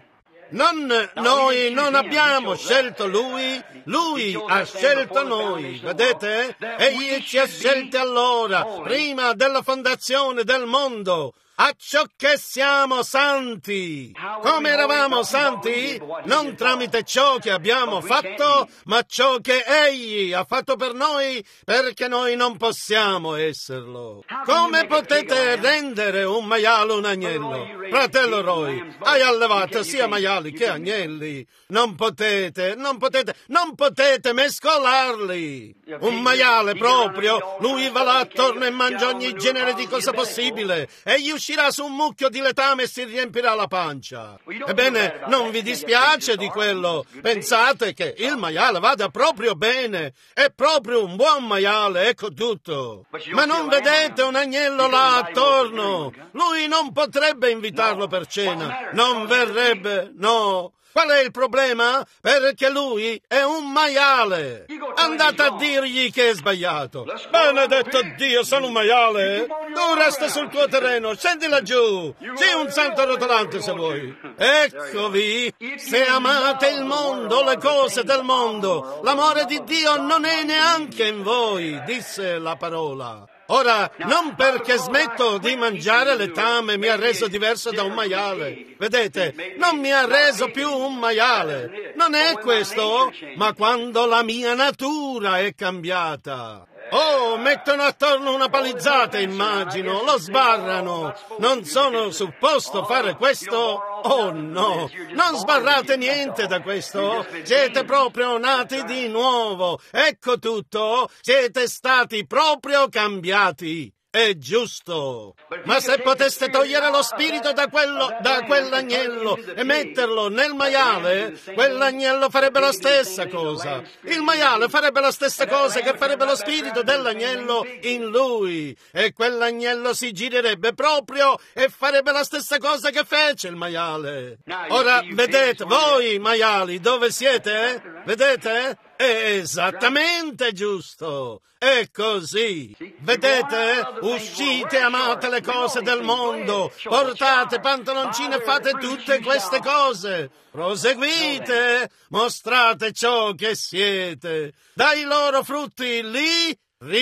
Non noi, non abbiamo scelto Lui, Lui ha scelto noi, vedete? Egli ci ha scelti allora, prima della fondazione del mondo, acciò che siamo santi. Come eravamo santi? Non tramite ciò che abbiamo fatto, ma ciò che Egli ha fatto per noi, perché noi non possiamo esserlo. Come potete rendere un maiale un agnello? Fratello Roy, hai allevato sia maiali che agnelli. Non potete, non potete, non potete mescolarli. Un maiale proprio, lui va là attorno e mangia ogni genere di cosa possibile, e gli uscirà su un mucchio di letame e si riempirà la pancia. Ebbene, non vi dispiace di quello. Pensate che il maiale vada proprio bene. È proprio un buon maiale, ecco tutto. Ma non vedete un agnello là attorno? Lui non potrebbe invitarlo per cena. Non verrebbe, no. Qual è il problema? Perché lui è un maiale. Andate a dirgli che è sbagliato. Benedetto Dio, sono un maiale. Tu resta sul tuo terreno, scendi laggiù. Sii un santo rotolante se vuoi. Eccovi. Se amate il mondo, le cose del mondo, l'amore di Dio non è neanche in voi, disse la parola. Ora, non perché smetto di mangiare letame mi ha reso diverso da un maiale. Vedete, non mi ha reso più un maiale. Non è questo, ma quando la mia natura è cambiata. Oh, mettono attorno una palizzata, immagino, lo sbarrano. Non sono supposto fare questo? Oh no, non sbarrate niente da questo. Siete proprio nati di nuovo. Ecco tutto, siete stati proprio cambiati. È giusto. Ma se poteste togliere lo spirito da quello, da quell'agnello e metterlo nel maiale, quell'agnello farebbe la stessa cosa. Il maiale farebbe la stessa cosa che farebbe lo spirito dell'agnello in lui. E quell'agnello si girerebbe proprio e farebbe la stessa cosa che fece il maiale. Ora, vedete, voi maiali, dove siete? Vedete? È esattamente giusto. È così. Vedete? Uscite, amate le cose del mondo, portate pantaloncini e fate tutte queste cose. Proseguite, mostrate ciò che siete. Dai loro frutti li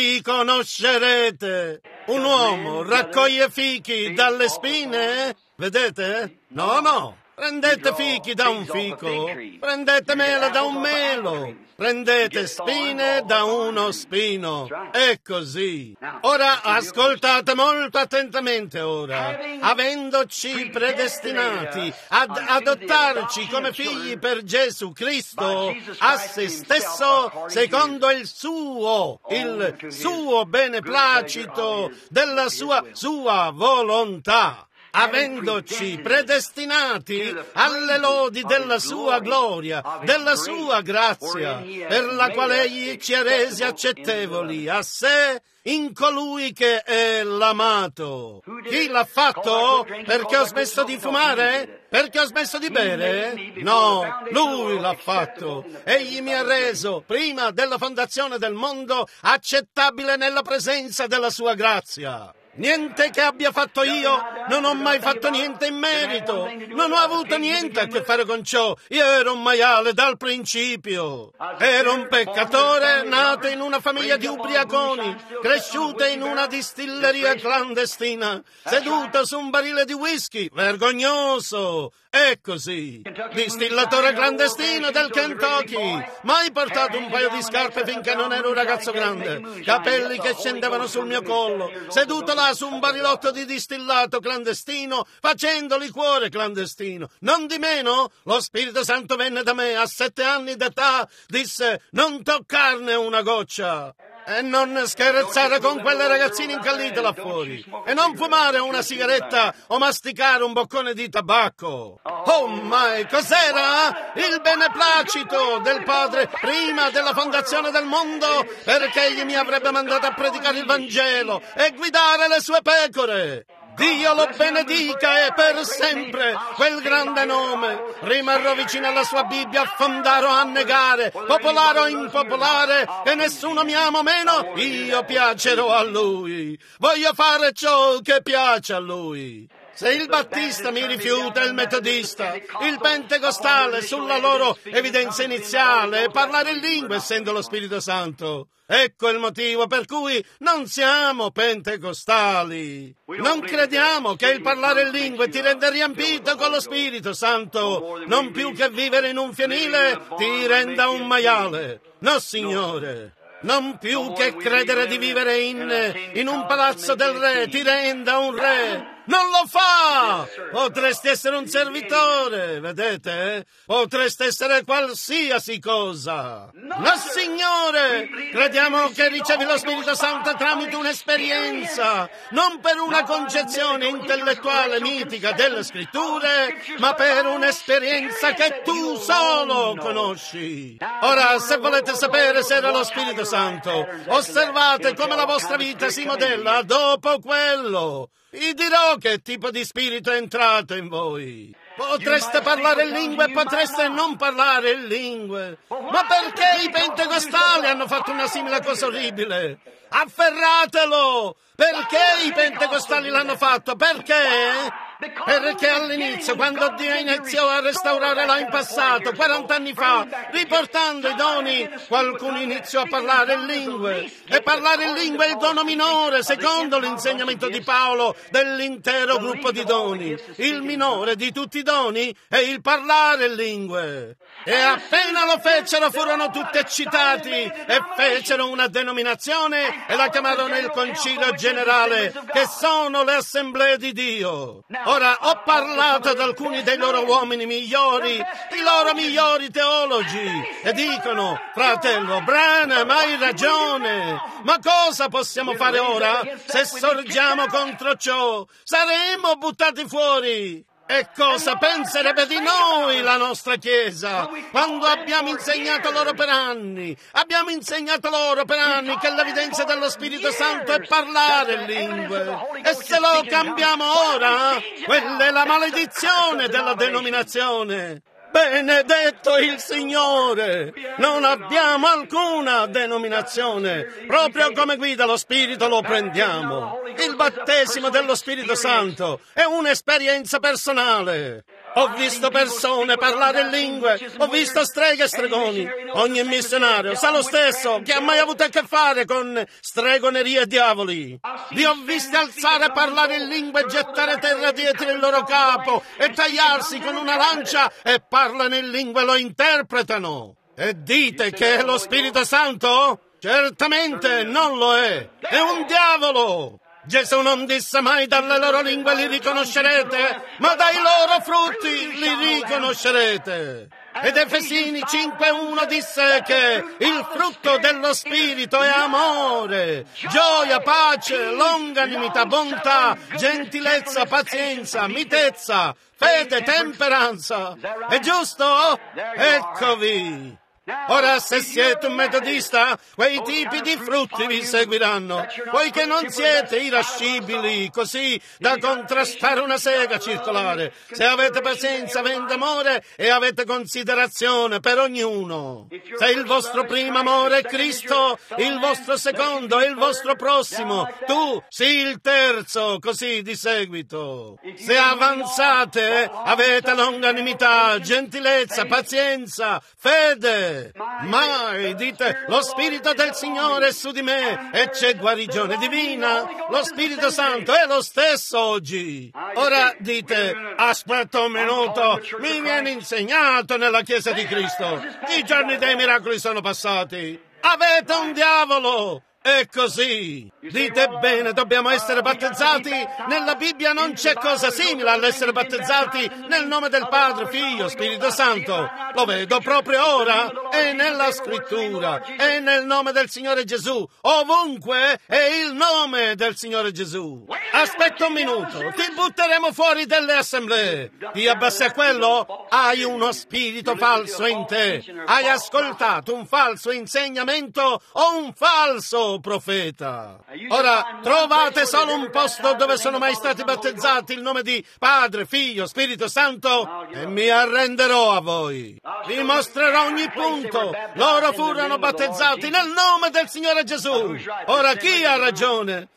riconoscerete. Un uomo raccoglie fichi dalle spine? Vedete? No, no. Prendete fichi da un fico, prendete mele da un melo, prendete spine da uno spino. È così. Ora ascoltate molto attentamente ora. Avendoci predestinati ad adottarci come figli per Gesù Cristo a se stesso secondo il suo, il suo beneplacito della sua, sua volontà. Avendoci predestinati alle lodi della sua gloria, della sua grazia, per la quale egli ci ha resi accettevoli a sé in colui che è l'amato. Chi l'ha fatto? Perché ho smesso di fumare? Perché ho smesso di bere? No, lui l'ha fatto. Egli mi ha reso, prima della fondazione del mondo, accettabile nella presenza della sua grazia. Niente che abbia fatto io, non ho mai fatto niente in merito, non ho avuto niente a che fare con ciò. Io ero un maiale dal principio, ero un peccatore nato in una famiglia di ubriaconi, cresciuto in una distilleria clandestina, seduto su un barile di whisky, vergognoso. È così. Distillatore clandestino del Kentucky. Mai portato un paio di scarpe finché non ero un ragazzo grande. Capelli che scendevano sul mio collo. Seduto là su un barilotto di distillato clandestino, facendo liquore clandestino. Non di meno, lo Spirito Santo venne da me a sette anni d'età, disse: non toccarne una goccia. E non scherzare con quelle ragazzine incallite là fuori. E non fumare una sigaretta o masticare un boccone di tabacco. Oh my, cos'era? Il beneplacito del Padre prima della fondazione del mondo, perché egli mi avrebbe mandato a predicare il Vangelo e guidare le sue pecore. Dio lo benedica e per sempre quel grande nome. Rimarrò vicino alla sua Bibbia, affondare o annegare, popolare o impopolare, e nessuno mi ama meno, io piacerò a Lui. Voglio fare ciò che piace a Lui. Se il battista mi rifiuta, il metodista, il pentecostale sulla loro evidenza iniziale, parlare in lingua essendo lo Spirito Santo. Ecco il motivo per cui non siamo pentecostali. Non crediamo che il parlare in lingue ti renda riempito con lo Spirito Santo, non più che vivere in un fienile ti renda un maiale. No, Signore. Non più che credere di vivere in, in un palazzo del re ti renda un re. Non lo fa! Potresti essere un servitore, vedete? Potresti essere qualsiasi cosa. No, Signore! Crediamo che ricevi lo Spirito Santo tramite un'esperienza, non per una concezione intellettuale mitica delle Scritture, ma per un'esperienza che tu solo conosci. Ora, se volete sapere se era lo Spirito Santo, osservate come la vostra vita si modella dopo quello. Vi dirò che tipo di spirito è entrato in voi. Potreste parlare in lingue e potreste non parlare in lingue. Ma perché i pentecostali hanno fatto una simile cosa orribile? Afferratelo! Perché i pentecostali l'hanno fatto? Perché? Perché all'inizio, quando Dio iniziò a restaurare là in passato, quaranta anni fa, riportando i doni, qualcuno iniziò a parlare in lingue. E parlare in lingue è il dono minore, secondo l'insegnamento di Paolo, dell'intero gruppo di doni. Il minore di tutti i doni è il parlare in lingue. E appena lo fecero furono tutti eccitati e fecero una denominazione e la chiamarono il Concilio Generale, che sono le assemblee di Dio. Ora, ho parlato ad alcuni dei loro uomini migliori, i loro migliori teologi, e dicono: fratello Branham, hai ragione, ma cosa possiamo fare ora? Se sorgiamo contro ciò, saremo buttati fuori. E cosa penserebbe di noi la nostra Chiesa quando abbiamo insegnato loro per anni? Abbiamo insegnato loro per anni che l'evidenza dello Spirito Santo è parlare in lingue. E se lo cambiamo ora, quella è la maledizione della denominazione. Benedetto il Signore! Non abbiamo alcuna denominazione. Proprio come guida lo Spirito lo prendiamo. Il battesimo dello Spirito Santo è un'esperienza personale. Ho visto persone parlare in lingue, ho visto streghe e stregoni. Ogni missionario sa lo stesso che ha mai avuto a che fare con stregonerie e diavoli. Li ho visti alzare e parlare in lingue e gettare terra dietro il loro capo e tagliarsi con una lancia e parlano in lingue e lo interpretano. E dite che è lo Spirito Santo? Certamente non lo è. È un diavolo. Gesù non disse mai: dalle loro lingue li riconoscerete, ma dai loro frutti li riconoscerete. Ed Efesini cinque uno disse che il frutto dello Spirito è amore, gioia, pace, longanimità, bontà, gentilezza, pazienza, mitezza, fede, temperanza. È giusto? Eccovi. Ora, se siete un metodista, quei tipi di frutti vi seguiranno, poiché non siete irascibili, così da contrastare una sega circolare. Se avete pazienza, avete amore e avete considerazione per ognuno. Se il vostro primo amore è Cristo, il vostro secondo è il vostro prossimo, tu sii il terzo, così di seguito. Se avanzate, avete longanimità, gentilezza, pazienza, fede. Mai, dite: lo Spirito del Signore è su di me e c'è guarigione divina. Lo Spirito Santo è lo stesso oggi. Ora dite: aspetta un minuto, mi viene insegnato nella Chiesa di Cristo. I giorni dei miracoli sono passati. Avete un diavolo. È così. Dite bene, dobbiamo essere battezzati. Nella Bibbia non c'è cosa simile all'essere battezzati nel nome del Padre, Figlio, Spirito Santo. Lo vedo proprio ora. È nella Scrittura. È nel nome del Signore Gesù. Ovunque è il nome del Signore Gesù. Aspetta un minuto. Ti butteremo fuori dalle assemblee. Ti abbassi a quello? Hai uno spirito falso in te. Hai ascoltato un falso insegnamento o un falso profeta. Ora, trovate solo un posto dove sono mai stati battezzati il nome di Padre, Figlio, Spirito Santo e mi arrenderò a voi. Vi mostrerò ogni punto. Loro furono battezzati nel nome del Signore Gesù. Ora, chi ha ragione?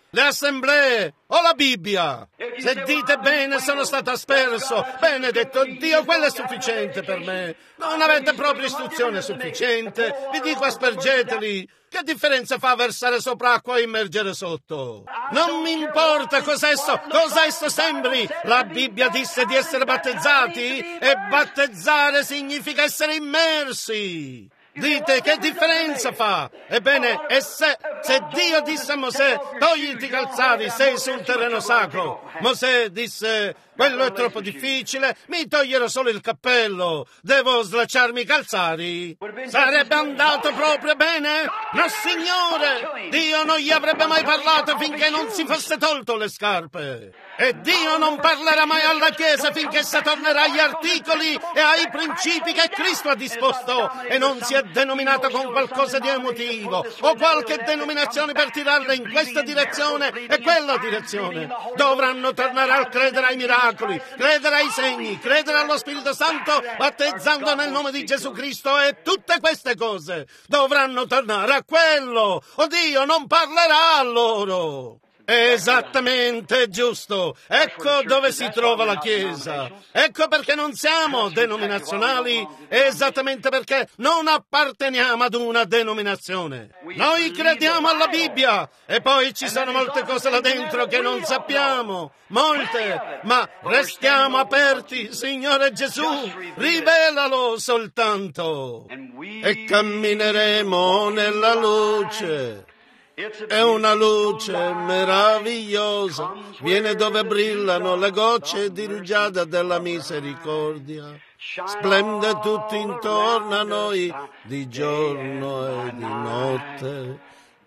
le assemblee o la Bibbia. Se dite bene, sono stato asperso, benedetto Dio, quello è sufficiente per me. Non avete proprio istruzione sufficiente, vi dico aspergeteli. Che differenza fa versare sopra acqua e immergere sotto? Non mi importa cosa esso, cosa esso sembri. La Bibbia disse di essere battezzati e battezzare significa essere immersi. Dite, che differenza fa? Ebbene, e se, se Dio disse a Mosè, togliti i calzari, sei sul terreno sacro. Mosè disse, quello è troppo difficile, mi toglierò solo il cappello, devo slacciarmi i calzari. Sarebbe andato proprio bene? No, signore, Dio non gli avrebbe mai parlato finché non si fosse tolto le scarpe. E Dio non parlerà mai alla Chiesa finché essa tornerà agli articoli e ai principi che Cristo ha disposto e non si è denominato con qualcosa di emotivo o qualche denominazione per tirarla in questa direzione e quella direzione. Dovranno tornare al credere ai miracoli, credere ai segni, credere allo Spirito Santo battezzando nel nome di Gesù Cristo e tutte queste cose. Dovranno tornare a quello o Dio non parlerà a loro. Esattamente, giusto. Ecco dove si trova la Chiesa. Ecco perché non siamo denominazionali, esattamente perché non apparteniamo ad una denominazione. Noi crediamo alla Bibbia e poi ci sono molte cose là dentro che non sappiamo, molte, ma restiamo aperti, Signore Gesù, rivelalo soltanto e cammineremo nella luce. È una luce meravigliosa, viene dove brillano le gocce di rugiada della misericordia. Splende tutto intorno a noi, di giorno e di notte.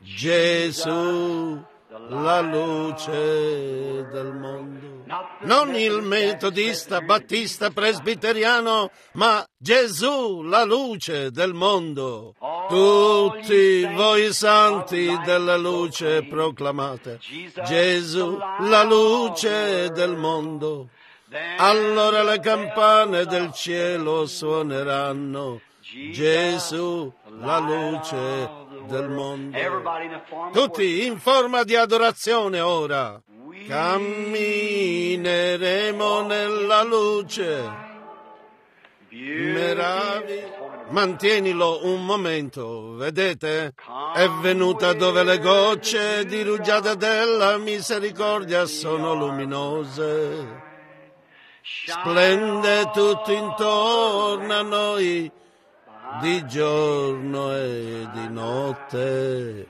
Gesù, la luce del mondo. Non il metodista, battista, presbiteriano, ma Gesù, la luce del mondo. Tutti voi santi della luce proclamate, Gesù, la luce del mondo. Allora le campane del cielo suoneranno, Gesù, la luce del mondo. Tutti in forma di adorazione ora. Cammineremo nella luce. Meraviglia. Mantienilo un momento, vedete? È venuta dove le gocce di rugiada della misericordia sono luminose. Splende tutto intorno a noi, di giorno e di notte.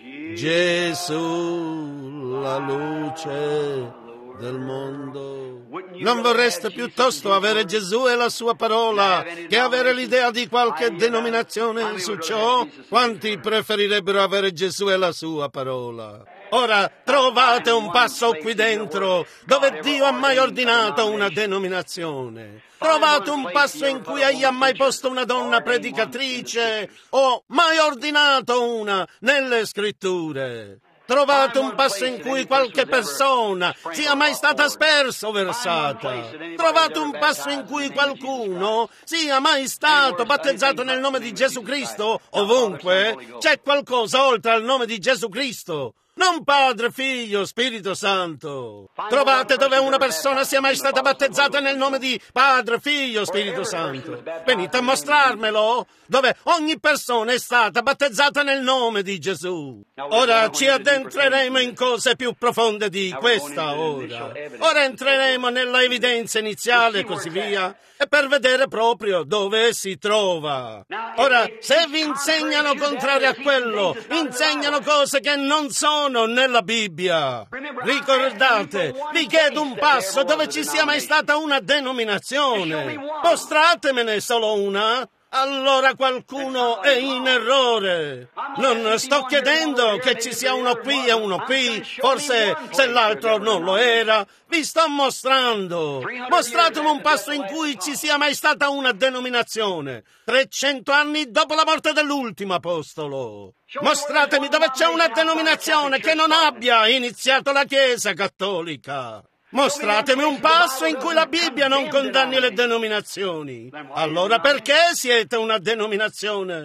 Gesù, la luce del mondo. Non vorreste piuttosto avere Gesù e la sua parola che avere l'idea di qualche denominazione su ciò? Quanti preferirebbero avere Gesù e la sua parola? Ora trovate un passo qui dentro dove Dio ha mai ordinato una denominazione. Trovate un passo in cui egli ha mai posto una donna predicatrice o mai ordinato una nelle scritture. Trovate un passo in cui qualche persona sia mai stata aspersa o versata. Trovate un passo in cui qualcuno sia mai stato battezzato nel nome di Gesù Cristo. Ovunque c'è qualcosa oltre al nome di Gesù Cristo. Non Padre, Figlio, Spirito Santo. Trovate dove una persona sia mai stata battezzata nel nome di Padre, Figlio, Spirito Santo. Venite a mostrarmelo, dove ogni persona è stata battezzata nel nome di Gesù. Ora ci addentreremo in cose più profonde di questa ora. Ora entreremo nella evidenza iniziale e così via, e per vedere proprio dove si trova. Ora, se vi insegnano contrario a quello, insegnano cose che non sono nella Bibbia. Ricordate, vi chiedo un passo dove ci sia mai stata una denominazione. Mostratemene solo una. Allora qualcuno è in errore. Non sto chiedendo che ci sia uno qui e uno qui, forse se l'altro non lo era. Vi sto mostrando. Mostratemi un passo in cui ci sia mai stata una denominazione. trecento anni dopo la morte dell'ultimo apostolo. Mostratemi dove c'è una denominazione che non abbia iniziato la Chiesa cattolica. Mostratemi un passo in cui la Bibbia non condanni le denominazioni. Allora perché siete una denominazione?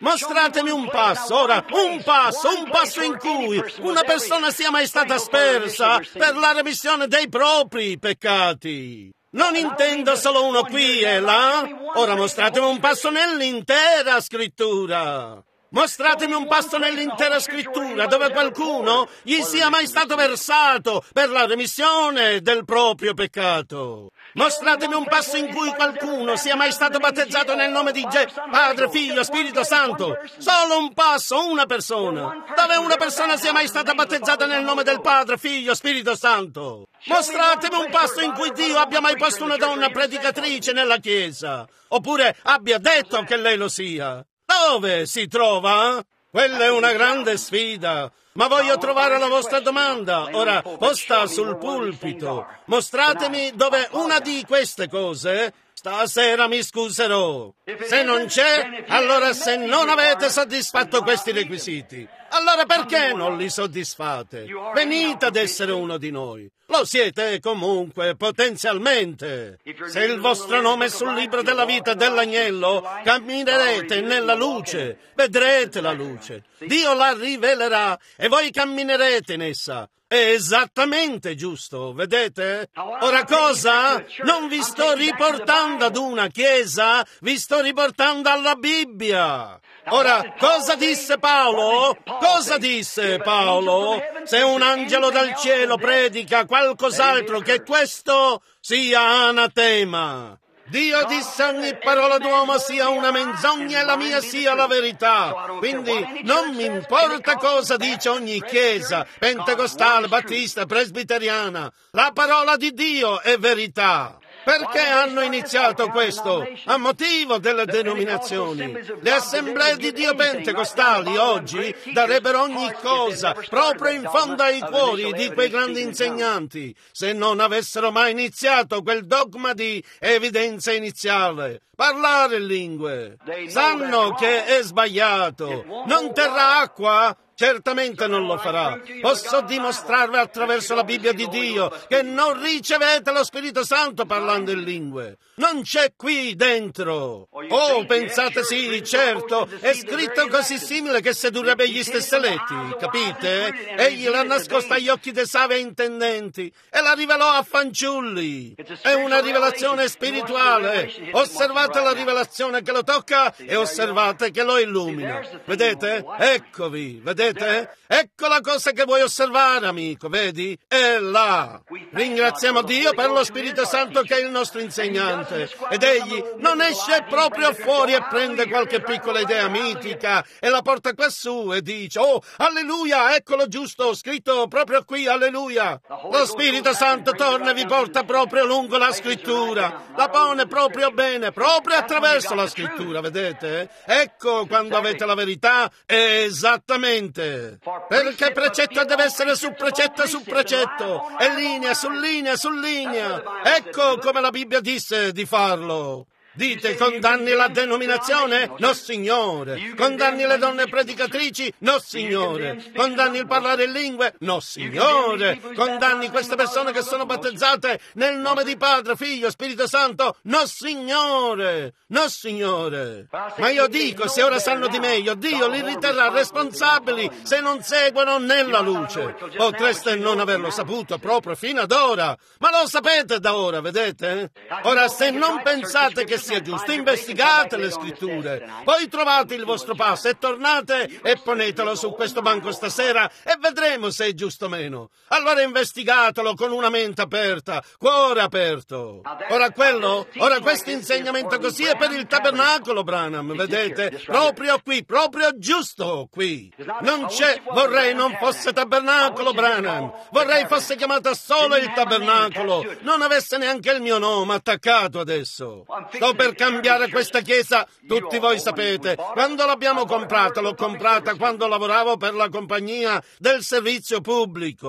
Mostratemi un passo, ora, un passo, un passo in cui una persona sia mai stata aspersa per la remissione dei propri peccati. Non intendo solo uno qui e là. Ora mostratemi un passo nell'intera scrittura. Mostratemi un passo nell'intera scrittura dove qualcuno gli sia mai stato versato per la remissione del proprio peccato. Mostratemi un passo in cui qualcuno sia mai stato battezzato nel nome di Ge- Padre, Figlio, Spirito Santo. Solo un passo, una persona. Dove una persona sia mai stata battezzata nel nome del Padre, Figlio, Spirito Santo. Mostratemi un passo in cui Dio abbia mai posto una donna predicatrice nella Chiesa. Oppure abbia detto che lei lo sia. Dove si trova? Quella è una grande sfida. Ma voglio trovare la vostra domanda, ora posta sul pulpito. Mostratemi dove una di queste cose stasera mi scuserò. Se non c'è, allora se non avete soddisfatto questi requisiti, allora perché non li soddisfate? Venite ad essere uno di noi. Lo siete comunque potenzialmente. Se il vostro nome è sul libro della vita dell'agnello, camminerete nella luce, vedrete la luce. Dio la rivelerà e voi camminerete in essa. È esattamente giusto, vedete? Ora cosa? Non vi sto riportando ad una chiesa, vi sto riportando alla Bibbia. Ora, cosa disse Paolo? Cosa disse Paolo? Se un angelo dal cielo predica qualcos'altro che questo, sia anatema. Dio disse ogni parola d'uomo sia una menzogna e la mia sia la verità. Quindi non mi importa cosa dice ogni chiesa, pentecostale, battista, presbiteriana. La parola di Dio è verità. Perché hanno iniziato questo? A motivo delle denominazioni. Le assemblee di Dio pentecostali oggi darebbero ogni cosa proprio in fondo ai cuori di quei grandi insegnanti se non avessero mai iniziato quel dogma di evidenza iniziale. Parlare in lingue. Sanno che è sbagliato. Non terrà acqua? Certamente non lo farà. Posso dimostrarvi attraverso la Bibbia di Dio che non ricevete lo Spirito Santo parlando in lingue. Non c'è qui dentro. Oh, pensate sì, certo, è scritto così simile che sedurrebbe gli stessi eletti, capite? Egli l'ha nascosta agli occhi dei savi e intendenti e la rivelò a fanciulli. È una rivelazione spirituale. Osservate la rivelazione che lo tocca e osservate che lo illumina. Vedete? Eccovi, vedete? Ecco la cosa che vuoi osservare, amico, vedi? È là. Ringraziamo Dio per lo Spirito Santo che è il nostro insegnante. Ed egli non esce proprio fuori e prende qualche piccola idea mitica e la porta quassù e dice: oh, alleluia, eccolo giusto, scritto proprio qui, alleluia. Lo Spirito Santo torna e vi porta proprio lungo la scrittura, la pone proprio bene, proprio attraverso la scrittura, vedete? Ecco quando avete la verità, esattamente. Perché precetto deve essere su precetto su precetto, e linea su linea su linea. Ecco come la Bibbia disse di farlo. Dite, condanni la denominazione? No, signore. Condanni le donne predicatrici? No, signore. Condanni il parlare in lingue? No, signore. Condanni queste persone che sono battezzate nel nome di Padre, Figlio, Spirito Santo? No, signore. No, signore. Ma io dico, se ora sanno di meglio, Dio li riterrà responsabili se non seguono nella luce. Potreste non averlo saputo proprio fino ad ora, ma lo sapete da ora, vedete? Ora, se non pensate che sia giusto, investigate le scritture, poi trovate il vostro passo e tornate e ponetelo su questo banco stasera e vedremo se è giusto o meno. Allora investigatelo con una mente aperta, cuore aperto. Ora quello, ora questo insegnamento così è per il tabernacolo, Branham, vedete? Proprio qui, proprio giusto qui. Non c'è, vorrei non fosse tabernacolo, Branham, vorrei fosse chiamata solo il tabernacolo, non avesse neanche il mio nome attaccato adesso. Sto per cambiare questa chiesa, tutti voi sapete. Quando l'abbiamo comprata, l'ho comprata quando lavoravo per la compagnia del servizio pubblico.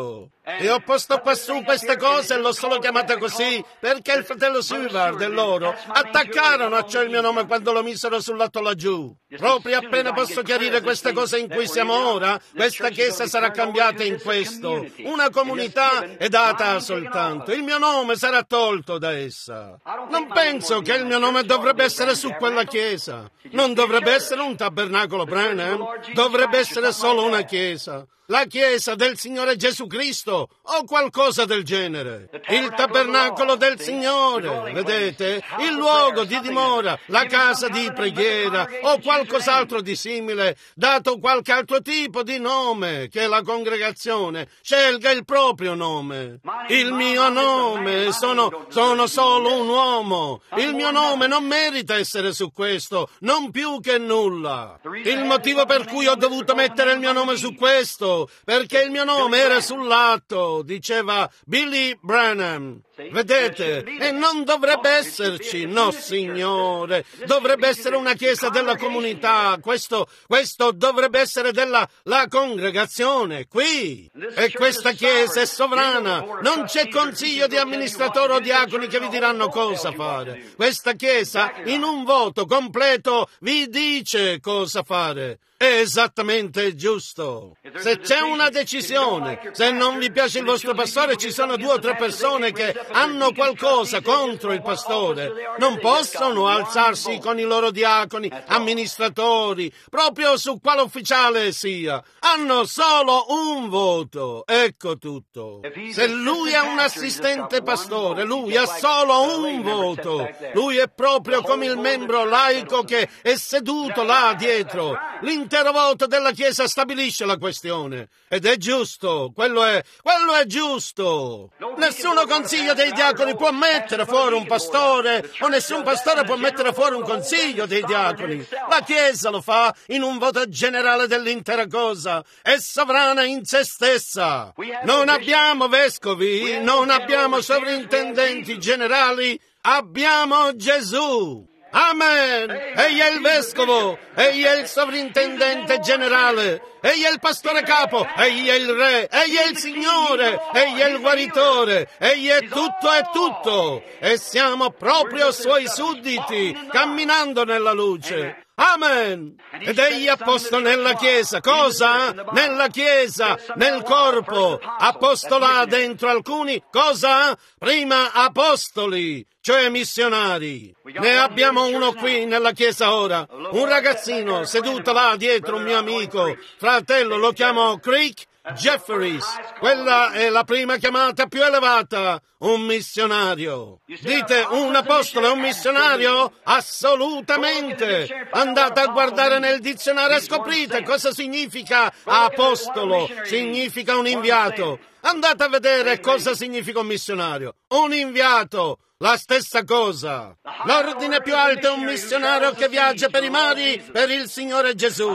E ho posto qua su queste cose e l'ho solo chiamata così perché il fratello Seward e loro attaccarono a ciò il mio nome quando lo misero sul lato laggiù. Proprio appena posso chiarire queste cose in cui siamo ora, questa chiesa sarà cambiata in questo. Una comunità è data soltanto. Il mio nome sarà tolto da essa. Non penso che il mio nome dovrebbe essere su quella chiesa. Non dovrebbe essere un tabernacolo Branham. Dovrebbe essere solo una chiesa. La chiesa del Signore Gesù Cristo o qualcosa del genere. Il tabernacolo del Signore, vedete? Il luogo di dimora, la casa di preghiera o qualcos'altro di simile, dato qualche altro tipo di nome che la congregazione scelga il proprio nome. Il mio nome, sono, sono solo un uomo. Il mio nome non merita essere su questo, non più che nulla. Il motivo per cui ho dovuto mettere il mio nome su questo perché il mio nome era sul lato, diceva Billy Branham. Vedete? E non dovrebbe esserci, no signore, dovrebbe essere una chiesa della comunità, questo, questo dovrebbe essere della la congregazione, qui. E questa chiesa è sovrana, non c'è consiglio di amministratori o diaconi che vi diranno cosa fare. Questa chiesa in un voto completo vi dice cosa fare. È esattamente giusto. Se c'è una decisione, se non vi piace il vostro pastore, ci sono due o tre persone che hanno qualcosa contro il pastore, non possono alzarsi con i loro diaconi, amministratori, proprio su quale ufficiale sia. Hanno solo un voto, ecco tutto. Se lui è un assistente pastore, lui ha solo un voto. Lui è proprio come il membro laico che è seduto là dietro. L'intero voto della Chiesa stabilisce la questione. Ed è giusto, quello è, quello è giusto. Nessuno consiglio dei diaconi può mettere fuori un pastore, o nessun pastore può mettere fuori un consiglio dei diaconi. La Chiesa lo fa in un voto generale dell'intera cosa. È sovrana in se stessa. Non abbiamo vescovi, non abbiamo sovrintendenti generali, abbiamo Gesù. Amen! Egli è il vescovo, egli è il sovrintendente generale, egli è il pastore capo, egli è il re, egli è il Signore, egli è il guaritore, egli è tutto e tutto, e siamo proprio suoi sudditi, camminando nella luce. Amen! Ed egli ha posto nella Chiesa, cosa? Nella Chiesa, nel corpo, ha posto là dentro alcuni, cosa? Prima apostoli, cioè missionari. Ne abbiamo uno qui nella Chiesa ora, un ragazzino seduto là dietro, un mio amico, fratello, lo chiamo Creek Jeffries. Quella è la prima chiamata più elevata, un missionario. Dite, un apostolo è un missionario? Assolutamente! Andate a guardare nel dizionario e scoprite cosa significa apostolo. Significa un inviato. Andate a vedere cosa significa un missionario. Un inviato. La stessa cosa. L'ordine più alto è un missionario che viaggia per i mari per il Signore Gesù.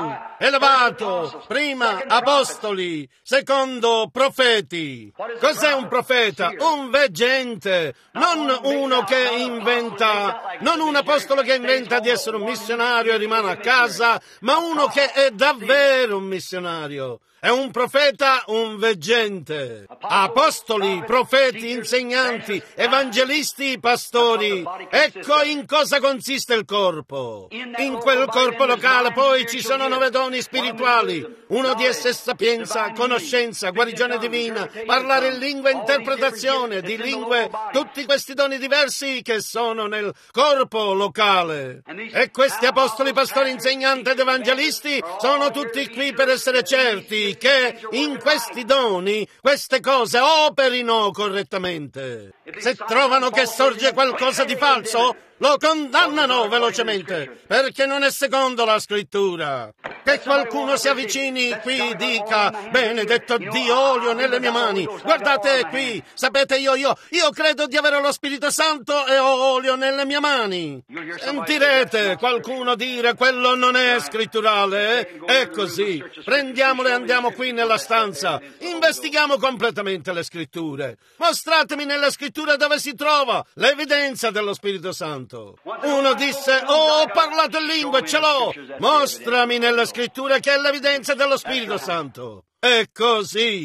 Elevato, prima apostoli, secondo profeti. Cos'è un profeta? Un veggente, non uno che inventa, non un apostolo che inventa di essere un missionario e rimane a casa, ma uno che è davvero un missionario. È un profeta, un veggente. Apostoli, profeti, insegnanti, evangelisti, pastori. Ecco in cosa consiste il corpo. In quel corpo locale poi ci sono nove doni spirituali. Uno di esse è sapienza, conoscenza, guarigione divina, parlare in lingua, interpretazione di lingue, tutti questi doni diversi che sono nel corpo locale. E questi apostoli, pastori, insegnanti ed evangelisti sono tutti qui per essere certi che in questi doni queste cose operino correttamente. Se trovano che sorge qualcosa di falso, lo condannano velocemente, perché non è secondo la scrittura. Che qualcuno si avvicini qui, dica, benedetto Dio, olio nelle mie mani. Guardate qui, sapete io, io, io credo di avere lo Spirito Santo e ho olio nelle mie mani. Sentirete qualcuno dire, quello non è scritturale, eh? È così. Prendiamolo e andiamo qui nella stanza. Investighiamo completamente le scritture. Mostratemi nelle scritture dove si trova l'evidenza dello Spirito Santo. Uno disse, oh, ho parlato in lingue, ce l'ho. Mostrami nelle scritture che è l'evidenza dello Spirito Santo. È così.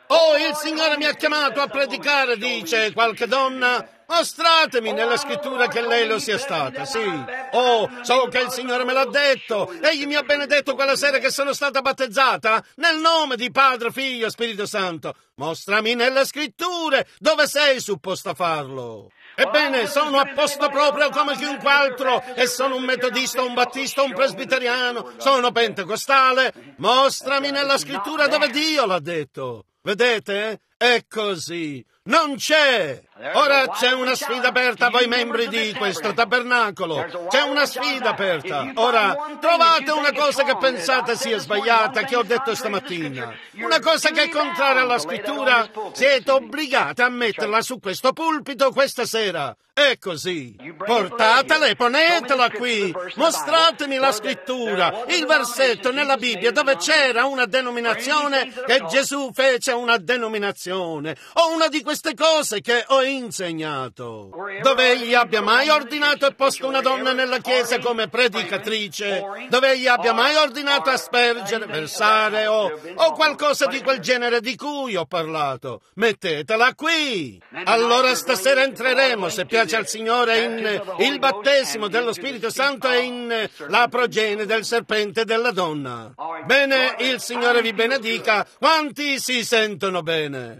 Oh, il Signore mi ha chiamato a predicare, dice qualche donna. Mostratemi nella scrittura che lei lo sia stata, sì. Oh, so che il Signore me l'ha detto. Egli mi ha benedetto quella sera che sono stata battezzata nel nome di Padre, Figlio e Spirito Santo. Mostrami nelle scritture dove sei supposto a farlo. Ebbene, sono a posto proprio come chiunque altro e sono un metodista, un battista, un presbiteriano, sono pentecostale. Mostrami nella scrittura dove Dio l'ha detto. Vedete? È così. Non c'è. Ora c'è una sfida aperta a voi membri di questo tabernacolo. C'è una sfida aperta. Ora, trovate una cosa che pensate sia sbagliata, che ho detto stamattina. Una cosa che è contraria alla scrittura. Siete obbligati a metterla su questo pulpito questa sera. È così. Portatela e ponetela qui. Mostratemi la scrittura, il versetto nella Bibbia dove c'era una denominazione che Gesù fece una denominazione. O una di queste cose che ho insegnato. Dove egli abbia mai ordinato e posto una donna nella chiesa come predicatrice. Dove egli abbia mai ordinato aspergere, versare o, o qualcosa di quel genere di cui ho parlato. Mettetela qui. Allora stasera entreremo, se piace al Signore, in il battesimo dello Spirito Santo e in la progenie del serpente e della donna. Bene, il Signore vi benedica. Quanti si sentono bene?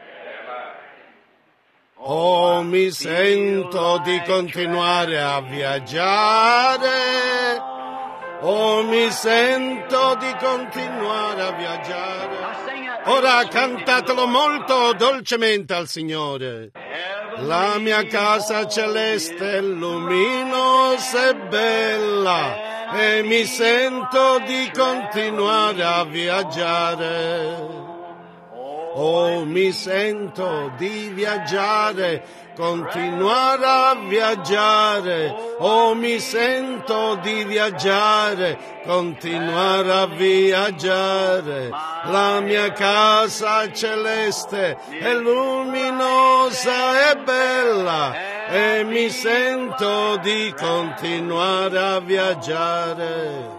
Oh, mi sento di continuare a viaggiare. Oh, mi sento di continuare a viaggiare. Ora cantatelo molto dolcemente al Signore. La mia casa celeste è luminosa e bella e mi sento di continuare a viaggiare. Oh, mi sento di viaggiare, continuare a viaggiare. Oh, mi sento di viaggiare, continuare a viaggiare. La mia casa celeste è luminosa e bella e mi sento di continuare a viaggiare.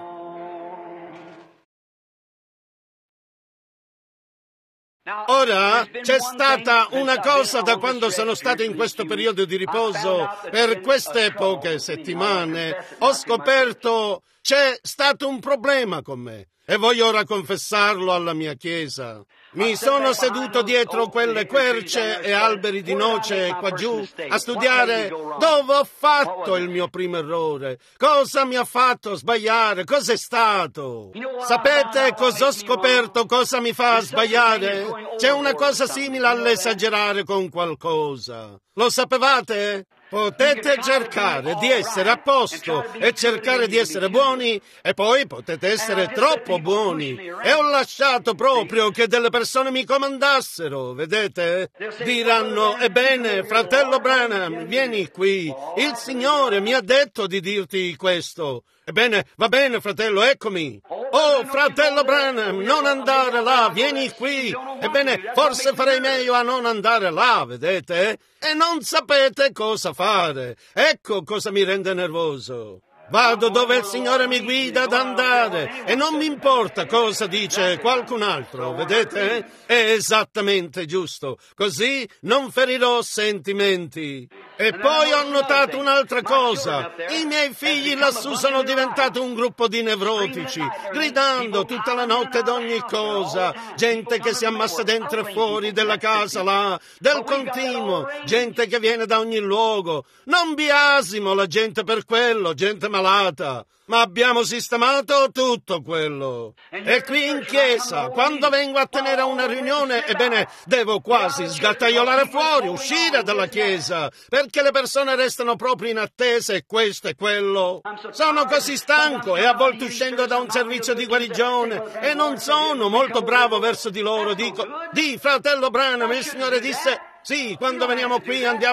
Ora, c'è stata una cosa da quando sono stato in questo periodo di riposo, per queste poche settimane, ho scoperto c'è stato un problema con me e voglio ora confessarlo alla mia Chiesa. Mi sono seduto dietro quelle querce e alberi di noce qua giù a studiare dove ho fatto il mio primo errore, cosa mi ha fatto sbagliare, cos'è stato. Sapete cosa ho scoperto, cosa mi fa sbagliare? C'è una cosa simile all'esagerare con qualcosa. Lo sapevate? Potete cercare di essere a posto e cercare di essere buoni e poi potete essere troppo buoni. E ho lasciato proprio che delle persone mi comandassero, vedete? Diranno, ebbene, fratello Branham, vieni qui. Il Signore mi ha detto di dirti questo. Ebbene, va bene, fratello, eccomi. Oh, fratello Branham, non andare là, vieni qui. Ebbene, forse farei meglio a non andare là, vedete? E non sapete cosa fare. Ecco cosa mi rende nervoso. Vado dove il Signore mi guida ad andare e non mi importa cosa dice qualcun altro, vedete? È esattamente giusto, così non ferirò sentimenti. E poi ho notato un'altra cosa, i miei figli lassù sono diventati un gruppo di nevrotici, gridando tutta la notte d'ogni cosa, gente che si ammassa dentro e fuori della casa là, del continuo, gente che viene da ogni luogo. Non biasimo la gente per quello, gente malata, ma abbiamo sistemato tutto quello. E qui in chiesa, quando vengo a tenere una riunione, ebbene, devo quasi sgattaiolare fuori, uscire dalla chiesa, perché le persone restano proprio in attesa e questo e quello. Sono così stanco e a volte uscendo da un servizio di guarigione e non sono molto bravo verso di loro, dico, di fratello Branham, il Signore disse, sì, quando veniamo qui andiamo al...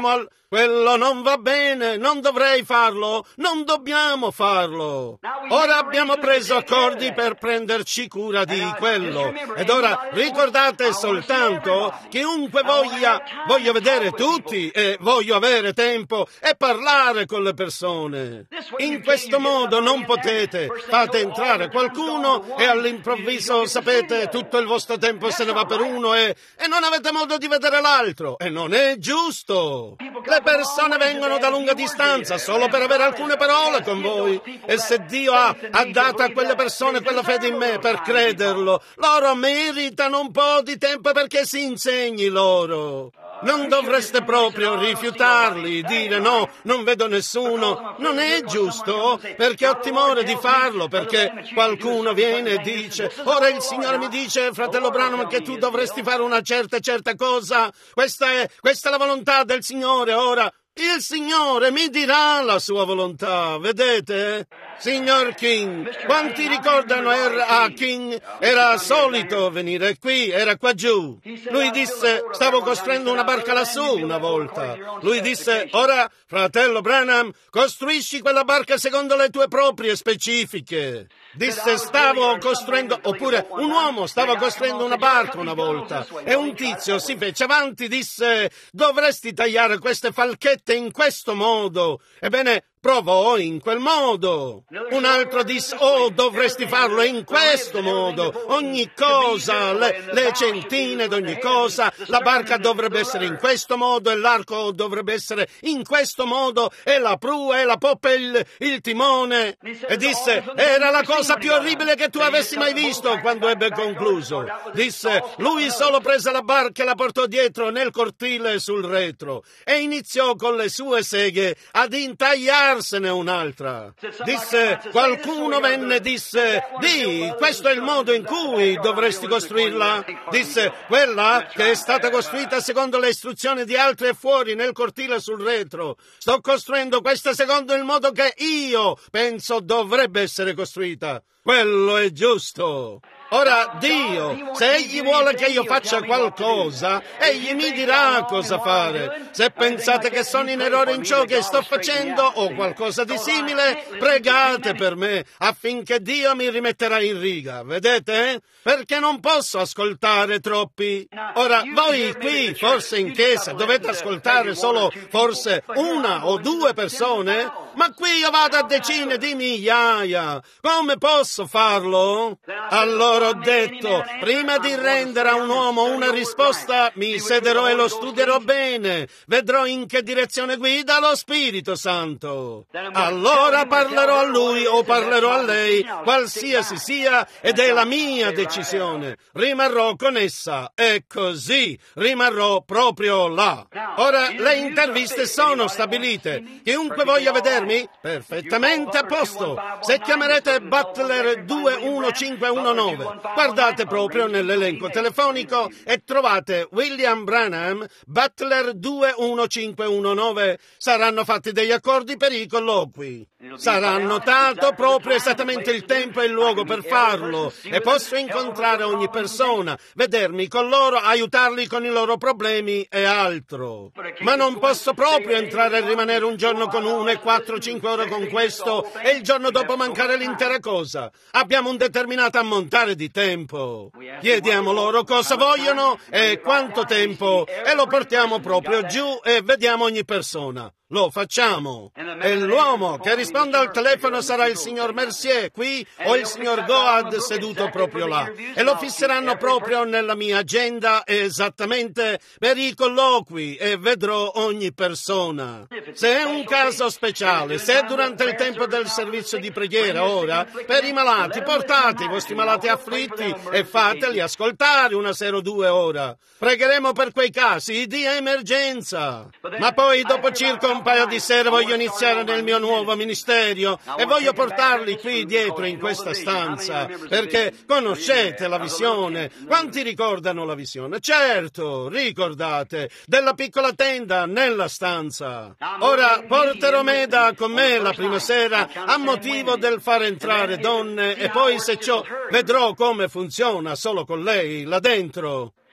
quello non va bene, non dovrei farlo, non dobbiamo farlo. Ora abbiamo preso accordi per prenderci cura di quello. Ed ora ricordate soltanto, chiunque voglia, voglio vedere tutti e voglio avere tempo e parlare con le persone. In questo modo non potete. Fate entrare qualcuno e all'improvviso, sapete, tutto il vostro tempo se ne va per uno e, e non avete modo di vedere l'altro. E non è giusto. Le Le persone vengono da lunga distanza solo per avere alcune parole con voi. E se Dio ha, ha dato a quelle persone quella fede in me per crederlo, loro meritano un po' di tempo perché si insegni loro. Non dovreste proprio rifiutarli, dire no, non vedo nessuno. Non è giusto, perché ho timore di farlo, perché qualcuno viene e dice, ora il Signore mi dice, fratello Branham, che tu dovresti fare una certa e certa cosa. Questa è, questa è la volontà del Signore, ora. Il Signore mi dirà la sua volontà, vedete? Signor King, quanti ricordano R A King? Era solito venire qui, era qua giù. Lui disse, stavo costruendo una barca lassù una volta. Lui disse, ora, fratello Branham, costruisci quella barca secondo le tue proprie specifiche. Disse, stavo costruendo, oppure un uomo stava costruendo una barca una volta e un tizio si fece avanti, disse, dovresti tagliare queste falchette in questo modo. Ebbene, provò in quel modo. Un altro disse, oh, dovresti farlo in questo modo. Ogni cosa, le, le centine d'ogni cosa, la barca dovrebbe essere in questo modo e l'arco dovrebbe essere in questo modo e la prua e la poppa e il, il timone. E disse, era la cosa più orribile che tu avessi mai visto quando ebbe concluso. Disse, lui solo prese la barca e la portò dietro nel cortile sul retro e iniziò con le sue seghe ad intagliare un'altra. Disse, qualcuno venne e disse, di, questo è il modo in cui dovresti costruirla. Disse, quella che è stata costruita secondo le istruzioni di altri è fuori nel cortile sul retro. Sto costruendo questa secondo il modo che io penso dovrebbe essere costruita. Quello è giusto. Ora, Dio, se Egli vuole che io faccia qualcosa, Egli mi dirà cosa fare. Se pensate che sono in errore in ciò che sto facendo o qualcosa di simile, pregate per me affinché Dio mi rimetterà in riga, vedete? Perché non posso ascoltare troppi. Ora, voi qui, forse in chiesa, dovete ascoltare solo forse una o due persone, ma qui io vado a decine di migliaia. Come posso farlo? Allora ho detto, prima di rendere a un uomo una risposta, mi sederò e lo studierò bene, vedrò in che direzione guida lo Spirito Santo. Allora parlerò a lui o parlerò a lei, qualsiasi sia, ed è la mia decisione. Rimarrò con essa, e così rimarrò proprio là. Ora, le interviste sono stabilite. Chiunque voglia vedermi, perfettamente a posto. Se chiamerete Butler due uno cinque uno nove, guardate proprio nell'elenco telefonico e trovate William Branham, Butler due uno cinque uno nove. Saranno fatti degli accordi per i colloqui. Sarà annotato proprio esattamente il tempo e il luogo per farlo e posso incontrare ogni persona, vedermi con loro, aiutarli con i loro problemi e altro. Ma non posso proprio entrare e rimanere un giorno con uno e quattro o cinque ore con questo e il giorno dopo mancare l'intera cosa. Abbiamo un determinato ammontare di tempo. Chiediamo loro cosa vogliono e quanto tempo e lo portiamo proprio giù e vediamo ogni persona. Lo facciamo. E l'uomo che risponde al telefono sarà il signor Mercier qui o il signor Goad seduto proprio là. E lo fisseranno proprio nella mia agenda esattamente per i colloqui e vedrò ogni persona. Se è un caso speciale, se è durante il tempo del servizio di preghiera ora, per i malati, portate i vostri malati afflitti e fateli ascoltare una sera o due ora. Pregheremo per quei casi di emergenza. Ma poi dopo circa un paio di sere voglio iniziare nel mio nuovo ministero e voglio portarli qui dietro in questa stanza perché conoscete la visione. Quanti ricordano la visione? Certo, ricordate, della piccola tenda nella stanza. Ora porterò Meda con me la prima sera a motivo del far entrare donne e poi se ciò vedrò come funziona solo con lei là dentro.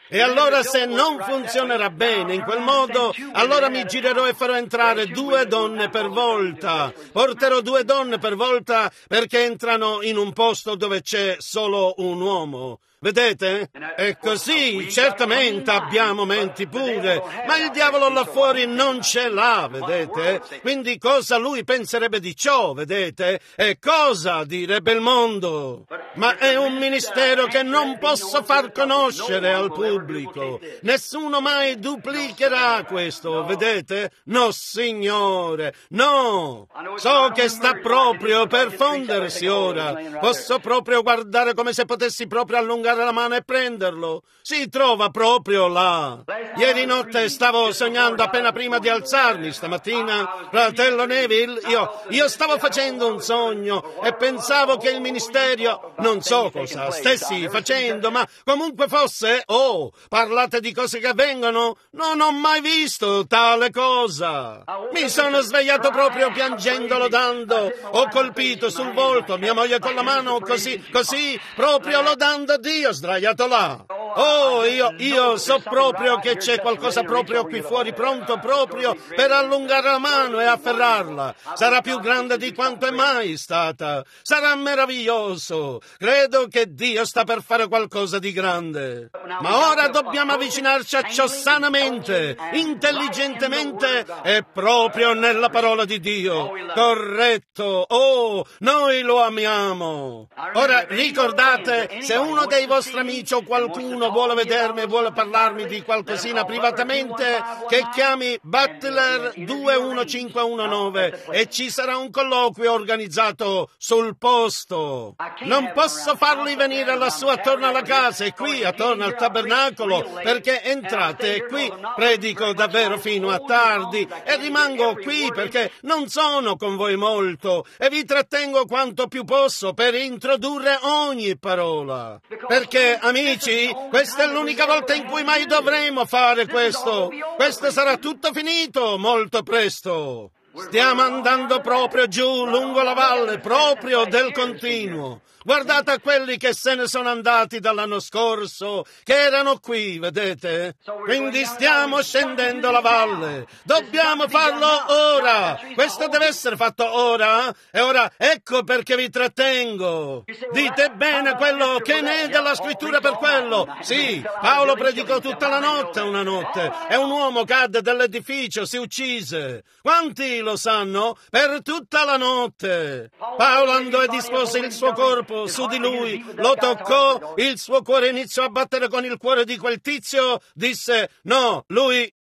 E allora se non funzionerà bene in quel modo, allora mi girerò e farò entrare due donne per volta. Porterò due donne per volta perché entrano in un posto dove c'è solo un uomo. Vedete? E così certamente abbiamo menti pure, ma il diavolo là fuori non ce l'ha, vedete? Quindi cosa lui penserebbe di ciò, vedete? E cosa direbbe il mondo? Ma è un ministero che non posso far conoscere al pubblico. Nessuno mai duplicherà questo, vedete? No, signore, no! So che sta proprio per fondersi ora. Posso proprio guardare come se potessi proprio allungare la mano e prenderlo. Si trova proprio là. Ieri notte stavo sognando appena prima di alzarmi stamattina, fratello Neville, io, io stavo facendo un sogno e pensavo che il ministero, non so cosa stessi facendo, ma comunque fosse, oh, parlate di cose che avvengono, non ho mai visto tale cosa. Mi sono svegliato proprio piangendo lodando, ho colpito sul volto mia moglie con la mano così, così, proprio lodando Dio sdraiato là. Oh, io, io so proprio che c'è qualcosa proprio qui fuori pronto proprio per allungare la mano e afferrarla. Sarà più grande di quanto è mai stata. Sarà meraviglioso. Credo che Dio sta per fare qualcosa di grande. Ma ora dobbiamo avvicinarci a ciò sanamente, intelligentemente e proprio nella parola di Dio. Corretto. Oh, noi lo amiamo. Ora ricordate, se uno dei vostri amici o qualcuno vuole vedermi e vuole parlarmi di qualcosina privatamente, che chiami Butler due uno cinque uno nove e ci sarà un colloquio organizzato sul posto. Non posso farli venire lassù attorno alla casa e qui attorno al tabernacolo, perché entrate qui, predico davvero fino a tardi e rimango qui perché non sono con voi molto e vi trattengo quanto più posso per introdurre ogni parola. Perché, amici, questa è l'unica volta in cui mai dovremo fare questo. Questo sarà tutto finito molto presto. Stiamo andando proprio giù lungo la valle, proprio del continuo. Guardate a quelli che se ne sono andati dall'anno scorso, che erano qui, vedete? Quindi stiamo scendendo la valle. Dobbiamo farlo ora. Questo deve essere fatto ora. E ora ecco perché vi trattengo. Dite bene quello che ne è della scrittura per quello. Sì, Paolo predicò tutta la notte una notte e un uomo cadde dall'edificio, si uccise. Quanti lo sanno? Per tutta la notte. Paolo andò e dispose il suo corpo su di lui, lo toccò, il suo cuore iniziò a battere con il cuore di quel tizio, disse: no, lui